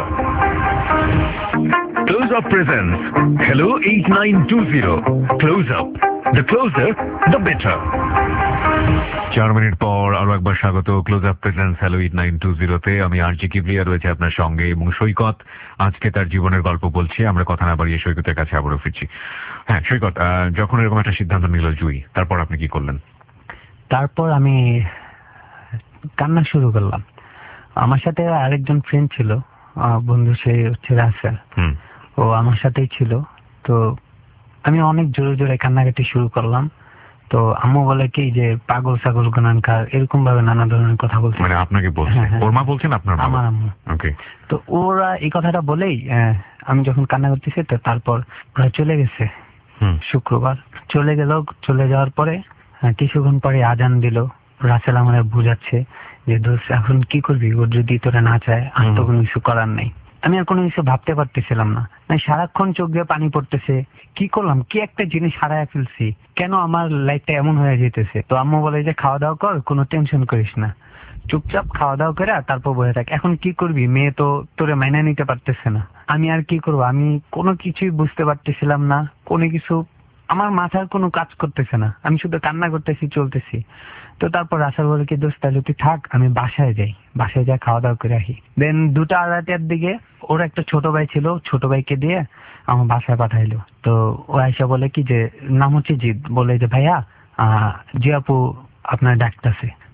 Close Up presents Hello 8920, Close Up, the closer the better. 4 minute পর আরো একবার স্বাগত ক্লোজ আপ প্রেজেন্স হ্যালো 8920-তে। আমি আরজি কিবরিয়া রয়েছে আপনার সঙ্গে, এবং সৈকত আজকে তার জীবনের গল্প বলছি। আমরা কথা না বাড়িয়ে সৈকতের কাছে আবারও ফিরছি। হ্যাঁ সৈকত, যখন এরকম একটা সিদ্ধান্ত নিল জুই, তারপর আপনি কি করলেন? তারপর আমি কান্না শুরু করলাম। আমার সাথে আরেকজন ফ্রেন্ড ছিল, বন্ধু, সে হচ্ছে রাসেল, ও আমার সাথেই ছিল। তো আমি অনেক জোরে জোরে কান্নাকাটি শুরু করলাম। তো আম্মু বলে কি যে পাগল ছাগল গনানকার, এরকম ভাবে নানা ধরনের কথা বলছে। মানে আপনাকে বলছে? ওর মা বলছেন? আপনার মা? আমার আম্মু। ওকে। তো ওরা এই কথাটা বলেই আমি যখন কান্না করতেছি, তো তারপর ওরা চলে গেছে। শুক্রবার চলে গেল। চলে যাওয়ার পরে কিছুক্ষণ পরে আজান দিল। রাসেল আমাদের বুঝাচ্ছে যে দোস্ত এখন কি করবি, ওর যদি তোরা না চায় আর তো কোনো কিছু করার নেই। আমি আর কোনো কিছু ভাবতে পারতেছিলাম না, সারাক্ষণ চোখ দিয়ে পানি পড়তেছে। কি করলাম, কি একটা জিনিস হারায় ফেলছি, কেন আমার লাইফটা এমন হয়ে যেতেছে। তো আম্মু বলে যে খাওয়া দাওয়া কর, কোনো টেনশন করিস না, চুপচাপ খাওয়া দাওয়া করে তারপর বসে থাক। এখন কি করবি, মেয়ে তো তোরে মাইনা নিতে পারতেছে না। আমি আর কি করবো, আমি কোনো কিছুই বুঝতে পারতেছিলাম না, কোনো কিছু আমার মাথার কোনো কাজ করতেছে না, আমি শুধু কান্না করতেছি, চলতেছি। তো তারপর রাসেল বলে কি দোস্ত তাহলে তুই থাক, আমি বাসায় যাই, বাসায় যা খাওয়া দাওয়া করে আসি। দেন 2টা-2:30টার দিকে ওর একটা ছোট ভাই ছিল, ছোট ভাইকে দিয়ে আমার বাসায় পাঠাইলো। তো ও আইসা বলে কি যে নাম হচ্ছে জিৎ, বলে যে ভাইয়া জি আপু আপনার ডাকতেছে।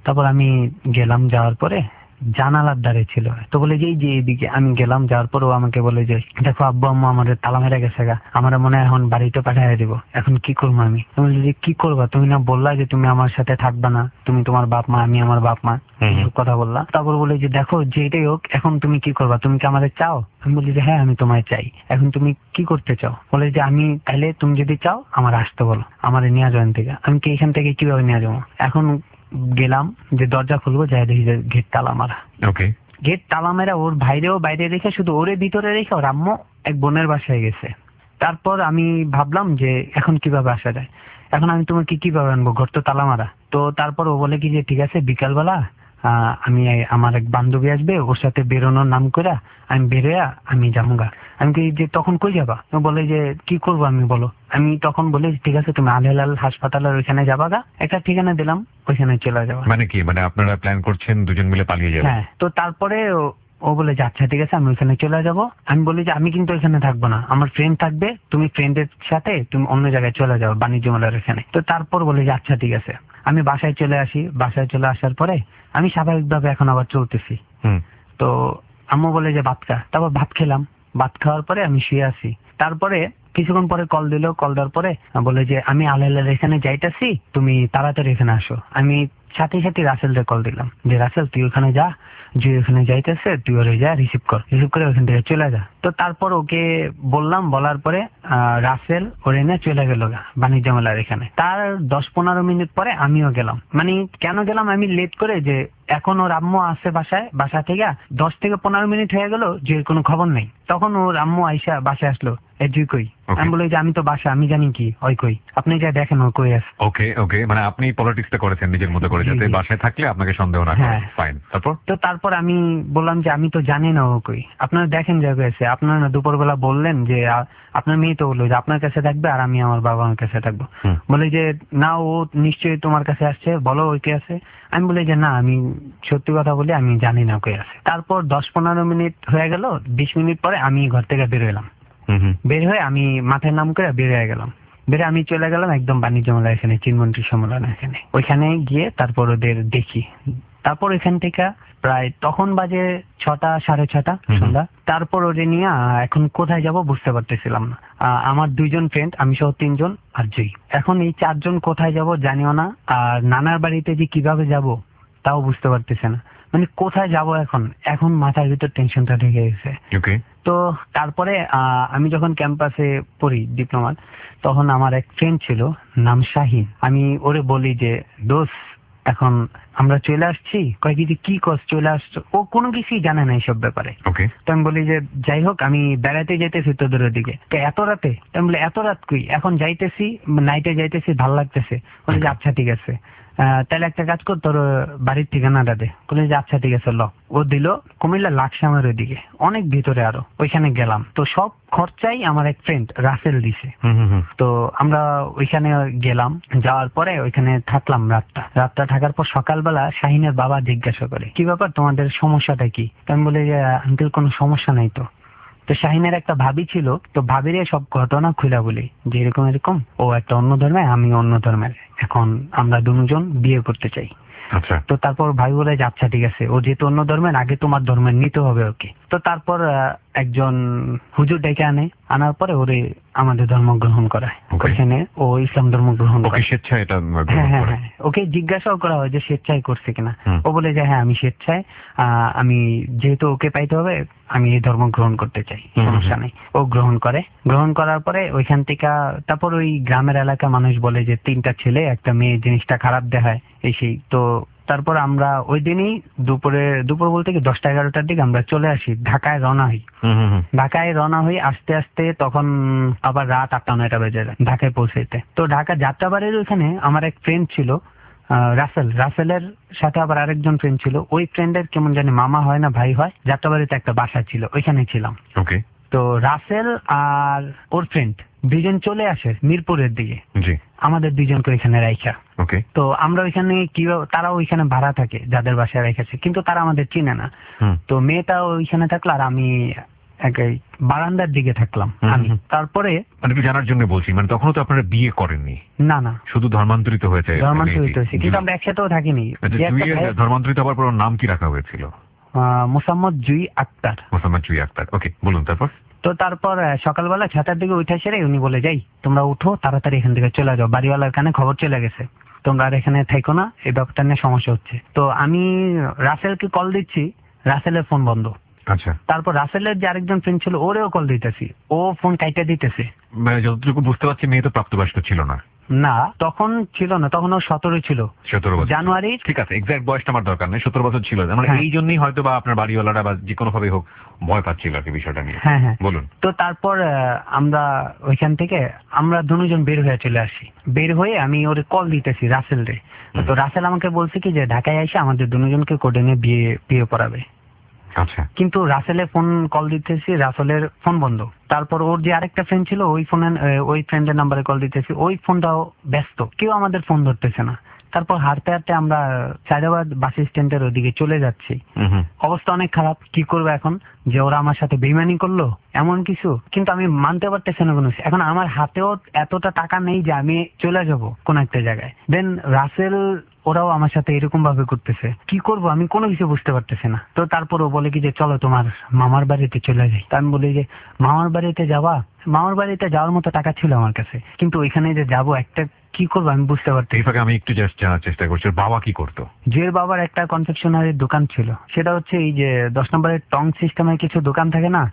তারপর আমি গেলাম, যাওয়ার পরে জানালার ধারে ছিল। তো বলে যে এই যে এইদিকে আমি গেলাম, যাওয়ার পর ও আমাকে বলে যে দেখো আব্বু আম্মু আমাদের তালা মেরে গেছে গা, আমার মনে হয় এখন বাড়িতে পাঠিয়ে দিব, এখন কি করবো আমি? আমি বলি যে কি করবা, তুমি না বললা যে তুমি আমার সাথে থাকবা না, তুমি তোমার বাপ মা আমি আমার বাপ মা, কথা বললা। তারপর বলে যে দেখো যেটাই হোক এখন তুমি কি করবা, তুমি কি আমাদের চাও? আমি বলি যে হ্যাঁ আমি তোমায় চাই, এখন তুমি কি করতে চাও? বলে যে আমি তাইলে তুমি যদি চাও আমার আসতে বলো, আমার নিয়ে যাবেন থেকে। আমি কি এখান থেকে কিভাবে নিয়ে যাবো? এখন গেলাম যে দরজা খুলবো, যাই দেখি যে গেট তালা মারা। ওকে, গেট তালা মেরা, ওর ভাইরেও বাইরে রেখে শুধু ওরে ভিতরে রেখে ওর আম্মু এক বোনের বাসায় গেছে। তারপর আমি ভাবলাম যে এখন কিভাবে আসা যায়, এখন আমি তোমাকে কিভাবে আনবো, ঘর তো তালা মারা। তো তারপর ও বলে কি যে ঠিক আছে বিকালবেলা আমি আমার এক বান্ধবী আসবে, ওর সাথে বেরোনোর নাম করে আমি বেরোয়া আমি যাবো। আমি কি যে তখন কই যাবা? ও বলে যে কি করবো আমি বলো। আমি তখন বলি ঠিক আছে তুমি আল হেলাল হাসপাতালের ওইখানে যাবা গা, একটা ঠিকানা দিলাম, ওইখানে চলে যাবা। মানে কি, মানে আপনারা প্ল্যান করছেন দুজন মিলে পালিয়ে যাবেন? হ্যাঁ। তো তারপরে ও বলে যে আচ্ছা ঠিক আছে আমি ওইখানে চলে যাব। আমি বলি যে আমি কিন্তু ওইখানে থাকবো না, আমার ফ্রেন্ড থাকবে, তুমি ফ্রেন্ডের সাথে তুমি অন্য জায়গায় চলে যাও, বাণিজ্য মেলার এখানে। তো তারপর বলে যে আচ্ছা ঠিক আছে। আমি বাসায় চলে আসি, বাসায় চলে আসার পরে আমি স্বাভাবিকভাবে এখন আবার চলতেছি। তো আম্মু বলে যে ভাত খা, তারপর ভাত খেলাম, ভাত খাওয়ার পরে আমি শুয়ে আছি। তারপরে কিছুক্ষণ পরে কল দিল, কল দেওয়ার পরে বলে যে আমি আলহেলার এখানে যাইতেছি, তুমি তাড়াতাড়ি এখানে আসো। আমি সাথে সাথে রাসেলকে কল দিলাম যে রাসেল তুই ওখানে যা, যে ওখানে যাইতেছে তুই ওরে যা রিসিভ করে ওখান থেকে চলে যা। তো তারপর ওকে বললাম, বলার পরে রাসেল ওরে এনে চলে গেল বাণিজ্য মেলার এখানে। তার 10-15 মিনিট পরে আমিও গেলাম। মানে কেন গেলাম আমি লেট করে, যে এখন ওর আম্মু আসে বাসায়, বাসা থেকে 10 থেকে 15 মিনিট হয়ে গেল যে কোনো খবর নেই। তখন ওর আম্মু আইসা বাসায় আসলো, তুই কই? আমি বলি যে আমি তো বাসা, আমি জানি কি ওই কই, আপনি যা দেখেন ও কই আছে। ওকে ওকে, মানে আপনি পলিটিক্সটা করেছেন নিজের মতো করে, যাতে বাসায় থাকলে আপনাকে সন্দেহ না করে। ফাইন। তারপর আমি বললাম যে আমি তো জানি না ও কই, আপনারা দেখেন যা গেছে। আপনারা দুপুরবেলা বললেন যে আপনার মেয়ে তো বললো যে আপনার কাছে থাকবে আর আমি আমার বাবা মার কাছে থাকবো। বলে যে না ও নিশ্চয়ই তোমার কাছে আসছে, বলো ওই কে আছে। আমি বলি যে না আমি সত্যি কথা বলি আমি জানি না কই আছে। তারপর 10-15 মিনিট হয়ে গেল, 20 মিনিট পরে আমি ঘর থেকে বের হলাম। বের হয়ে আমি মাথায় নাম করে বের হয়ে গেলাম। বেরে আমি চলে গেলাম একদম বাণিজ্য মেলা এখানে, চিনমন্ত্রী সম্মেলন এখানে। ওইখানে গিয়ে তারপর ওদের দেখি। তারপর এখান থেকে প্রায় তখন বাজে 6টা-6:30 সন্ধ্যা। তারপর ওদের নিয়ে এখন কোথায় যাব বুঝতে পারতেছিলাম না। আমার 2জন ফ্রেন্ড, আমি সহ 3জন আর জয়ী। এখন এই 4জন কোথায় যাব জানিও না, আর নানার বাড়িতে যে কিভাবে যাব তাও বুঝতে পারতেছে না। মানে কোথায় যাব এখন মাথার ভিতর টেনশনটা ঢেকে গেছে। তো তারপরে আমি যখন ক্যাম্পাসে পড়ি ডিপ্লোমার, তখন আমার এক ফ্রেন্ড ছিল নাম শাহিন। আমি ওরে বলি যে দোস্ত এখন আমরা চলে আসছি। কয় কি কস চলে আসছো? ও কোনো কিছুই জানে না এইসব ব্যাপারে। তো আমি বলি যে যাই হোক আমি বেড়াতে যাইতেছি তোদের দিকে। তো এত রাতে? আমি বলি এত রাত কই, এখন যাইতেছি, নাইটে যাইতেছি, ভাল লাগতেছে। বলে যে আচ্ছা ঠিক আছে, তাহলে একটা কাজ কর, তোর বাড়ির ঠিকানাটা দে। বলে যে আচ্ছা ঠিক আছে ল। ও দিল কুমিল্লা লাকসামের ওইদিকে, অনেক ভিতরে আরো। ওইখানে গেলাম। তো সব খরচাই আমার এক ফ্রেন্ড রাসেল দিছে। তো আমরা ওইখানে গেলাম, যাওয়ার পরে ওইখানে থাকলাম রাতটা থাকার পর সকালবেলা শাহিনের বাবা জিজ্ঞাসা করে কি ব্যাপার তোমাদের সমস্যাটা কি? আমি বলি যে আঙ্কেল কোনো সমস্যা নাই তো। তো শাহিনের একটা ভাবি ছিল, তো ভাবিরে সব ঘটনা খুলে বলি যে এরকম ও একটা অন্য ধর্মের, আমি অন্য ধর্মের, এখন আমরা দুজন বিয়ে করতে চাই। তো তারপর ভাই বলে যে আচ্ছা ঠিক আছে, ও যেহেতু অন্য ধর্মের আগে তোমার ধর্মের নিতে হবে ওকে। তো তারপর একজন হুজুর ডেকে আনার পরে ওরে আমাদের ধর্ম গ্রহণ করায়। ওখানে ও ইসলাম ধর্ম গ্রহণ করে। হ্যাঁ, ওকে জিজ্ঞাসাও করা হয় যে স্বেচ্ছায় করছে কিনা। ও বলে যে হ্যাঁ আমি স্বেচ্ছায়, আমি যেহেতু ওকে পাইতে হবে আমি এই ধর্ম গ্রহণ করতে চাই, সমস্যা নেই। ও গ্রহণ করার পরে ওইখান থেকে তারপর ওই গ্রামের এলাকা মানুষ বলে যে 3টা ছেলে একটা মেয়ে, জিনিসটা খারাপ দেখায় এই সেই। তো তারপর আমরা ওই দিনই দুপুর বলতে কি 10টা-11টার দিকে আমরা চলে আসি, ঢাকায় রওনা হই। আস্তে আস্তে তখন আবার রাত 8টা-9টা বেজে যায় ঢাকায় পৌঁছাইতে। তো ঢাকা যাত্রাবাড়ির ওখানে আমার এক ফ্রেন্ড ছিল রাসেলের সাথে আবার আরেকজন ফ্রেন্ড ছিল। ওই ফ্রেন্ডের কেমন জানি মামা হয় না ভাই হয়, যাত্রাবাড়িতে একটা বাসা ছিল, ওইখানে ছিলাম। তো রাসেল আর ওর ফ্রেন্ড 2জন চলে আসে মিরপুরের দিকে, আমাদের 2জনকে ওইখানে রাইখা। তো আমরা ওইখানে তারাও ওইখানে ভাড়া থাকে যাদের বাসায় রেখেছে, কিন্তু তারা আমাদের চিনে না। তো মেয়েটা ওইখানে থাকলো আর আমি এই বারান্দার দিকে থাকলাম আমি। তারপরে মানে একটু জানার জন্য বলছি, মানে তখনও তো আপনারা বিয়ে করেননি? না না, শুধু ধর্মান্তরিত হয়েছে। ধর্মান্তরিত হয়েছে, কিন্তু আমরা একসাথেও থাকিনি। আচ্ছা, যে একটা জুইয়ের ভাই- ধর্মান্তরিত হওয়ার পর ওর নাম কি রাখা হয়েছিল? মোসাম্মদ জুই আক্তার। মোসাম্মদ জুই আক্তার। ওকে, বলুন তারপর। তো তারপর সকালবেলা 6টার দিকে উঠে সেরে উনি বলে, যাই তোমরা উঠো, তাড়াতাড়ি এখান থেকে চলে যাও, বাড়িওয়ালার কানে খবর চলে গেছে, তোমরা আর এখানে থাইকো না, এই ব্যাপারটা নিয়ে সমস্যা হচ্ছে। তো আমি রাসেলকে কল দিচ্ছি, রাসেলের ফোন বন্ধ। আচ্ছা, তারপর রাসেলের যে আরেকজন ফ্রেন্ড ছিল ওরেও কল দিতেছি, ও ফোন কাইটা দিতেছে। মানে যতটুকু বুঝতে পারছি মেয়ে তো প্রাপ্তবয়স্ক ছিল না। না, তখন ছিল না, তখন ও 17 ছিল। 17 বছর। জানুয়ারি। ঠিক আছে, এক্সাক্ট বয়সটা আমার দরকার নেই, 17 বছর ছিল। মানে হ্যাঁ। এই জন্যই হয়তো বা আপনার বাড়িওয়ালারা বা যে কোনো ভাবে হোক ভয় পাচ্ছিল আর কি বিষয়টা নিয়ে। হ্যাঁ হ্যাঁ, বলুন। তো তারপর আমরা ওইখান থেকে আমরা দুজন বের হয়ে চলে আসি। বের হয়ে আমি ওর কল দিতেছি রাসেল রে। তো রাসেল আমাকে বলছে কি যে ঢাকায় এসে আমাদের দুজনকে কোর্টে নিয়ে বিয়ে পড়াবে। আচ্ছা, কিন্তু রাসেলের ফোন কল দিতেছি, রাসেলের ফোন বন্ধ। তারপর ওর যে আরেকটা ফ্রেন্ড ছিল ওই ফ্রেন্ডের নাম্বারে কল দিতেছি, ওই ফোনটাও ব্যস্ত, কেউ আমাদের ফোন ধরতেছে না। তারপর হাঁটতে হাঁটতে আমরা সায়দাবাদ বাস স্ট্যান্ডের ওদিকে চলে যাচ্ছি। অবস্থা অনেক খারাপ, কি করবো এখন, যে ওরা আমার সাথে বেইমানি করলো এমন কিছু, কিন্তু আমি মানতে পারতেছি না কোনো কিছু। এখন আমার হাতেও এতটা টাকা নেই যে আমি চলে যাব কোন একটা জায়গায়। দেন রাসেল ওরাও আমার সাথে এরকম ভাবে করতেছে, কি করব আমি কোনো কিছু বুঝতে পারতেছি না। তো তারপর ও বলে কি যে চলো তোমার মামার বাড়িতে চলে যাই। তা আমি বলি যে মামার বাড়িতে যাওয়া, মামার বাড়িতে যাওয়ার মতো টাকা ছিল আমার কাছে, কিন্তু ওইখানে যে যাবো একটা কি করবো আমি বুঝতে পারতেছি। এই ফাঁকে আমি একটু জাস্ট জানার চেষ্টা করছি, ওর বাবা কি করতো? জুয়ের বাবার একটা কনফেকশনারির দোকান ছিল, সেটা হচ্ছে এই যে 10 নম্বরের টং সিস্টেমের কিছু দোকান থাকে না,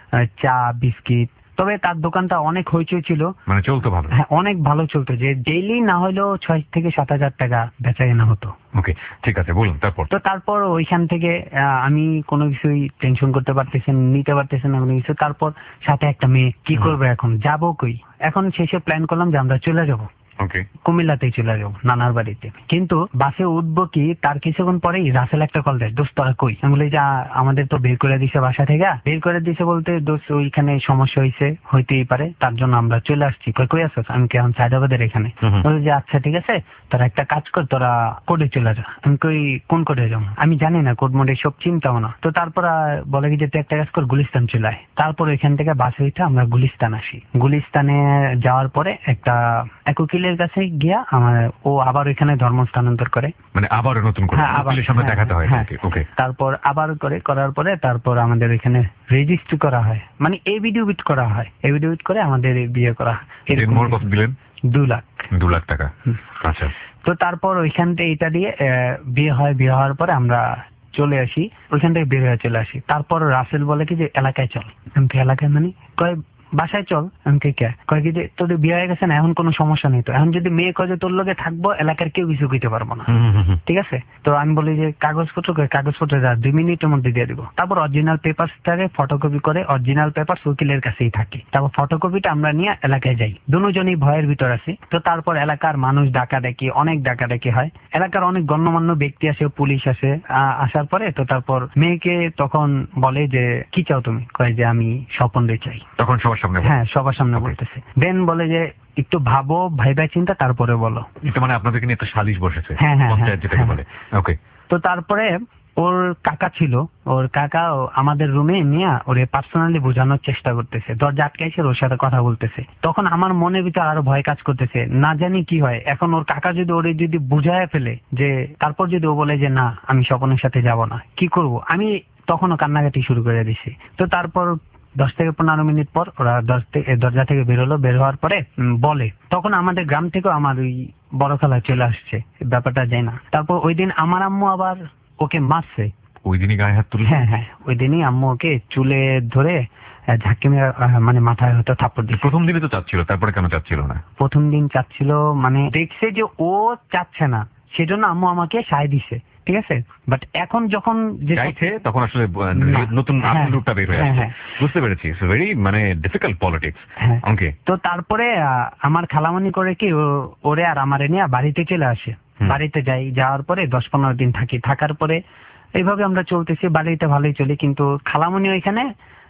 চা বিস্কিট। তবে তার দোকানটা অনেক হইচই ছিল, মানে চলতো ভালো? হ্যাঁ, অনেক ভালো চলতো, যে ডেইলি না হলেও 6 থেকে 7 হাজার টাকা বেচা কেনা হতো। ওকে, ঠিক আছে, বলুন তারপর। তো তারপর ওইখান থেকে আমি কোনো কিছুই টেনশন করতে পারতেছি না, নিতে পারতেছি না কোনো কিছু। তারপর সাথে একটা মেয়ে, কি করবো এখন, যাবো কই? এখন শেষে প্ল্যান করলাম যে আমরা চলে যাবো ওকে, কুমিল্লাতেই চলে যাবো নানার বাড়িতে। কিন্তু বাসে উঠবো কি তার কিছুক্ষণ পরেই রাসেল একটা কল দেয়, দোস্ত তোরা কই? আমি বলি যে আমাদের তো বের করে দিছে বাসা থেকে। বের করে দিছে বলতে দোস্ত ওইখানে সমস্যা হইতেই পারে, তার জন্য আমরা চলে আসছি। কই আসছিস? আমি কি এখন সায়দাবাদের এখানে। বলে যে আচ্ছা ঠিক আছে, তোরা একটা কাজ কর, তোরা কোর্টে চলে যা। আমি কই কোন কোর্টে যাবো? আমি জানি না, কোর্ট মোটে সব চিন্তাও না। তো তারপর বলে কি যে তুই একটা কাজ কর, গুলিস্তান চলে আয়। তারপর ওইখান থেকে বাসে উঠে আমরা গুলিস্তান আসি। গুলিস্তানে যাওয়ার পরে একটা উকিলের কাছে গিয়া ও আবার ওইখানে ধর্ম স্থানান্তর করে, মানে আবার নতুন করে উকিলের সামনে দেখাতে হয়। ওকে, তারপর আবার করার পরে তারপর আমাদের ওইখানে রেজিস্ট্রি করা হয়, মানে এভিডেভিট করা হয়। এভিডেভিট করে আমাদের বিয়ে করা হয়। মোর কত দিলেন? 2 লাখ। 2 লাখ টাকা। আচ্ছা, তো তারপর ওইখান থেকে এটা দিয়ে বিয়ে হয়। বিয়ে হওয়ার পরে আমরা চলে আসি, ওইখান থেকে বের হয়ে চলে আসি। তারপর রাসেল বলে কি যে এলাকায় চল। আমি কি এলাকায় মানে? কয় বাসায় চল। আমি কি কয় কি যে তোদের বিয়ে হয়ে গেছে না, এখন কোনো সমস্যা নেই তো, এখন যদি মেয়ে কয় যে তোর লগে থাকবো এলাকার কেউ কিছু কইতে পারবো না, ঠিক আছে? তো আমি বলি যে কাগজপত্র 2 মিনিটের মধ্যে দিয়ে দিব। তারপর অরিজিনাল পেপারসটারে ফটোকপি করে, অরিজিনাল পেপার উকিলের কাছেই থাকে। তারপর ফটোকপিটা আমরা নিয়ে এলাকায় যাই, দুজনই ভয়ের ভিতর আছি। তো তারপর এলাকার মানুষ ডাকাডাকি, অনেক ডাকাডাকি হয়, এলাকার অনেক গণ্যমান্য ব্যক্তি আসে, পুলিশ আসে। আসার পরে তো তারপর মেয়েকে তখন বলে যে কি চাও তুমি? কয় যে আমি স্বপন রে চাই। তখন সবার সামনে? হ্যাঁ, সবার সামনে বলতেছে। দেন বলে যে একটু ভাবো, ভাইবা চিন্তা তারপরে বলো। এটা মানে আপনাদেরকে নিয়ে একটা সালিশ বসেছে, হ্যাঁ হ্যাঁ, পঞ্চায়েত যেটাকে বলে। ওকে। তো তারপরে ওর কাকা ছিল, ওর কাকা আমাদের রুমে নিয়ে ওরে পার্সোনালি বোঝানোর চেষ্টা করতেছে, দরজা আটকাইছে, ওর সাথে কথা বলতেছে। তখন আমার মনের ভিতর আরো ভয় কাজ করতেছে, না জানি কি হয় এখন। ওর কাকা যদি ওরে যদি বুঝায় ফেলে, যে তারপর যদি ও বলে যে না আমি স্বপনের সাথে যাব না, কি করব? আমি তখনও কান্নাকাটি শুরু করে দিছি। তো তারপর 10 থেকে 15 মিনিট পর ওরা দরজা থেকে বেরোলো। বের হওয়ার পরে বলে, তখন আমাদের গ্রাম থেকেও আমার ওই বড় খালা চলে আসছে, ব্যাপারটা যায় না। তারপর ওই দিন আমার আম্মু আবার ওকে মারছে। ওই দিনই গায়ে হাত তুলে? হ্যাঁ হ্যাঁ, ওই দিনই আম্মু ওকে চুলে ধরে ঝাঁকি মেরে, মানে মাথায় হয়তো থাপ্পড় দিচ্ছে। প্রথম দিনে তো চাচ্ছিল, তারপরে কেন চাচ্ছিল না? প্রথম দিন চাচ্ছিল, মানে দেখছে যে ও চাচ্ছে না, সেজন্য আম্মু আমাকে সায় দিছে, ঠিক আছে? বাট এখন যখন যে চাইছে তখন আসলে নতুন আসল রূপটা বের হয়ে আসছে। বুঝতে পেরেছি। ইটস ভেরি মানে ডিফিকাল্ট পলিটিক্স। ওকে। তো তারপরে আমার খালামণি করে কি ওরে আর আমারে নিয়ে বাড়িতে চলে আসে। বাড়িতে যাওয়ার পরে 10-15 দিন থাকার পরে এইভাবে আমরা চলতেছি, বাড়িতে ভালোই চলি। কিন্তু খালামণি ওইখানে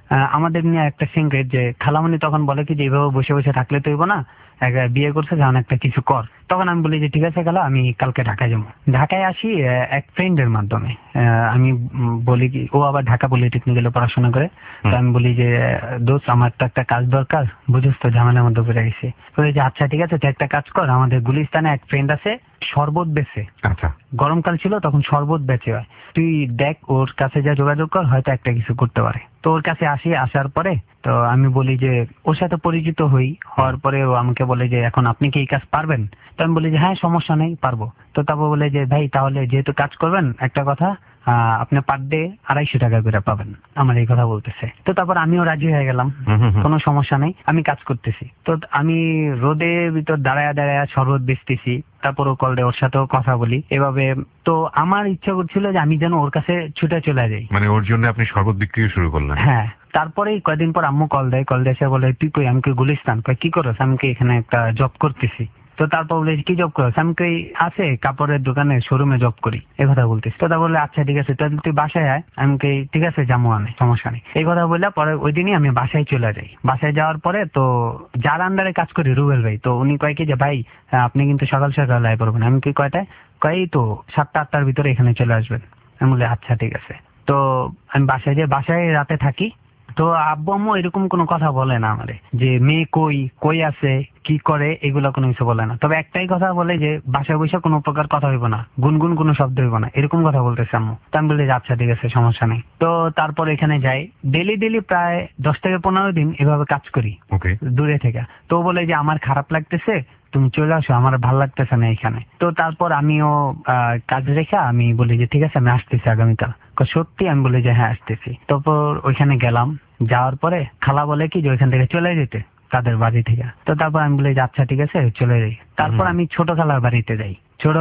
আমাদের নিয়ে একটা সিক্রেট যে খালামণি তখন বলে কি যে এইভাবে বসে বসে থাকলে তো হইব না, বিয়ে করছে যখন একটা কিছু কর। তখন আমি বলি যে ঠিক আছে খালা, আমি কালকে ঢাকায় যাবো। ঢাকায় আসি এক ফ্রেন্ডের মাধ্যমে। আমি বলি কি, ও আবার ঢাকা পলিটেকনিক্যালে পড়াশোনা করে। তো আমি বলি যে দোস্ত, আমার তো একটা কাজ দরকার, বুঝিস তো ঝামেলার মধ্যে পড়ে গেছি। বলে যে আচ্ছা ঠিক আছে, তুই একটা কাজ কর, আমাদের গুলিস্তানে এক ফ্রেন্ড আছে শরবত বেচে। আচ্ছা, গরমকাল ছিল তখন শরবত বেচে হয়, তুই দেখ ওর কাছে যা যোগাযোগ কর, হয়তো একটা কিছু করতে পারে। তো ওর কাছে আসি, আসার পরে তো আমি বলি যে ওর সাথে পরিচিত হওয়ার পরে ও আমাকে বলে যে এখন আপনি কি এই কাজ পারবেন? তো আমি বলি যে হ্যাঁ সমস্যা নেই, পারবো। তো তারপর বলে যে ভাই তাহলে যেহেতু কাজ করবেন, একটা কথা, আপনি পার ডে 250 টাকা করে পাবেন, আমার এই কথা বলতেছে। তো তারপর আমিও রাজি হয়ে গেলাম, কোনো সমস্যা নেই, আমি কাজ করতেছি। তো আমি রোদে ভিতর দাঁড়ায় দাঁড়ায় শরবত বেচতেছি, তারপর ও কল দেয়, ওর সাথেও কথা বলি এভাবে। তো আমার ইচ্ছা করছিল যে আমি যেন ওর কাছে ছুটে চলে যাই, মানে ওর জন্য আপনি শরবত বিক্রি শুরু করলেন? হ্যাঁ। তারপরে কয়েকদিন পর আম্মু কল দেয়, কল দিয়ে এসে বলে তুই কই? আমি কই গুলিস্তান। কয় কি করছ? আমি কি এখানে একটা জব করতেছি। তো তারপর বলে কি জব করছ? আমি কই আছে কাপড়ের দোকানে, শোরুমে জব করি, এই কথা বলতেছি। তো তারপর বলে আচ্ছা ঠিক আছে, তাহলে তুই বাসায় আয়। আমি কই ঠিক আছে যাবো, আনে সমস্যা নেই, এই কথা বললে পরে ওই দিনই আমি বাসায় চলে যাই। বাসায় যাওয়ার পরে তো যার আন্ডারে কাজ করি রুবেল ভাই, তো উনি কয় কি যে ভাই আপনি কিন্তু সকাল সকাল আয় করবেন। আমি কি কয়টায়? কয় তো 7টা-8টার ভিতরে এখানে চলে আসবেন। আমি বলি আচ্ছা ঠিক আছে। তো আমি বাসায় যাই, বাসায় রাতে থাকি। তো আব্বু আম্মু এরকম কোনো কথা বলে না আমারে যে মেয়ে কই কই আছে কি করে, এগুলো কোনো কিছু বলে না। তবে একটাই কথা বলে যে বাসায় বসে কোনো প্রকার কথা হইব না, গুনগুন কোনো শব্দ হইব না, এরকম কথা বলতেছে আম্মু। তো আমি বলি আচ্ছা ঠিক আছে সমস্যা নেই। তো তারপর এখানে যাই, ডেলি প্রায় 10 থেকে 15 দিন এভাবে কাজ করি দূরে থেকে। তো বলে যে আমার খারাপ লাগতেছে, তুমি চলে আসো, আমার ভালো লাগতেছে না এখানে। তো তারপর আমিও কাজ রেখে আমি বলি যে ঠিক আছে আমি আসতেছি আগামীকাল। সত্যি? আমি বলি যে হ্যাঁ আসতেছি। তারপর ওইখানে গেলাম, যাওয়ার পরে খালা বলে কি যে ওইখান থেকে চলে যেতে তাদের বাড়ি থেকে। তো তারপর আমি বলি যে আচ্ছা ঠিক আছে চলে যাই। তারপর আমি ছোট খালার বাড়িতে যাই,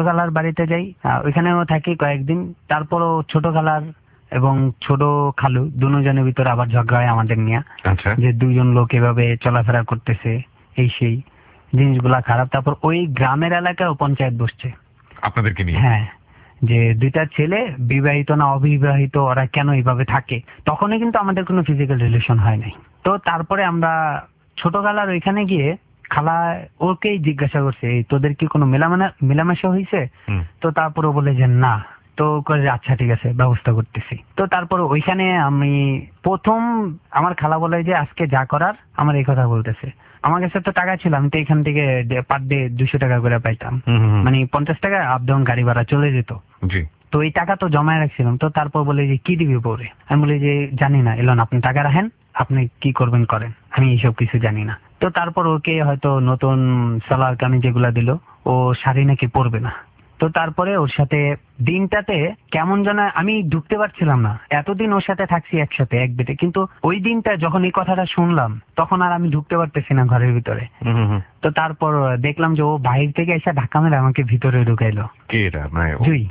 ওইখানেও থাকি কয়েকদিন। তারপরও ছোট খালার এবং ছোট খালু দুজনের ভিতরে আবার ঝগড়া হয় আমাদের নিয়ে, যে দুজন লোক এভাবে চলাফেরা করতেছে, এই সেই জিনিসগুলা খারাপ। তারপর ওই গ্রামের এলাকায় পঞ্চায়েত বসছে আপনাদেরকে নিয়ে, হ্যাঁ, যে দুইটা ছেলে বিবাহিত না অবিবাহিত, ওরা কেন এইভাবে থাকে। তখনই কিন্তু আমাদের কোনো ফিজিক্যাল রিলেশন হয় নাই। তো তারপরে আমরা ছোট খালার ওইখানে গিয়ে খালা ওকেই জিজ্ঞাসা করছে তোদের কি কোনো মেলামেশা হয়েছে? তো তারপরে বলে যে না। তো করে আচ্ছা ঠিক আছে ব্যবস্থা করতেছি। তো তারপর ওইখানে আমি প্রথম, আমার খালা বলে যে আজকে যা করার, আমার এই কথা বলতেছে। আমার কাছে তো টাকা ছিল, আমি তো এখান থেকে পার ডে 200 টাকা করে পাইতাম, মানে 50 টাকা আপ ডাউন গাড়ি ভাড়া চলে যেত। তো এই টাকা তো জমায় রাখছিলাম। তো তারপর বলে যে কি দিবি পরে? আমি বলি যে জানি না, এলন আপনি টাকা রাখেন, আপনি কি করবেন করেন, আমি এইসব কিছু জানি না। তো তারপর ওকে হয়তো নতুন সালোয়ার কামিজ যেগুলা দিল, ও শাড়ি নাকি পরবে না। তো তারপরে ওর সাথে দিনটাতে কেমন যেন আমি ঢুকতে পারছিলাম না। এতদিন ওর সাথে থাকছি একসাথে এক বেটে, কিন্তু ওই দিনটা যখন এই কথাটা শুনলাম তখন আর আমি ঢুকতে পারতেছি না ঘরের ভিতরে। তো তারপর দেখলাম যে ও বাহির থেকে এসে ধাক্কা মেরে আমাকে ভিতরে ঢুকাইলো। জুই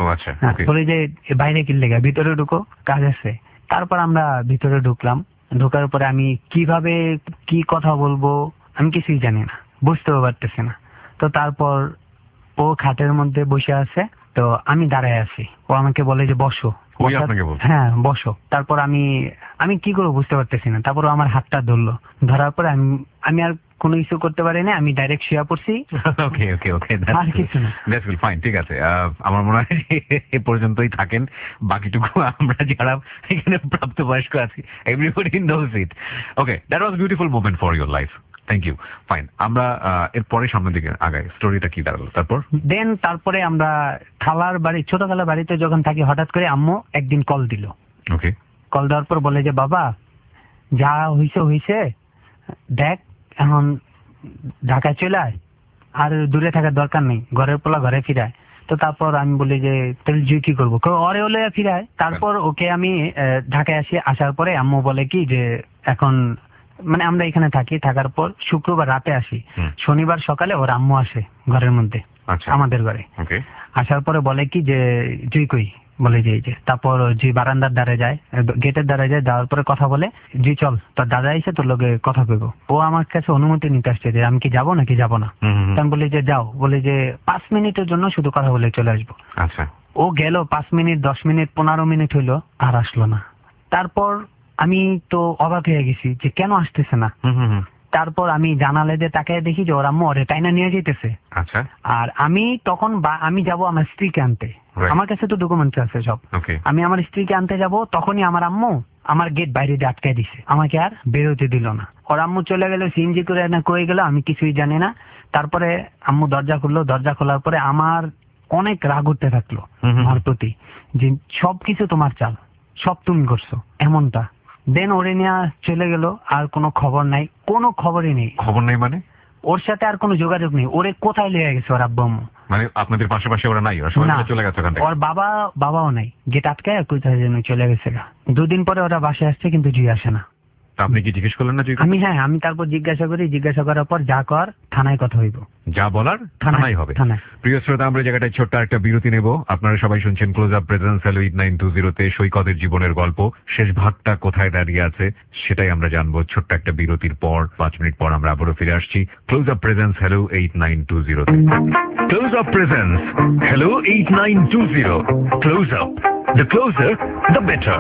বলে যে বাইরে কি লেগে, ভিতরে ঢুকো, কাজ আছে। তারপর আমরা ভিতরে ঢুকলাম। ঢোকার পরে আমি কিভাবে কি কথা বলবো আমি কিছুই জানি না, বুঝতেও পারতেছি না। তো তারপর ও খাটের মধ্যে বসে আছে, তো আমি দাঁড়ায় আছি। ও আমাকে বলে যে বসো। হ্যাঁ বসো। তারপর আমি কি করবো বুঝতে পারতেছি না। তারপর আমার হাতটা ধরলো, ধরার পরে আমি আর কোনো কিছু করতে পারি না, আমি ডাইরেক্ট শুয়ে পড়ছি। ওকে, আর কিছু না। দ্যাটস উইল ফাইন, ঠিক আছে। আমার মনে হয় এ পর্যন্তই থাকেন, বাকিটুকু আমরা যারা এখানে প্রাপ্তবয়স্ক আছি, everybody knows it. Okay, that was beautiful moment for your life. Thank you, fine. আমরা এরপরে সামনের দিকে আগাই, স্টোরিটা কি দাঁড়ালো তারপরে আমরা খালার বাড়ি, ছোট খালার বাড়িতে যখন থাকি, হঠাৎ করে আম্মু একদিন কল দিল। ওকে, কল দেওয়ার পর বলে যে বাবা যা হইছে দেখ, এখন ঢাকায় চলে আয়, আর দূরে থাকার দরকার নেই, ঘরের পোলা ঘরে ফিরায়। তো তারপর আমি বলি যে তাহলে জুই কি করবো? ওরে হলে ফিরায়। তারপর ওকে আমি ঢাকায় আসার পরে আম্মু বলে কি যে এখন মানে আমরা এখানে থাকি, থাকার পর শুক্রবার রাতে আসি, শনিবার সকালে ওর আম্মু আসে ঘরের মধ্যে, আমাদের ঘরে। আসার পরে বলে কি যে জুই কই? বলে যে এই যে। তারপর জুই বারান্দার দ্বারে যায়, গেটের দ্বারে যায়, যাওয়ার পরে কথা বলে জুই চল তোর দাদা এসে তোর লোকে কথা কইবো। ও আমার কাছে অনুমতি নিতে আসছে যে আমি কি যাবো নাকি যাবো না। আমি বলি যে যাও। বলে যে 5 মিনিটের জন্য শুধু কথা বলে চলে আসবো। ও গেল 5 মিনিট, 10 মিনিট, 15 মিনিট হইলো, আর আসলো না। তারপর আমি তো অবাক হয়ে গেছি যে কেন আসতেছে না। তারপর আমি জানালে যে তাকে দেখি যে ওর আম্মু ওরে টাইনা নিয়ে যেতেছে। আচ্ছা। আর আমি তখন আমি যাব আমার স্ত্রীকে আনতে, আমার কাছে তো ডকুমেন্টস আছে সব। আমি আমার স্ত্রীকে আনতে যাব, তখনই আমার আম্মু আমার গেট বাইরে দিয়ে আটকায় দিছে, আমাকে আর বেরোতে দিল না। ওর আম্মু চলে গেল, সিএনজি করে না কয়ে গেল, আমি কিছুই জানি না। তারপরে আম্মু দরজা খুললো, দরজা খোলার পরে আমার অনেক রাগ উঠতে থাকলো আমার প্রতি, যে সবকিছু তোমার চাল, সব তুমি করছো এমনটা। দেন ওরে নিয়ে চলে গেল, আর কোনো খবর নাই, কোনো খবরই নেই। খবর নেই মানে? ওর সাথে আর কোনো যোগাযোগ নেই। ওরে কোথায় লেগে গেছে ওর আব্বু আম্মু? মানে আপনাদের পাশাপাশি ওরা নাই, ওরা সবাই চলে গেছে ওখান থেকে? ওর বাবাও নাই, গেট আটকায় কোথায় যেন চলে গেছে। 2 দিন পরে ওরা বাসায় আসছে, কিন্তু জুই আসে না। আপনি কি জিজ্ঞেস করলেন না? আমি তারপর জিজ্ঞাসা করি, জিজ্ঞাসা করার পর যা কর থানায় কথা হইব, যা বলার থানায় হবে। প্রিয় শ্রোতা, আমরা জায়গাটায় ছোট্ট একটা বিরতি নেব। আপনারা সবাই শুনছেন ক্লোজ আপ প্রেজেন্স হ্যালো 8920 সৈকতের জীবনের গল্প। শেষ ভাগটা কোথায় দাঁড়িয়ে আছে সেটাই আমরা জানবো ছোট্ট একটা বিরতির পর। 5 মিনিট পর আমরা আবারও ফিরে আসছি close up presents hello 8920। Close up presents hello 8920। Close up, the closer the better.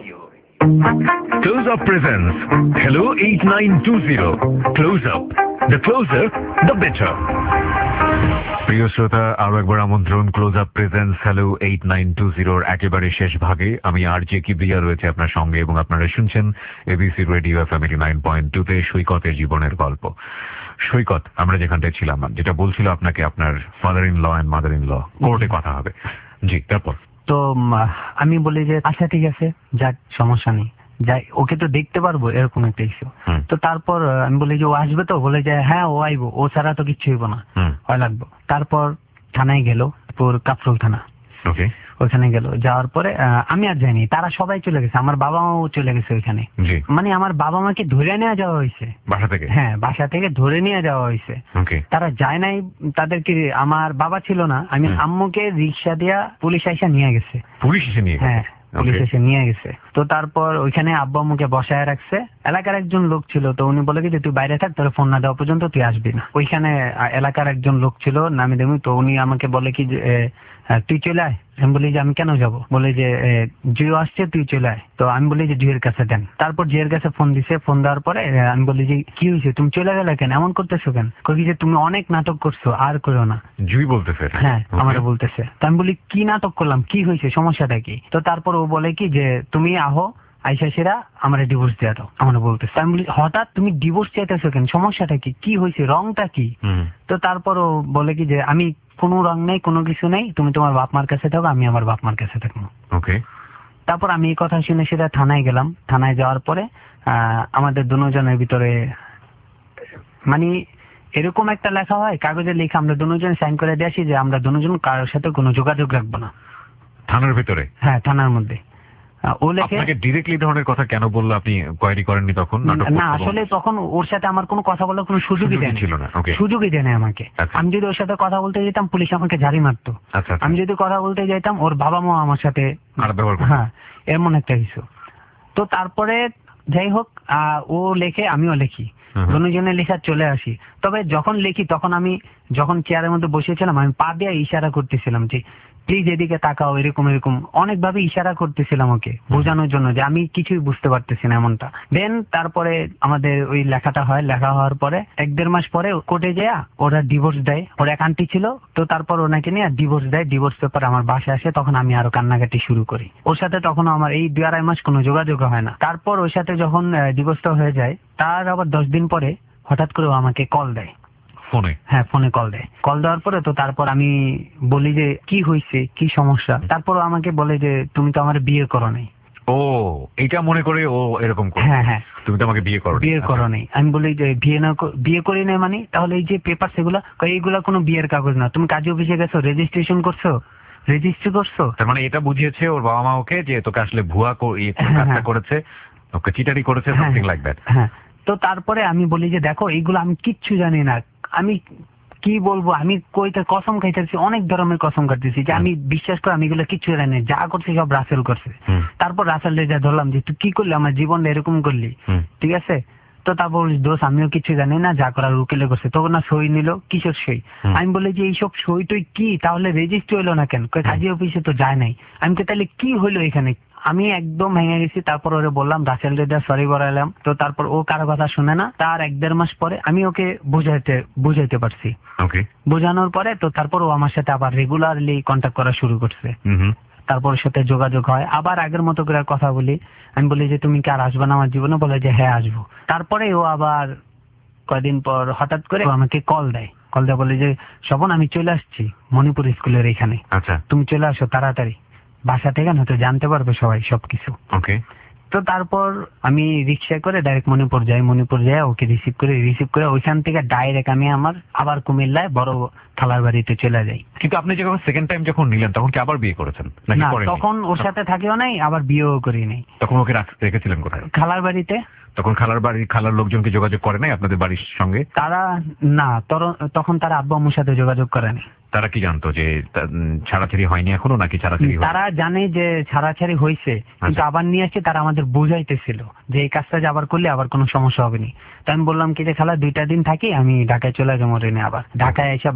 Close Up presents Hello 8920. Close Up, the closer, the better. প্রিয় শ্রোতা, আরো একবার আমন্ত্রণ ক্লোজ আপ প্রেজেন্স হ্যালো 8920 একেবারে শেষ ভাগে। আমি আরজে কিবরিয়া রয়েছে আপনার সঙ্গে, এবং আপনারা শুনছেন এবিসি রেডিও এফএম 89.2 তে সৈকতের জীবনের গল্প। সৈকত, আমরা যেখানটায় ছিলাম, যেটা বলছিল আপনাকে আপনার father in law and mother in law কোর্টে কথা হবে। জি, তারপর? তো আমি বলি যে আচ্ছা ঠিক আছে, যাক সমস্যা নেই, যাই, ওকে তো দেখতে পারবো, এরকম একটা ইস্যু। তো তারপর আমি বলি যে ও আসবে, তো বলে যে হ্যাঁ ও আইবো, ও ছাড়া তো কিচ্ছু হইব না, হয় লাগবো। তারপর থানায় গেল, কাফরুল থানা। ওইখানে গেল, যাওয়ার পরে আমি আর যাইনি, তারা সবাই চলে গেছে, আমার বাবা মাও চলে গেছে ওইখানে। মানে আমার বাবা মাকে ধরে নিয়ে যাওয়া হয়েছে বাসা থেকে। হ্যাঁ, বাসা থেকে ধরে নিয়ে যাওয়া হয়েছে। তারা যায় নাই, তাদেরকে, আমার বাবা ছিল না, আমি আম্মুকে রিক্সা দিয়া পুলিশ আইসা নিয়ে গেছে। পুলিশ এসে নিয়ে? হ্যাঁ, পুলিশ এসে নিয়ে গেছে। তো তারপর ওইখানে আব্বু আম্মুকে বসায় রাখছে। এলাকার একজন লোক ছিল, তো উনি বলে কি যে তুই বাইরে থাক, তোর ফোন না দেওয়া পর্যন্ত তুই আসবি না। ওইখানে এলাকার একজন লোক ছিল, নামি দামি, তো উনি আমাকে বলে কি যে তুই চলে আয়। আমি বলি যে আমি কেন যাব? বলে যে জিও আসছে, তুই চলে আয়। তো আমি বলি যে জিওর কাছে দেন। তারপর জিওর কাছে ফোন দিছে। ফোন দেওয়ার পরে আমি বলি যে কি হয়েছে, তুমি চলে গেলে কেন, এমন করতেছো কেন? কই যে তুমি অনেক নাটক করছো, আর করো না। জুই বলতেছে? হ্যাঁ, আমারে বলতেছে। তো আমি বলি কি নাটক করলাম, কি হয়েছে, সমস্যাটা কি? তো তারপর ও বলে কি যে তুমি আহো, আইসা সেরা আমার ডিভোর্স দিয়ে দাও, আমার বলতেছে। আমি বলি হঠাৎ তুমি ডিভোর্স চাইতেছো কেন, সমস্যাটা কি, কি হয়েছে, রংটা কি? তো তারপর ও বলে কি যে আমি কোনো রং নেই, কোনো কিছু নেই, তুমি তোমার বাপ মার কাছে থাকো, আমি আমার বাপ মার কাছে থাকবো। তারপর আমি এই কথা শুনে সেটা থানায় গেলাম। থানায় যাওয়ার পরে আমাদের দুজনের ভিতরে মানে এরকম একটা লেখা হয়, কাগজে লেখা, আমরা দুজন সাইন করে দিয়ে আসি যে আমরা দুজন কারোর সাথে কোনো যোগাযোগ রাখবো না। থানার ভিতরে? হ্যাঁ, থানার মধ্যে। ও লেখে। আপনাকে ডিরেক্টলি ধরনের কথা কেন বললো? আপনি কোয়ারি করেননি তখন? না, আসলে তখন ওর সাথে আমার কোনো কথা বলার কোনো সুযোগই ছিল না, সুযোগই দেয় না আমাকে। আমি যদি ওর সাথে কথা বলতে যেতাম, পুলিশ আমাকে ঝাড়ি মারতো। আমি যদি কথা বলতে যেতাম, ওর বাবা মা আমার সাথে হ্যাঁ, এমন একটা কিছু। তো তারপরে যাই হোক, ও লেখে, আমিও লিখি, দুজনে লেখা চলে আসি। তবে যখন লিখি, তখন আমি যখন চেয়ারের মধ্যে বসেছিলাম, আমি পা দিয়ে ইশারা করতেছিলাম যে প্লিজ এদিকে তাকাও, এরকম এরকম অনেকভাবে ইশারা করতেছিলাম ওকে বোঝানোর জন্য যে আমি কিছুই বুঝতে পারতেছি না এমনটা। দেন তারপরে আমাদের ওই লেখাটা হয়। লেখা হওয়ার পরে 1-1.5 মাস পরে কোর্টে যায় ওরা ডিভোর্স দেয়। ওর এক আন্টি ছিল, তো তারপর ওনাকে নিয়ে ডিভোর্স দেয়। ডিভোর্স পেপার আমার বাসায় আসে, তখন আমি আরো কান্নাকাটি শুরু করি। ওর সাথে তখন আমার এই 2-2.5 মাস কোনো যোগাযোগ হয় না। তারপর ওর সাথে যখন ডিভোর্সটা হয়ে যায়, তার আবার 10 দিন পরে হঠাৎ করে ও আমাকে কল দেয় ফোনে। হ্যাঁ, ফোনে কল দেয়। কল দেওয়ার পরে তো তারপর আমি বলি যে কি হয়েছে, কি সমস্যা? তারপর আমাকে বলে যে তুমি তো আমার বিয়ে করো নাই। ও, এটা মনে করে ও এরকম করে? হ্যাঁ হ্যাঁ, তুমি তো আমাকে বিয়ে করো নাই। আমি বলি যে বিয়ে করি নাই মানে, তাহলে এই যে পেপার সেগুলা, এইগুলা কোনো বিয়ের কাগজ না। তুমি কাজী অফিসে গেছো, রেজিস্ট্রেশন করছো, রেজিস্ট্রি করছো। তার মানে এটা বুঝিয়েছে ওর বাবা মা ওকে যে তোকে আসলে ভুয়া কাজটা করেছে, ওকে চিটারি করেছে, সামথিং লাইক দ্যাট। হ্যাঁ। তো তারপরে আমি বলি যে দেখো এইগুলো আমি কিচ্ছু জানি না, আমি কি বলবো, আমি কইতে কসম খাইতেছি, অনেক ধরনের কসম কাটতেছি যে আমি বিশ্বাস করে আমি এগুলো কিচ্ছু জানি না, যা করছি সব রাসেল করছে। তারপর রাসেল যা ধরলাম যে তুই কি করলি, আমার জীবনটা এরকম করলি, ঠিক আছে? তো তারপর দোষ আমিও কিছু জানি না, যা করার উকিলে করছে। তখন না সই নিল, কিসের সই? আমি বলি যে এইসব সই টই কি, তাহলে রেজিস্ট্রি হইলো না কেন? কাজী অফিসে তো যায় নাই। আমি কে তাহলে কি হইলো এখানে? আমি একদম ভেঙে গেছি। তারপর ওরে বললাম, রাসেল রেডা সরি বলাইলাম। তো তারপর ও কারো কথা শুনে না। তার 1-1.5 মাস পরে আমি ওকে বুঝাইতে পারছি। ওকে। বোঝানোর পরে তো তারপর ও আমার সাথে আবার রেগুলারলি কন্ট্যাক্ট করা শুরু করছে। তারপর ওর সাথে যোগাযোগ হয়, আবার আগের মতো করে কথা বলি। আমি বলি যে তুমি কি আর আসবে না আমার জীবনে? বলে যে হ্যাঁ আসবো। তারপরে ও আবার কয়দিন পর হঠাৎ করে আমাকে কল দেয়, বলে যে স্বপন আমি চলে আসছি মণিপুর স্কুলের এখানে, আচ্ছা তুমি চলে আসো তাড়াতাড়ি, বাসা থেকে না তো জানতে পারবে সবাই সবকিছু। ওকে। তো তারপর আমি রিক্সায় করে ডাইরেক্ট মণিপুর যাই, ওকে রিসিভ করে ওইখান থেকে ডাইরেক্ট আমি আমার আবার কুমিল্লায় বড় খালার বাড়িতে চলে যাই। কিন্তু আপনি যখন সেকেন্ড টাইম যখন নিলেন তখন কি আবার বিয়ে করেছেন নাকি না, করেননি? তখন ওর সাথে থাকিও নাই, আবার বিয়েও করি নাই। তখন ওকে রেখেছিলেন কোথায়? খালার বাড়িতে। তখন খালার লোকজনকে যোগাযোগ করে নাই আপনাদের বাড়ির সঙ্গে? তারা না, তখন তারা আব্বু আম্মুর সাথে যোগাযোগ করেনি। তারা কি জানতো যে ছাড়াছাড়ি হয়নি এখনো নাকি ছাড়াছাড়ি? তারা জানে যে ছাড়াছাড়ি হয়েছে, কিন্তু আবার নিয়ে আসছে। তারা আমাদের বুঝাইতেছিল যে এই কাজটা আবার করলে আবার কোনো সমস্যা হবে না। তো আমি বললাম কি যে খালা 2টা দিন থাকি, আমি ঢাকায় চলে যাবো রেনে। আবার ঢাকায় এসে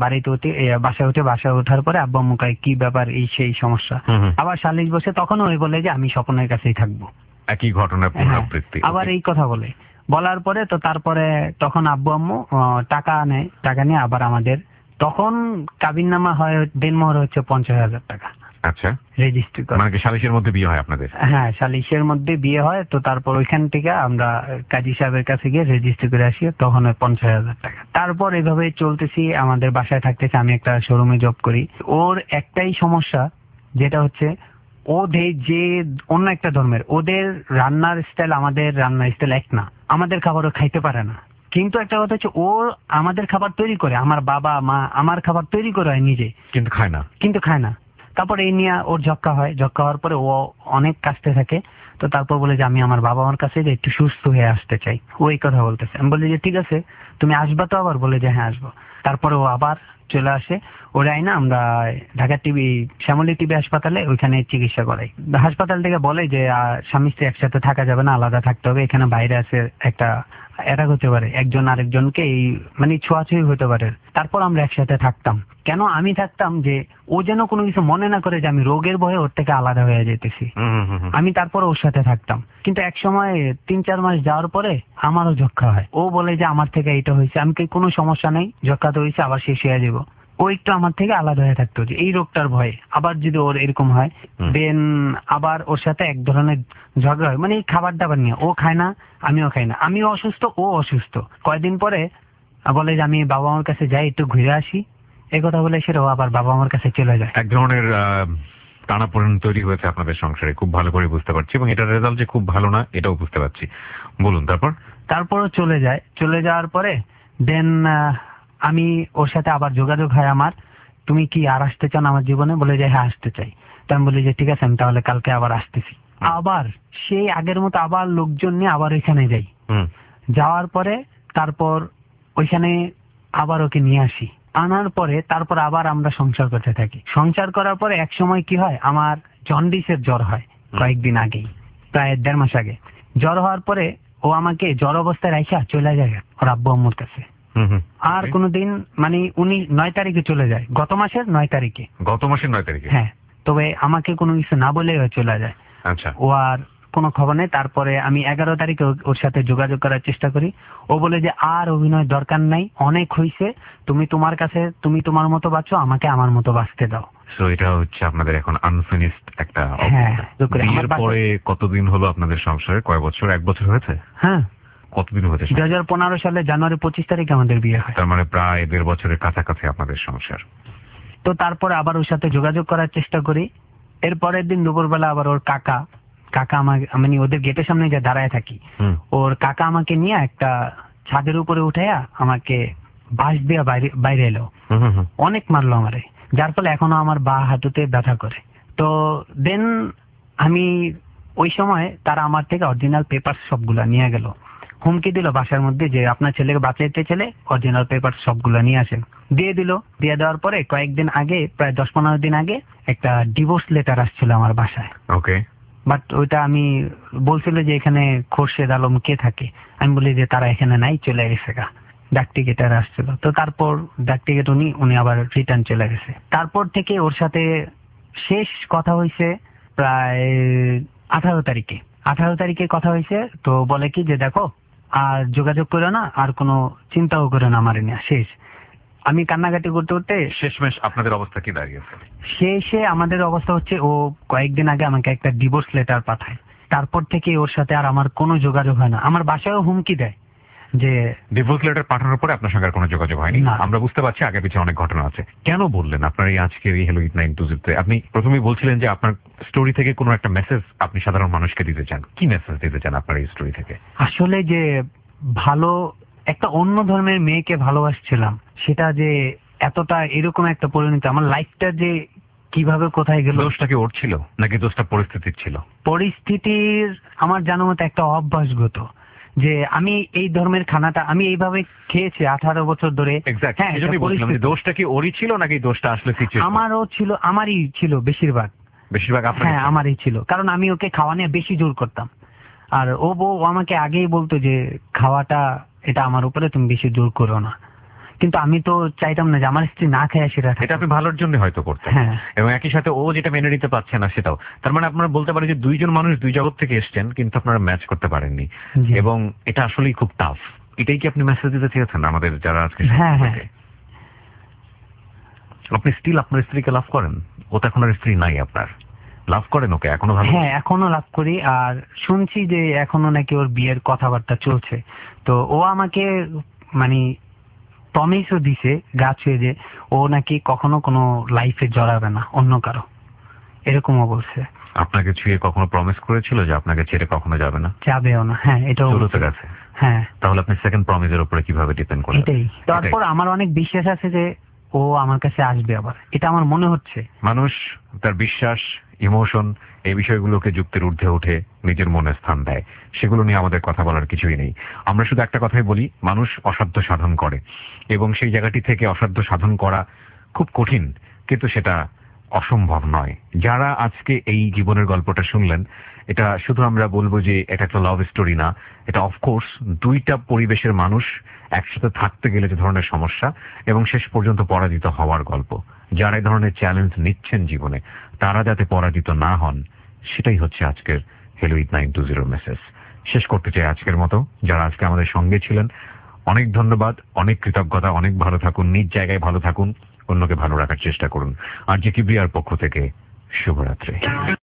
বাসায় ওঠার পরে আব্বু আম্মু কয় কি ব্যাপার, এই সেই সমস্যা। আবার সালিশ বসে, তখন ওই বলে যে আমি স্বপনের কাছেই থাকবো। একই ঘটনার পুনরাবৃত্তি। আবার এই কথা বলার পরে তো তারপরে তখন আব্বু আম্মু টাকা নিয়ে আবার আমাদের তখন কাবিননামা হয়, দেনমোহর হচ্ছে 50,000 টাকা। আচ্ছা, রেজিস্ট্রি করে। মানে সালিশের মধ্যে বিয়ে হয় আপনাদের? হ্যাঁ, সালিশের মধ্যে বিয়ে হয়। তো তারপর ওইখান থেকে আমরা কাজী সাহেবের কাছে গিয়ে রেজিস্ট্রি করে আসি, তখন 50,000 টাকা। তারপর এইভাবে চলতেছি, আমাদের বাসায় থাকতেছি। আমি একটা শোরুমে জব করি। ওর একটাই সমস্যা, যেটা হচ্ছে ওদের যে অন্য একটা ধর্মের, ওদের রান্নার স্টাইল আমাদের রান্নার স্টাইল এক না। আমাদের খাবারও খাইতে পারে না। কিন্তু একটা কথা হচ্ছে, ও আমাদের খাবার তৈরি করে, আমার বাবা মা আমার খাবার তৈরি করে নিজে, কিন্তু খায় না। তারপর এই নিয়ে ওর ঝক্কা হওয়ার পরে ও অনেক কাছতে থাকে। তো তারপর বলে যে আমি আমার বাবা মার কাছে যে একটু সুস্থ হয়ে আসতে চাই। ওই কথা বলতেছে। আমি বলি যে ঠিক আছে, তুমি আসবা তো? আবার বলে যে হ্যাঁ আসবো। তারপরে ও আবার চলে আসে। ওরাই না, আমরা ঢাকা শ্যামলী টিবি হাসপাতালে ওইখানে চিকিৎসা করাই। হাসপাতাল থেকে বলে যে স্বামী স্ত্রী একসাথে থাকা যাবে না, আলাদা থাকতে হবে। এখানে বাইরে আছে একটা অ্যাটাক হতে পারে, একজন আরেকজনকে এই মানে ছোঁয়াছুঁই হতে পারে। তারপর আমরা একসাথে থাকতাম। কেন আমি থাকতাম? যে ও যেন কোনো কিছু মনে না করে যে আমি রোগের ভয়ে ওর থেকে আলাদা হয়ে যেতেছি। আমি তারপর ওর সাথে থাকতাম। কিন্তু এক সময় 3-4 মাস যাওয়ার পরে আমারও যক্ষা হয়। ও বলে যে আমার থেকে এটা হয়েছে। আমি কোনো সমস্যা নেই, যক্ষা তো হয়েছে, আবার শেষ হয়ে যাবো। ও একটু আমার থেকে আলাদা হয়ে থাকতো, যে এই রোগটার ভয়ে। আবার যদি ওর এরকম হয়, দেন আবার ওর সাথে এক ধরনের ঝগড়া হয়, মানে এই খাবার দাবার নিয়ে। ও খায় না, আমিও খাই না। আমিও অসুস্থ, ও অসুস্থ। কয়েকদিন পরে বলে যে আমি বাবা মার কাছে যাই, একটু ঘুরে আসি। এই কথা বলে সেটাও আবার বাবা মার কাছে চলে যায়। এক ধরনের টানাপোড়েন তৈরি হয়েছে আপনাদের সংসারে, খুব ভালো করে বুঝতে পারছি, এবং এটার রেজাল্ট যে খুব ভালো না এটাও বুঝতে পারছি। বলুন। তারপরও চলে যাওয়ার পরে দেন আমি ওর সাথে আবার যোগাযোগ হয় আমার। তুমি কি আর আসতে চান আমার জীবনে? বলে যে হ্যাঁ আসতে চাই। তো আমি বলি যে ঠিক আছে, আমি তাহলে কালকে আবার আসতেছি। আবার সেই আগের মতো আবার লোকজন নিয়ে আবার ওইখানে যাই। যাওয়ার পরে তারপর ওইখানে আবার ওকে নিয়ে আসি। আনার পরে তারপর আবার আমরা সংসার করতে থাকি। সংসার করার পরে এক সময় কি হয়, আমার জন্ডিসের জ্বর হয় কয়েকদিন আগেই, প্রায় 1.5 মাস আগে। জ্বর হওয়ার পরে ও আমাকে জ্বর অবস্থায় রাইখা চলে যায় ওর আব্বু আম্মুর কাছে। আর কোনোদিন, মানে উনি 9 তারিখে চলে যায়, গত মাসের 9 তারিখে। হ্যাঁ, তবে আমাকে কোনো কিছু না বলে চলে যায়। আচ্ছা। ও আর কোনো খবর নেই। তারপরে আমি 11 তারিখে ওর সাথে যোগাযোগ করার চেষ্টা করি। ও বলে যে আর অভিনয় দরকার নাই, অনেক হয়েছে, তুমি তোমার মতো বাঁচো, আমাকে আমার মতো বাঁচতে দাও। সো এটা হচ্ছে আপনাদের এখন আনফিনিশড একটা। হ্যাঁ। বিয়ের পরে কতদিন হলো আপনাদের সংসারে? কয় বছর? 1 বছর হয়েছে? হ্যাঁ। কতদিন হয়েছে? 2015 সালে জানুয়ারি 25 তারিখে আমাদের বিয়ে হয়। তার মানে প্রায় 1.5 বছরের কাছাকাছি আপনাদের সংসার। তো তারপরে আবার ওর সাথে যোগাযোগ করার চেষ্টা করি। এর পরের দিন দুপুরবেলা আবার ওর কাকা আমি ওদের গেটের সামনে যা দাঁড়ায় থাকি, ওর কাকা আমাকে নিয়ে একটা ছাদের উপরে উঠাইয়া আমাকে বাঁশ দিয়ে বাইরে এলো। অনেক মারলো আমারে, যার ফলে এখনো আমার বা হাঁটুতে ব্যথা করে। তো দেন আমি ওই সময় তারা আমার থেকে অরিজিনাল পেপার সবগুলা নিয়ে গেল। হুমকি দিল বাসার মধ্যে যে আপনার ছেলেকে বাঁচাইতে চলে অরিজিনাল পেপার সবগুলা নিয়ে আসেন। দিয়ে দেওয়ার পরে কয়েকদিন আগে, প্রায় 10-15 দিন আগে, একটা ডিভোর্স লেটার আসছিল আমার বাসায়। ওকে। বাট ওইটা আমি বলছিল যে এখানে খোরশেদ আলম কে থাকে, আমি বলি যে তারা এখানে নাই, চলে গেছে গা। ডাক টিকিটার আসছিল, তো তারপর ডাক টিকিট উনি আবার রিটার্ন চলে গেছে। তারপর থেকে ওর সাথে শেষ কথা হয়েছে প্রায় 18 তারিখে। 18 তারিখে কথা হয়েছে, তো বলে কি যে দেখো আর যোগাযোগ করো না, আর কোনো চিন্তাও করো না আমার নিয়ে, শেষ। আমি কান্নাকাটি করতে করতে শেষমেশ আপনাদের অবস্থা কি দাঁড়িয়েছে? শেষে আমাদের অবস্থা হচ্ছে, ও কয়েকদিন আগে আমাকে একটা ডিভোর্স লেটার পাঠায়। তারপর থেকে ওর সাথে আর আমার কোনো যোগাযোগ হয় না। আমার বাসায়ও হুমকি দেয় যে ডিভোর্স লেটার পাঠানোর পরে আপনার সঙ্গে আর কোনো যোগাযোগ হয়নি? না। আমরা বুঝতে পারছি আগে পিছনে অনেক ঘটনা আছে। কেন বললেন আপনার এই আজকের এই হ্যালো 8920 তে? আপনি প্রথমেই বলছিলেন যে আপনার স্টোরি থেকে কোনো একটা মেসেজ আপনি সাধারণ মানুষকে দিতে চান। কি মেসেজ দিতে চান আপনার এই স্টোরি থেকে? আসলে যে ভালো একটা অন্য ধর্মের মেয়েকে ভালোবাসছিলাম, সেটা যে এতটা এরকম একটা পরিণতি, আমার লাইফটা যে কিভাবে কোথায় গেল। দোষটা কি ওর ছিল নাকি দোষটা পরিস্থিতির ছিল? পরিস্থিতির আমার জানার মতো একটা অভ্যাসগত, যে আমি এই ধর্মের খানাটা আমি এইভাবে খেয়েছি 18 বছর ধরে। এক্স্যাক্টলি, সেজন্যই বলছিলাম যে দোষটা কি ওরই ছিল নাকি দোষটা আসলে সিচুয়েশন? আমারও ছিল, আমারই ছিল বেশিরভাগ। আপনার? হ্যাঁ, আমারই ছিল, কারণ আমি ওকে খাওয়া নিয়ে বেশি জোর করতাম। আর ও আমাকে আগেই বলতো যে খাওয়াটা এটা আমার উপরে, তুমি বেশি জোর করো না। কিন্তু আমি তো চাইতাম না যে আমার স্ত্রী না খায় সেটা থাকে। এটা আপনি ভালোর জন্য হয়তো করতেন। হ্যাঁ। এবং একই সাথে ও যেটা মেনে নিতে পারছে না সেটাও। তার মানে আপনারা বলতে পারেন যে দুইজন মানুষ দুই জগৎ থেকে এসেছেন, কিন্তু আপনারা ম্যাচ করতে পারেননি। জি। এবং এটা আসলেই খুব টাফ। এটাই কি আপনি মেসেজ দিতে চেয়েছেন আমাদের যারা আজকে? হ্যাঁ, হ্যাঁ। আপনি স্টিল আপনার স্ত্রীকে লাভ করেন? ও তো এখন আর স্ত্রী নাই আপনার। লাভ করেন ওকে এখনো? ভালো। হ্যাঁ, এখনো লাভ করি। আর শুনছি যে এখনো নাকি ওর বিয়ের কথাবার্তা চলছে। তো ও আমাকে মানে প্রমিসও দিছে গা ছুঁয়ে যে ও নাকি কখনো কোনো লাইফে জড়াবে না অন্য কারো, এরকমও বলছে। আপনাকে ছুঁয়ে কখনো প্রমিস করেছিল যে আপনাকে ছেড়ে কখনো যাবে না? যাবেও না। হ্যাঁ, এটাও চলতে গেছে। হ্যাঁ। তাহলে আপনি সেকেন্ড প্রমিসের উপরে কিভাবে ডিপেন্ড করেন? এটাই। তারপর আমার অনেক বিশ্বাস আছে যে ও আমার কাছে আসবে আবার, এটা আমার মনে হচ্ছে। মানুষ তার বিশ্বাস, ইমোশন, এই বিষয়গুলোকে যুক্তির ঊর্ধ্বে উঠে নিজের মনে স্থান দেয়। সেগুলো নিয়ে আমাদের কথা বলার কিছুই নেই। আমরা শুধু একটা কথাই বলি, মানুষ অসাধ্য সাধন করে এবং সেই জায়গাটি থেকে অসাধ্য সাধন করা খুব কঠিন, কিন্তু সেটা অসম্ভব নয়। যারা আজকে এই জীবনের গল্পটা শুনলেন, এটা শুধু আমরা বলবো যে এটা একটা লাভ স্টোরি না, এটা অফকোর্স দুইটা পরিবেশের মানুষ একসাথে থাকতে গেলে যে ধরনের সমস্যা এবং শেষ পর্যন্ত পরাজিত হওয়ার গল্প। যারা এই ধরনের চ্যালেঞ্জ নিচ্ছেন জীবনে, তারা যাতে পরাজিত না হন, সেটাই হচ্ছে আজকের হ্যালো 8920 মেসেজ। শেষ করতে চাই আজকের মতো। যারা আজকে আমাদের সঙ্গে ছিলেন, অনেক ধন্যবাদ, অনেক কৃতজ্ঞতা। অনেক ভালো থাকুন, নিজ জায়গায় ভালো থাকুন, অন্যকে ভালো রাখার চেষ্টা করুন। আর যে কিবরিয়ার পক্ষ থেকে শুভরাত্রি।